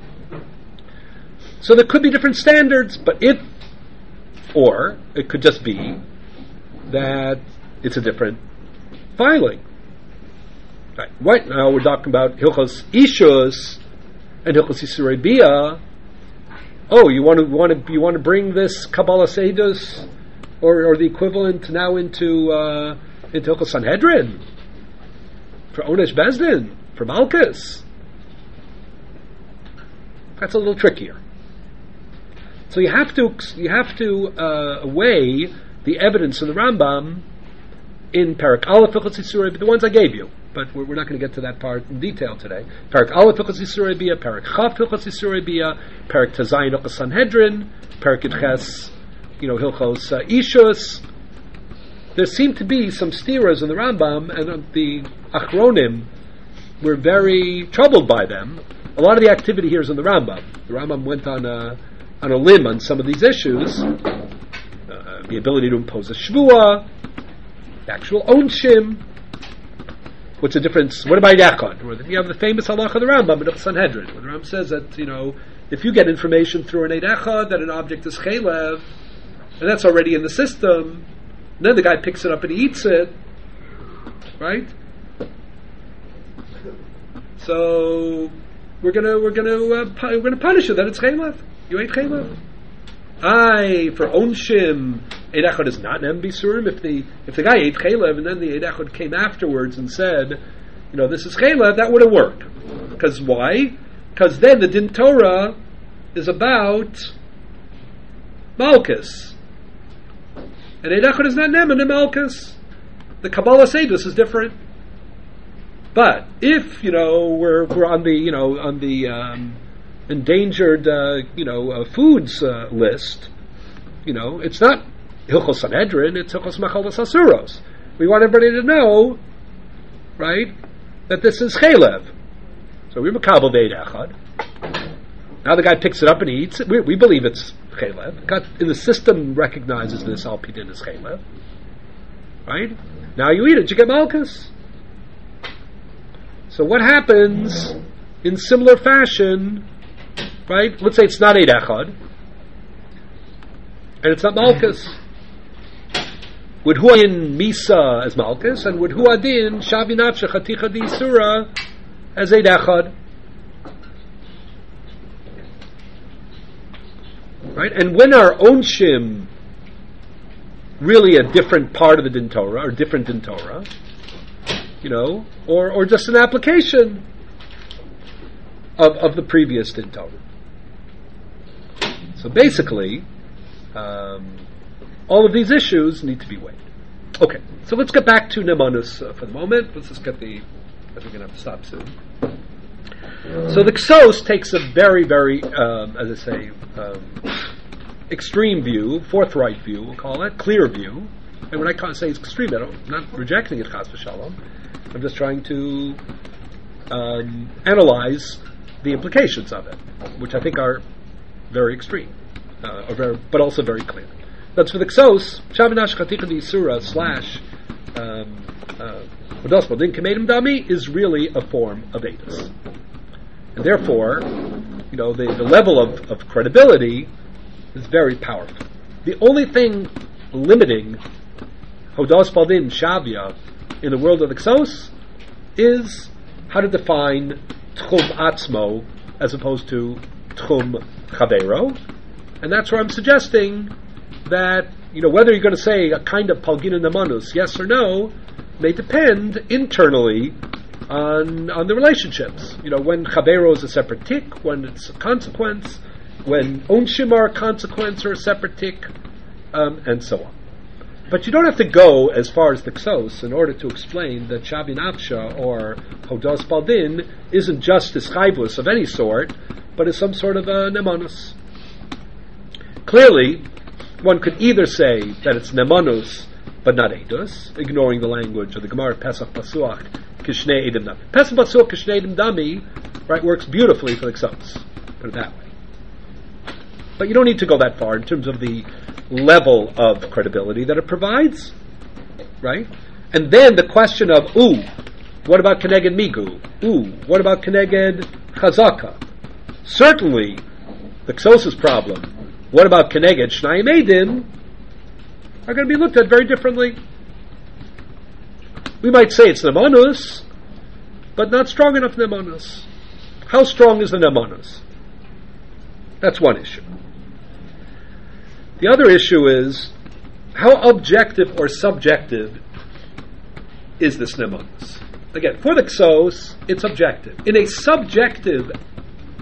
Speaker 1: So there could be different standards, but if, or it could just be that it's a different filing. Right, right now we're talking about Hilchos Ishus and Hilchos Yisrei Bia. Oh, you want to want to you want to bring this Kabbalah Seidus or or the equivalent now into uh, into Hilchos Sanhedrin for Onesh Bezdin for Malchus. That's a little trickier. So you have to you have to uh, weigh the evidence in the Rambam in Parak Aleph Hilchos Isurei, but the ones I gave you. But we're, we're not going to get to that part in detail today. Parak Aleph Hilchos Isurei Bia, Parak Chaf Hilchos Isurei Bia, Parak Tazayin Hilchos Sanhedrin, Parak Yitches, you know, Hilchos uh, Ishus. There seem to be some steeras in the Rambam, and uh, the Achronim were very troubled by them. A lot of the activity here is in the Rambam. The Rambam went on a on a limb on some of these issues. Uh, the ability to impose a shvuah, the actual onshim. What's the difference? What about Yachad? You have the famous halacha of the Rambam in the Sanhedrin, where the Rambam says that, you know, if you get information through an Eid Echad that an object is chaylev, and that's already in the system, and then the guy picks it up and he eats it, right? So we're gonna we're gonna uh, pu- we're gonna punish you that it's chaylev. You ate chaylev. I for onshim Eid Echad is not an bisurim. If the if the guy ate chaylev and then the Eid Echad came afterwards and said, you know, this is chaylev, that wouldn't work. Because why? Because then the Din Torah is about Malkus, and Eid Echad is not neman and Malkus. The Kabbalah Seidus is different. But if, you know, we're we're on the you know on the um, endangered uh, you know uh, foods uh, list, you know, it's not Hilchos Sanhedrin, it's Hilchos Machalos Asuros. We want everybody to know, right, that this is chaylev. So we makabel Eid Echad. Now the guy picks it up and he eats it. We, we believe it's chaylev. God in the system recognizes this al pidin as chaylev. Right? Now you eat it, you get malchus. So what happens in similar fashion, right? Let's say it's not Eid Echad, and it's not malchus. Would huadin misa as malchus, and would huadin shavinat shechaticha di surah as Eid Echad? Right? And when are onshim really a different part of the Din Torah, or different Din Torah, you know, or or just an application of of the previous Din Torah? So basically, um, all of these issues need to be weighed. Okay, so let's get back to Nemanus uh, for the moment. Let's just get the, because we're going to have to stop soon. So the Ksos takes a very, very, um, as I say, um, extreme view, forthright view, we'll call it, clear view. And when I can't say it's extreme, I don't, I'm not rejecting it, chas v'shalom. I'm just trying to um, analyze the implications of it, which I think are very extreme, uh, or very, but also very clear. That's for the Ksos, Shavinash Chaticha di Surah slash Hodas Baldin Kamedim Dami is really a form of Eidos. And therefore, you know, the, the level of, of credibility is very powerful. The only thing limiting Hodas Baldin Shavia in the world of the Ksos is how to define Tchum Atzmo as opposed to Tchum Chavero. And that's where I'm suggesting that, you know, whether you're going to say a kind of Palgina Nemanus, yes or no, may depend internally on on the relationships. You know, when Chavero is a separate tick, when it's a consequence, when Onshim are a consequence or a separate tick, um, and so on. But you don't have to go as far as the Ksos in order to explain that Shavin Avsha or Hodas Baldin isn't just a chayvus of any sort, but is some sort of a Nemanus. Clearly, one could either say that it's Nemanus but not Eidos, ignoring the language of the Gemara Pesach Pasuach Kishnei Edim Dami. Pesach Pasuach Kishnei Edim Dami, right, works beautifully for the Ksos. Put it that way. But you don't need to go that far in terms of the level of credibility that it provides, right? And then the question of, ooh, what about Keneged Migu? Ooh, what about Keneged Chazaka? Certainly, the Ksos' problem, what about Keneged Shnayim Eidim, are going to be looked at very differently. We might say it's Nemanus, but not strong enough Nemanus. How strong is the Nemanus? That's one issue. The other issue is, how objective or subjective is this Nemanus? Again, for the Ksos, it's objective. In a subjective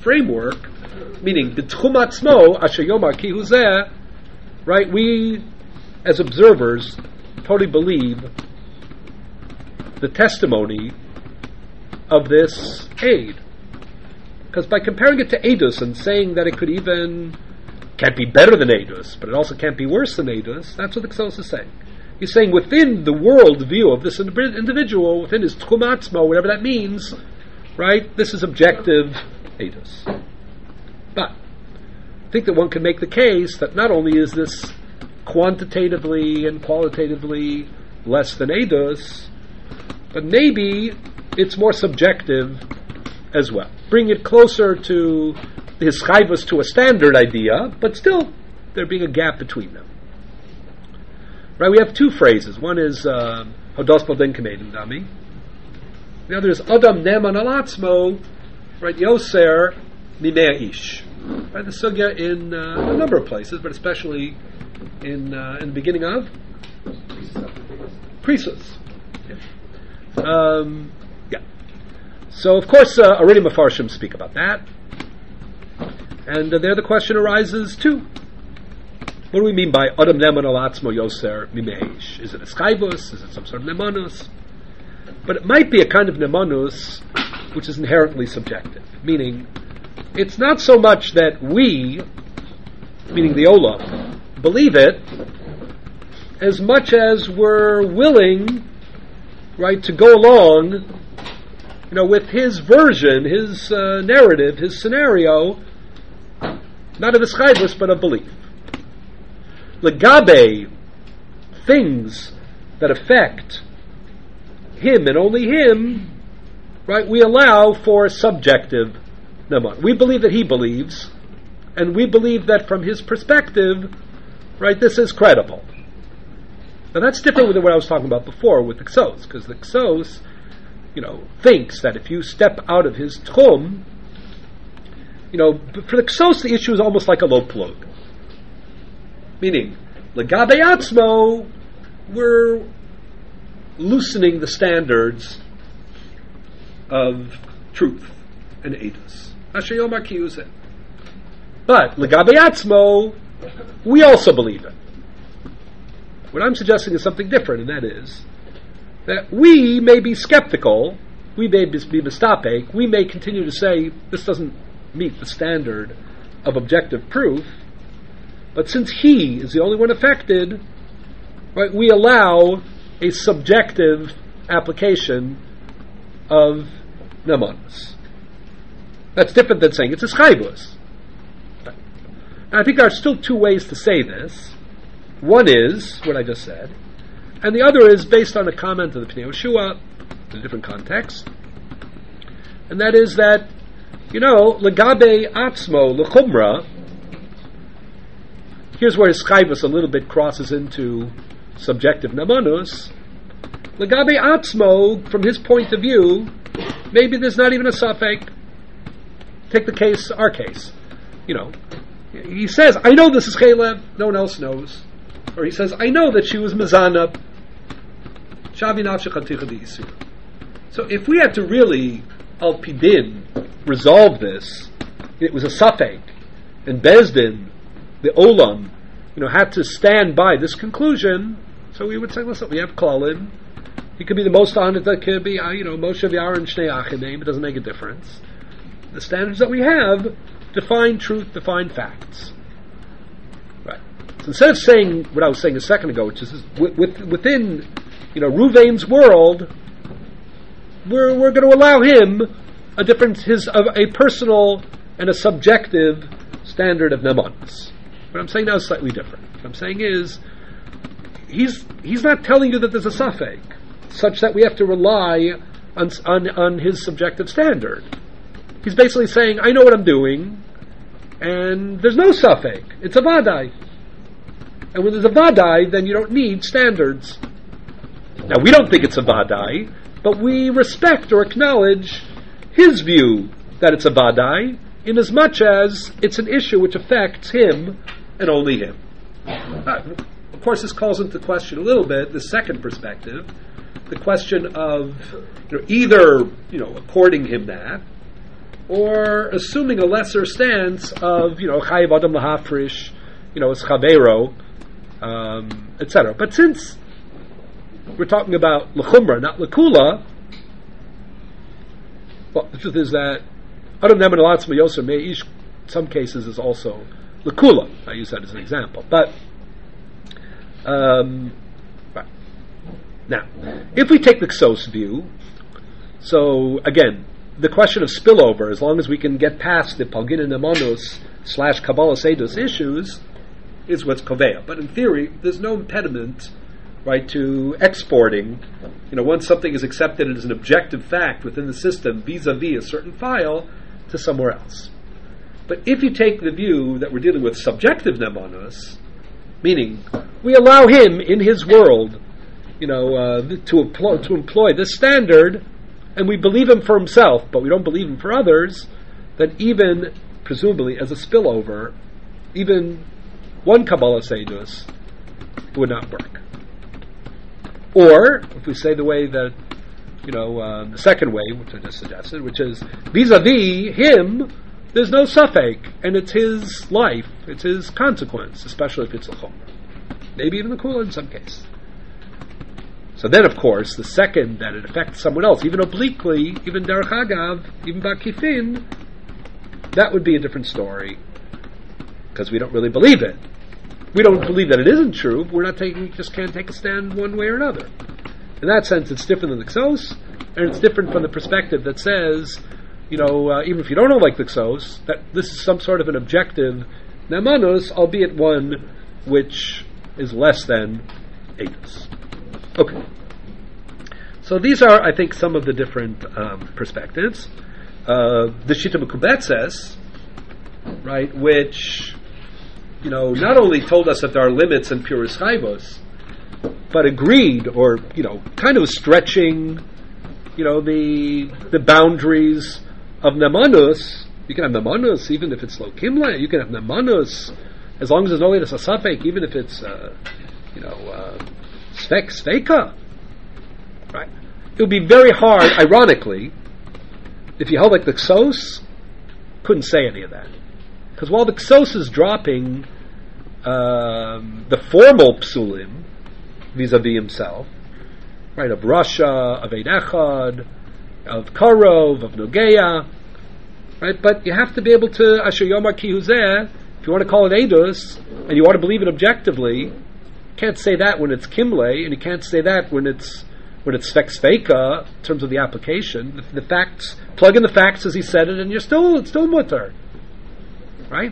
Speaker 1: framework, meaning the Tchum Atzmo, Asher Yomar Ki Hu Zeh, right, we, as observers, totally believe the testimony of this aid. Because by comparing it to Eidus and saying that it could even, can't be better than Eidus, but it also can't be worse than Eidus, that's what the Ksos is saying. He's saying within the world view of this individual, within his Tchum Atzmo, whatever that means, right, this is objective Eidus. But I think that one can make the case that not only is this quantitatively and qualitatively less than Eidus, but maybe it's more subjective as well. Bring it closer to his chayvus to a standard idea, but still there being a gap between them. Right, we have two phrases. One is Hodos Balden Kamedim Dami. The other is Adam Neman Alatzmo, right, Yoser Mimea Ish. Right, the sugya in uh, a number of places, but especially in uh, in the beginning of Krisus. Yeah. Um, yeah. So of course, uh, already Mefarshim speak about that, and uh, there the question arises too. What do we mean by Adam Neman Alatzmo Yoser Mimeish? Is it a Schaivus? Is it some sort of Nemanus? But it might be a kind of Nemanus which is inherently subjective, meaning it's not so much that we, meaning the Olam, believe it, as much as we're willing, right, to go along, you know, with his version, his uh, narrative, his scenario, not of Eschayvus, but of belief. Legabe, things that affect him and only him, right, we allow for subjective naman. We believe that he believes, and we believe that from his perspective, right, this is credible. Now that's different than what I was talking about before with the Ksos, because the Ksos, you know, thinks that if you step out of his tchum, you know, for the Ksos the issue is almost like a low plug. Meaning, legabe atzmo, we're loosening the standards of truth and edus. Asher Yomar Ki Hu Zeh. But legabe atzmo, we also believe it. What I'm suggesting is something different, and that is that we may be skeptical, we may be mistapek, we may continue to say this doesn't meet the standard of objective proof, but since he is the only one affected, right, we allow a subjective application of namanus. That's different than saying it's a schaibus. I think there are still two ways to say this. One is what I just said, and the other is based on a comment of the Pnei Yehoshua in a different context, and that is that, you know, legabe atzmo lechumra. Here's where his chayvus a little bit crosses into subjective namanus. Legabe atzmo, from his point of view, maybe there's not even a safek. Take the case, our case. You know, he says, I know this is Chalev, no one else knows. Or he says, I know that she was mezana. Shavi nafshe chaticha d'isur. So if we had to really, al pidin, resolve this, it was a safek, and Bezdin, the Olam, you know, had to stand by this conclusion, so we would say, listen, we have Klalim. He could be the most honored that could be, you know, Moshe V'Aaron Shnei Achinim. It doesn't make a difference. The standards that we have define truth, define facts. Right. So instead of saying what I was saying a second ago, which is with, with, within, you know, Ruvain's world, we're we're going to allow him a different, his a, a personal and a subjective standard of namanus. What I'm saying now is slightly different. What I'm saying is, he's he's not telling you that there's a safek, such that we have to rely on on, on his subjective standard. He's basically saying, I know what I'm doing, and there's no safek. It's a vadai. And when there's a vadai, then you don't need standards. Now, we don't think it's a vadai, but we respect or acknowledge his view that it's a vadai, in as much as it's an issue which affects him and only him. Uh, of course, this calls into question a little bit the second perspective, the question of, you know, either, you know, according him that, or assuming a lesser stance of, you know, chayiv adam lahafrish, you know, it's chavero, um, et cetera. But since we're talking about l'chumra, not l'kula, well, the truth is that adam neman alatzma yoser meish, in some cases is also l'kula. I use that as an example. But um, right. Now, if we take the Ksos view, so again, the question of spillover, as long as we can get past the Palgin and Nemanus slash Kabbalah Sedus issues, is what's Kovea. But in theory, there's no impediment, right, to exporting, you know, once something is accepted as an objective fact within the system vis-a-vis a certain file, to somewhere else. But if you take the view that we're dealing with subjective Nemanus, meaning we allow him in his world, you know, uh, to employ, to employ this standard, and we believe him for himself, but we don't believe him for others, then even, presumably, as a spillover, even one Kabbalah Sedus would not work. Or, if we say the way that, you know, uh, the second way, which I just suggested, which is, vis-a-vis him, there's no suffix, and it's his life, it's his consequence, especially if it's a chumrah. Maybe even the kula in some case. So then, of course, the second that it affects someone else, even obliquely, even derech hagav, even bakifin, that would be a different story, because we don't really believe it. We don't believe that it isn't true, but we're not taking, we just can't take a stand one way or another. In that sense, it's different than the Ksos, and it's different from the perspective that says, you know, uh, even if you don't know like the Ksos, that this is some sort of an objective Nemanus, albeit one which is less than Eidos. Okay. So these are, I think, some of the different um, perspectives. Uh, the Shita Mekubetzes, right, which, you know, not only told us that there are limits in Puris Chayvos, but agreed, or, you know, kind of stretching, you know, the the boundaries of Nemanus. You can have Nemanus even if it's Lo Kimle. You can have Nemanus as long as there's no latest Asafek, even if it's, uh, you know, uh, Svek, Sveka. Right? It would be very hard, ironically, if you held like the Ksos, couldn't say any of that. Because while the Ksos is dropping um, the formal Psulim, vis-a-vis himself, right, of Russia, of Eid Echad, of Karov, of Nogeya, right, but you have to be able to, Asher Yomar Ki Huzeh, if you want to call it Eidos, and you want to believe it objectively, you can't say that when it's Kimle, and you can't say that when it's when it's Svek Sveka, in terms of the application. The, the facts, plug in the facts as he said it, and you're still, it's still mutter. Right?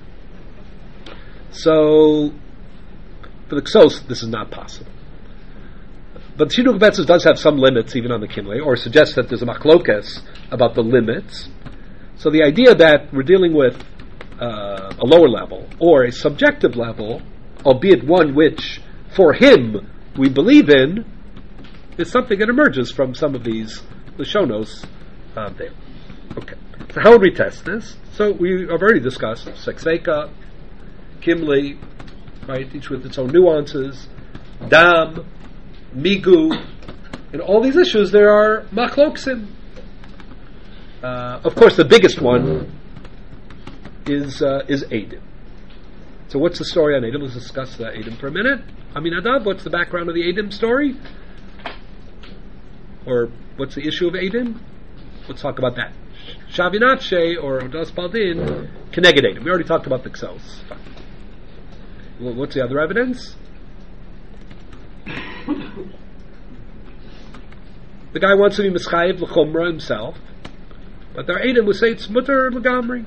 Speaker 1: So, for the Ksos, this is not possible. But the Shita Mekubetzes does have some limits even on the Kimle, or suggests that there's a machlokes about the limits. So the idea that we're dealing with uh, a lower level, or a subjective level, albeit one which, for him, we believe in, is something that emerges from some of these Lashonos uh, there. Okay. So how would we test this? So we have already discussed Sekseka, Kimli, right, each with its own nuances, Dam, Migu, in all these issues there are machloksim. Uh, of course, the biggest one is uh, is Eidim. So what's the story on Eidim? Let's discuss the Eidim for a minute. Aminadav, what's the background of the Eidim story? Or what's the issue of Eidim? Let's talk about that. Shavinatche or Odas Baldin, Keneged Eidim. We already talked about the Ksos. Well, what's the other evidence? The guy wants to be Mischayev L'chumra himself, but there are Eidim who say it's Mutter L'gamri.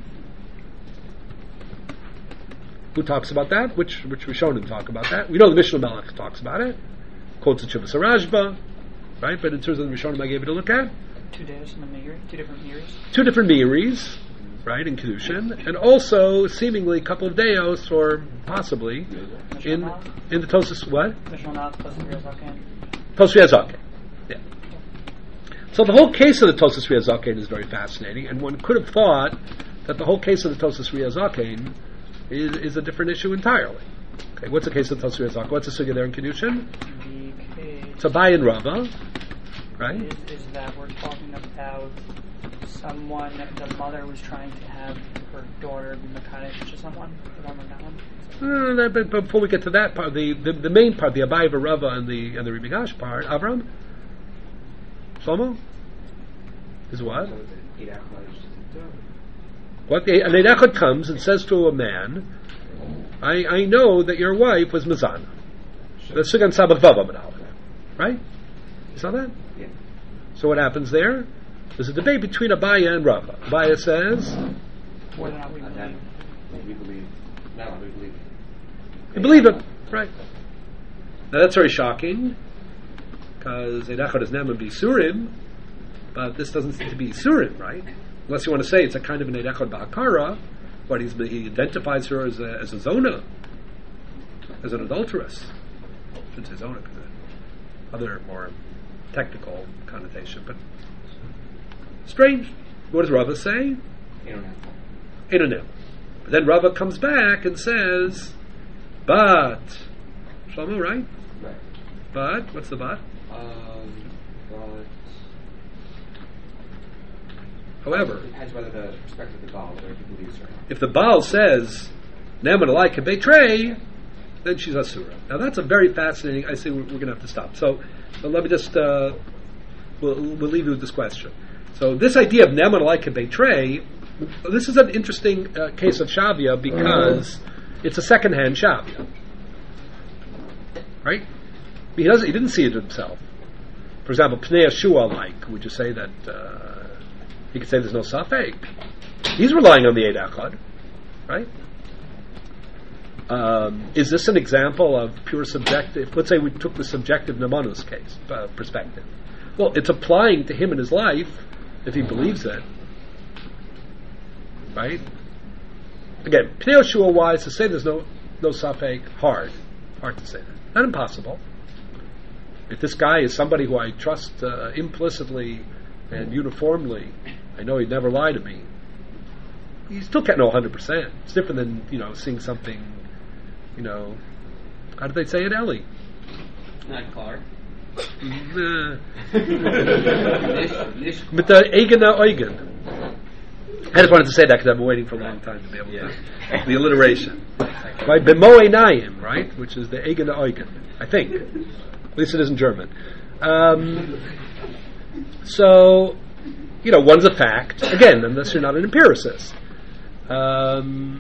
Speaker 1: Who talks about that? Which which Rishonim talk about that? We know the Mishnah Melech talks about it. Quotes the Chuvas Rashba, right? But in terms of the Rishonim I gave it a look at,
Speaker 5: two days in the Meiri, two different Meiris.
Speaker 1: Two different Meiris, right, in Kedushin, and also seemingly a couple of Deos, or possibly in in the Tosas what? Tosas Riazaken. Yeah. So the whole case of the Tosas Riazaken is very fascinating, and one could have thought that the whole case of the Tosas Riazaken is is a different issue entirely. Okay, what's the case of Tosas Riazaken? What's the sugya there in Kedushin?
Speaker 5: The case.
Speaker 1: It's Abai and Rava, right?
Speaker 5: Is, is that we're talking about someone, the mother was trying to have her daughter be mekadesh to someone.
Speaker 1: Uh, that, but, but before we get to that part, the, the, the main part, the Abai Rava and the and the Rebbe Gash part, Avram, Shlomo, is what? What the, an Eid Echad comes and says to a man, I, I know that your wife was Mazana. That's Sugan Sabbath Vava Menal. Right? You saw that?
Speaker 2: Yeah.
Speaker 1: So what happens there? There's a debate between Abaya and Rava. Abaya says,
Speaker 5: Whether or not we believe.
Speaker 2: We believe. No, we believe.
Speaker 1: you believe it. Right. Now that's very shocking, because Eid Echad is Neman B'Isurim, but this doesn't seem to be Isurim, right? Unless you want to say it's a kind of an Eid Echad Ba'akara, but he's, he identifies her as a, as a Zona, as an adulteress. I shouldn't say Zona, because other more technical connotation, but strange. What does Rava say? Einonem. Then Rava comes back and says, but, Shlomo, right?
Speaker 2: Right.
Speaker 1: But, what's the but?
Speaker 2: Um, but
Speaker 1: However,
Speaker 2: it depends whether the perspective of the Baal, whether he believes or not.
Speaker 1: if the Baal says, Neman alai can betray, then she's Asura. Now that's a very fascinating, I say we're, we're going to have to stop. So, so let me just, uh, we'll, we'll leave you with this question. So this idea of Neman alai can betray, this is an interesting uh, case of Shavia because it's a second-hand Shavia. Right? He doesn't. He didn't see it himself. For example, Pnei Yeshua, like, would you say that uh, he could say there's no safek? He's relying on the Eid Echad, right? Um, is this an example of pure subjective? Let's say we took the subjective Namanus case uh, perspective. Well, it's applying to him in his life if he believes it, right? Again, Pnei Yeshua wise to say there's no no safek, hard, hard to say that. Not impossible. If this guy is somebody who I trust uh, implicitly and uniformly, I know he'd never lie to me. You still can't know one hundred percent. It's different than, you know, seeing something, you know, how did they say it, Ellie?
Speaker 2: Not Clark.
Speaker 1: Nah.
Speaker 2: Nish, Nish
Speaker 1: But the Eigen na Eugen. I just wanted to say that because I've been waiting for a long time to be able
Speaker 2: Yeah.
Speaker 1: to. The alliteration. Right? Bemo Einayim, right? Which is the Eigen na Eugen. I think. At least it isn't German. Um, so, you know, one's a fact. Again, unless you're not an empiricist. Um,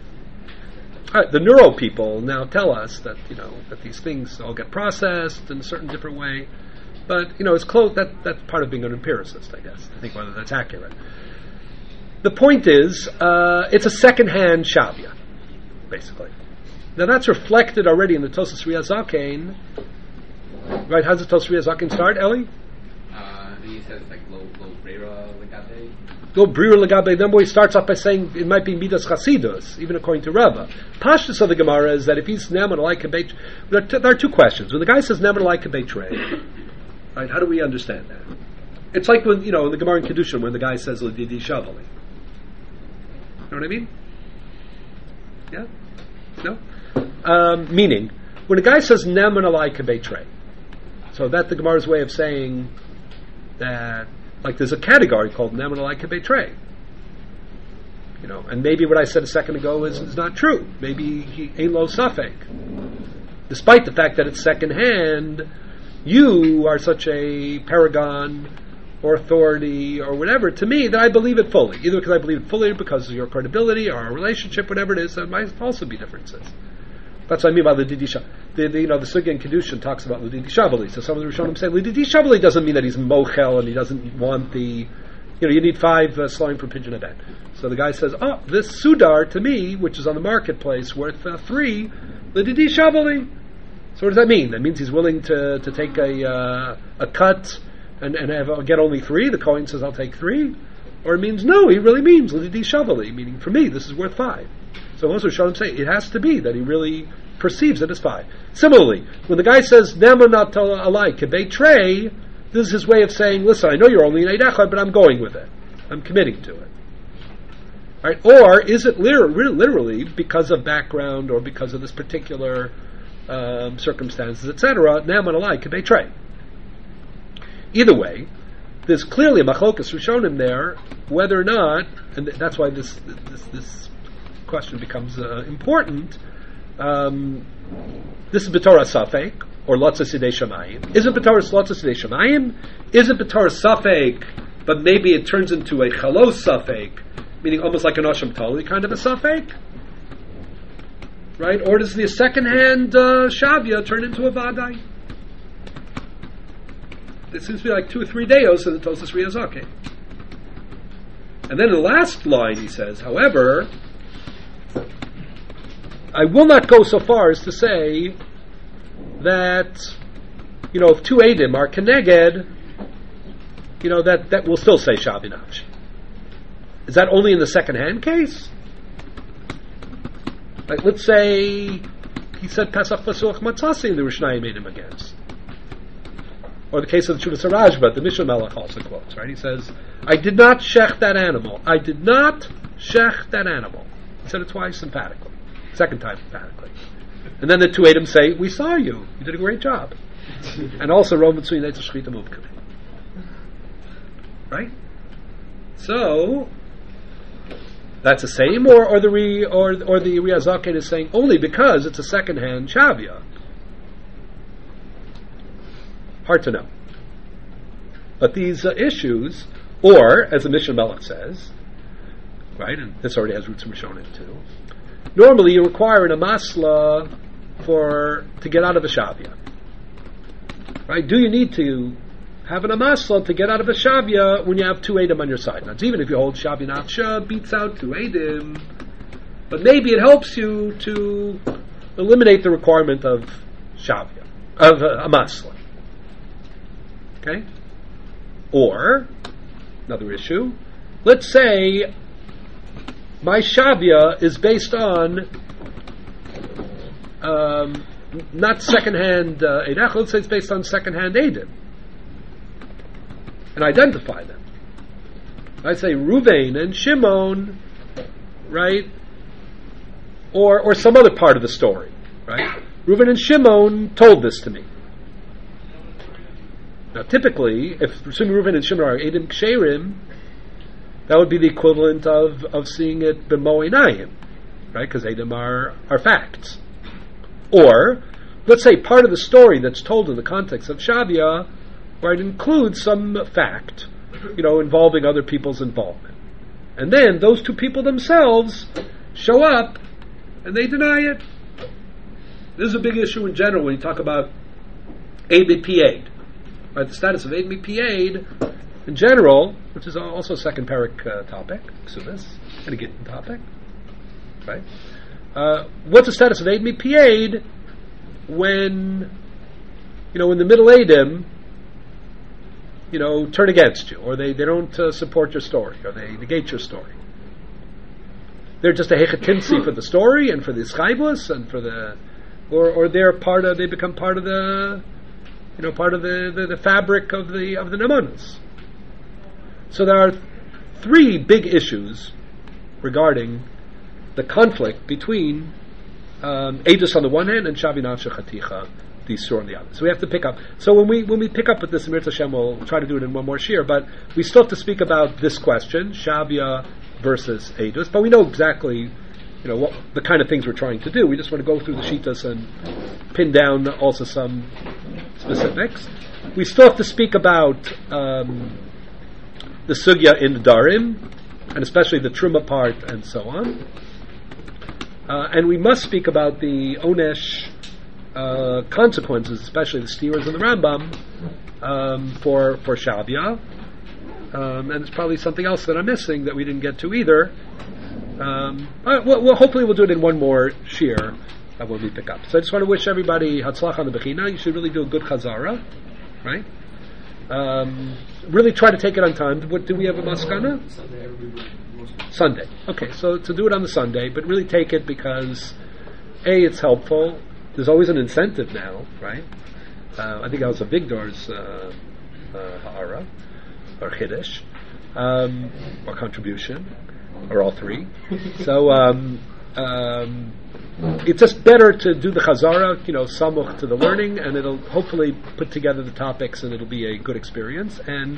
Speaker 1: all right, the neuro people now tell us that, you know, that these things all get processed in a certain different way. But, you know, it's close. That, that's part of being an empiricist, I guess. I think whether that's accurate. The point is, uh, it's a second-hand Shavia, basically. Now that's reflected already in the Tosas Riyazaken. Right, how does the Tosas Riyazaken start, Ellie?
Speaker 2: Uh, he says like low, low brera legabe.
Speaker 1: Go Brira Legabe, then boy starts off by saying it might be Midas Chasidus, even according to Rava. Pashtus of the Gemara is that if he's Neman alai kabeit, there, t- there are two questions. When the guy says Neman alai kabeit, right, how do we understand that? It's like when, you know, in the Gemara in Kedushin, when the guy says L'didi Shavali. You know what I mean? Yeah? No? Um, meaning, when a guy says Neman alai kabeit, so that's the Gemara's way of saying that, like, there's a category called Neman alai kabeit. You know, and maybe what I said a second ago is, is not true. Maybe he ain't lo safek. Despite the fact that it's second hand, you are such a paragon or authority or whatever to me that I believe it fully. Either because I believe it fully or because of your credibility or our relationship, whatever it is, there might also be differences. That's what I mean by L'didi Shavali. The, the, you know, the Sugya in Kedushin talks about L'didi Shavali. So some of the Rishonim say L'didi Shavali doesn't mean that he's mochel and he doesn't want the, you know, you need five uh, slime per pigeon a day. So the guy says, oh, this Sudar to me, which is on the marketplace, worth uh, three, L'didi Shavali. So what does that mean? That means he's willing to, to take a uh, a cut and, and have, uh, get only three? The Kohen says, I'll take three? Or it means, no, he really means L'didi Shavali, meaning for me, this is worth five. So most of the Rishonim say it has to be that he really perceives it as five. Similarly, when the guy says Neman alai kabeit trei, this is his way of saying, listen, I know you're only an Eid Echad, but I'm going with it. I'm committing to it. All right? Or is it literally, literally because of background or because of this particular um, circumstances, et cetera, Neman alai kabeit trei? Either way, there's clearly a machlokas rishonim there, whether or not, and that's why this this, this question becomes uh, important. Um, this is b'torah safek or lotza sidei shamayim. Is it b'torah lotza sidei shamayim? Is it b'torah safek, but maybe it turns into a chalos safek, meaning almost like an osham tali kind of a safek, right? Or does the second-hand uh, shavya turn into a vadai? It seems to be like two or three deos in the Tosas Riyazake. And then in the last line he says, however, I will not go so far as to say that, you know, if two Eidim are Keneged, you know, that, that will still say Shabinach. Is that only in the second-hand case? Like, let's say he said Pesach Pasuach Matzasi and there were Shnayim Eidim against. Or the case of the Chuvas Rajba, the Mishnah Melech also quotes, right? He says, I did not shech that animal. I did not shech that animal. He said it twice emphatically. Second time emphatically. And then the two Eidim say, we saw you. You did a great job. And also, Rov Mitzui Neitz Shchita Muvkei. Right? So, that's the same, or, or the re, or, or the Riyazaken is saying only because it's a second-hand Shavya. Hard to know. But these uh, issues, or, as the Mishnah Melech says, right, and this already has roots in Rishonim too, normally you require an amasla for, to get out of a Shavya. Right? Do you need to have an amasla to get out of a Shavya when you have two Eidim on your side? Now, it's even if you hold Shavya Nafsha beats out two Eidim, but maybe it helps you to eliminate the requirement of Shavya, of uh, amasla. Okay? Or, another issue, let's say my Shavya is based on um, not second-hand uh, Eidach, let's say it's based on second-hand Eidim. And identify them. I say Ruvain and Shimon, right? Or or some other part of the story, right? Reuven and Shimon told this to me. Now, typically, if Reuven and Shimon are Eidim Ksherim, that would be the equivalent of, of seeing it b'mo einayim, right? Because Eidim are, are facts. Or, let's say part of the story that's told in the context of Shavya, where it includes some fact, you know, involving other people's involvement. And then those two people themselves show up and they deny it. This is a big issue in general when you talk about Eid Mipi'ed. Right, the status of Eid Mipi'ed in general, which is also a second parak uh, topic, Ksubis, and a Gittin topic, right? Uh, what's the status of Eid Mipi'ed when, you know, in the middle Eidim, you know, turn against you, or they, they don't uh, support your story, or they negate your story. They're just a hechatimsi for the story, and for the schaibus, and for the, or or they're part of, they become part of the, you know, part of the, the, the fabric of the of the nemanos. So there are th- three big issues regarding the conflict between um, Eidus on the one hand and Shavi Nafshe Chaticha, the Sur on the other. So we have to pick up. So when we when we pick up with this, Mir Hashem, we'll try to do it in one more shir, but we still have to speak about this question, Shavya versus Eidus, but we know exactly, you know, what the kind of things we're trying to do. We just want to go through the Shitas and pin down also some specifics. We still have to speak about um, the Sugya in the Darim, and especially the Truma part and so on. Uh, and we must speak about the Onesh uh, consequences, especially the Steers and the Rambam, um, for, for Shavya. Um, and it's probably something else that I'm missing that we didn't get to either. Um, uh, well, well, hopefully we'll do it in one more shir uh, when we pick up. So I just want to wish everybody Hatzlach on the Bechina. You should really do a good Chazara, right? Um, really try to take it on time. What, do we have a maskana?
Speaker 4: Sunday,
Speaker 1: Sunday. Okay, so to do it on the Sunday, but really take it because A, it's helpful. There's always an incentive now, right? Uh, I think that was a Vigdor's uh, uh, ha'ara, or chiddush, um, or contribution, or all three. So um, um, it's just better to do the chazara, you know, samuch to the learning, and it'll hopefully put together the topics, and it'll be a good experience. And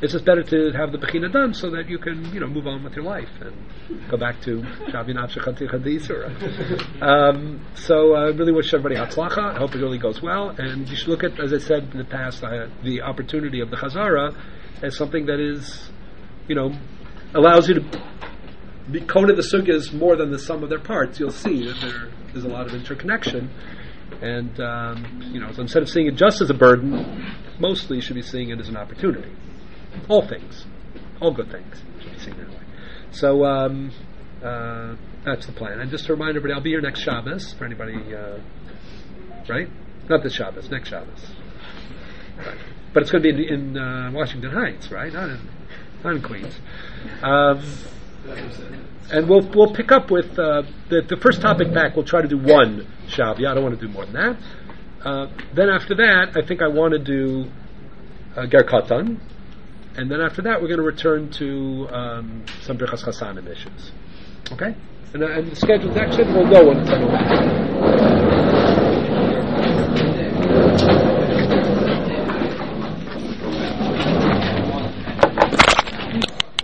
Speaker 1: it's just better to have the Bechina done so that you can, you know, move on with your life and go back to Shavi Nafshe Chati Chadisura. Um So I uh, really wish everybody Hatzlacha. I hope it really goes well. And you should look at, as I said in the past, uh, the opportunity of the Chazara as something that is, you know, allows you to be coded the sugyas more than the sum of their parts. You'll see that there is a lot of interconnection. And, um, you know, so instead of seeing it just as a burden, mostly you should be seeing it as an opportunity. All things. All good things should be seen that way. So, um, uh, that's the plan. And just to remind everybody, I'll be here next Shabbos, for anybody, uh, right? Not this Shabbos, next Shabbos. Right. But it's going to be in, in uh, Washington Heights, right? Not in, not in Queens. Um, and we'll we'll pick up with uh, the the first topic back. We'll try to do one Shabbat. I don't want to do more than that. Uh, then after that, I think I want to do uh, Ger Katan, and then after that, we're going to return to um, some Birchas Chasanim issues. Okay, and, uh, and the scheduled action we'll know when it's on the way.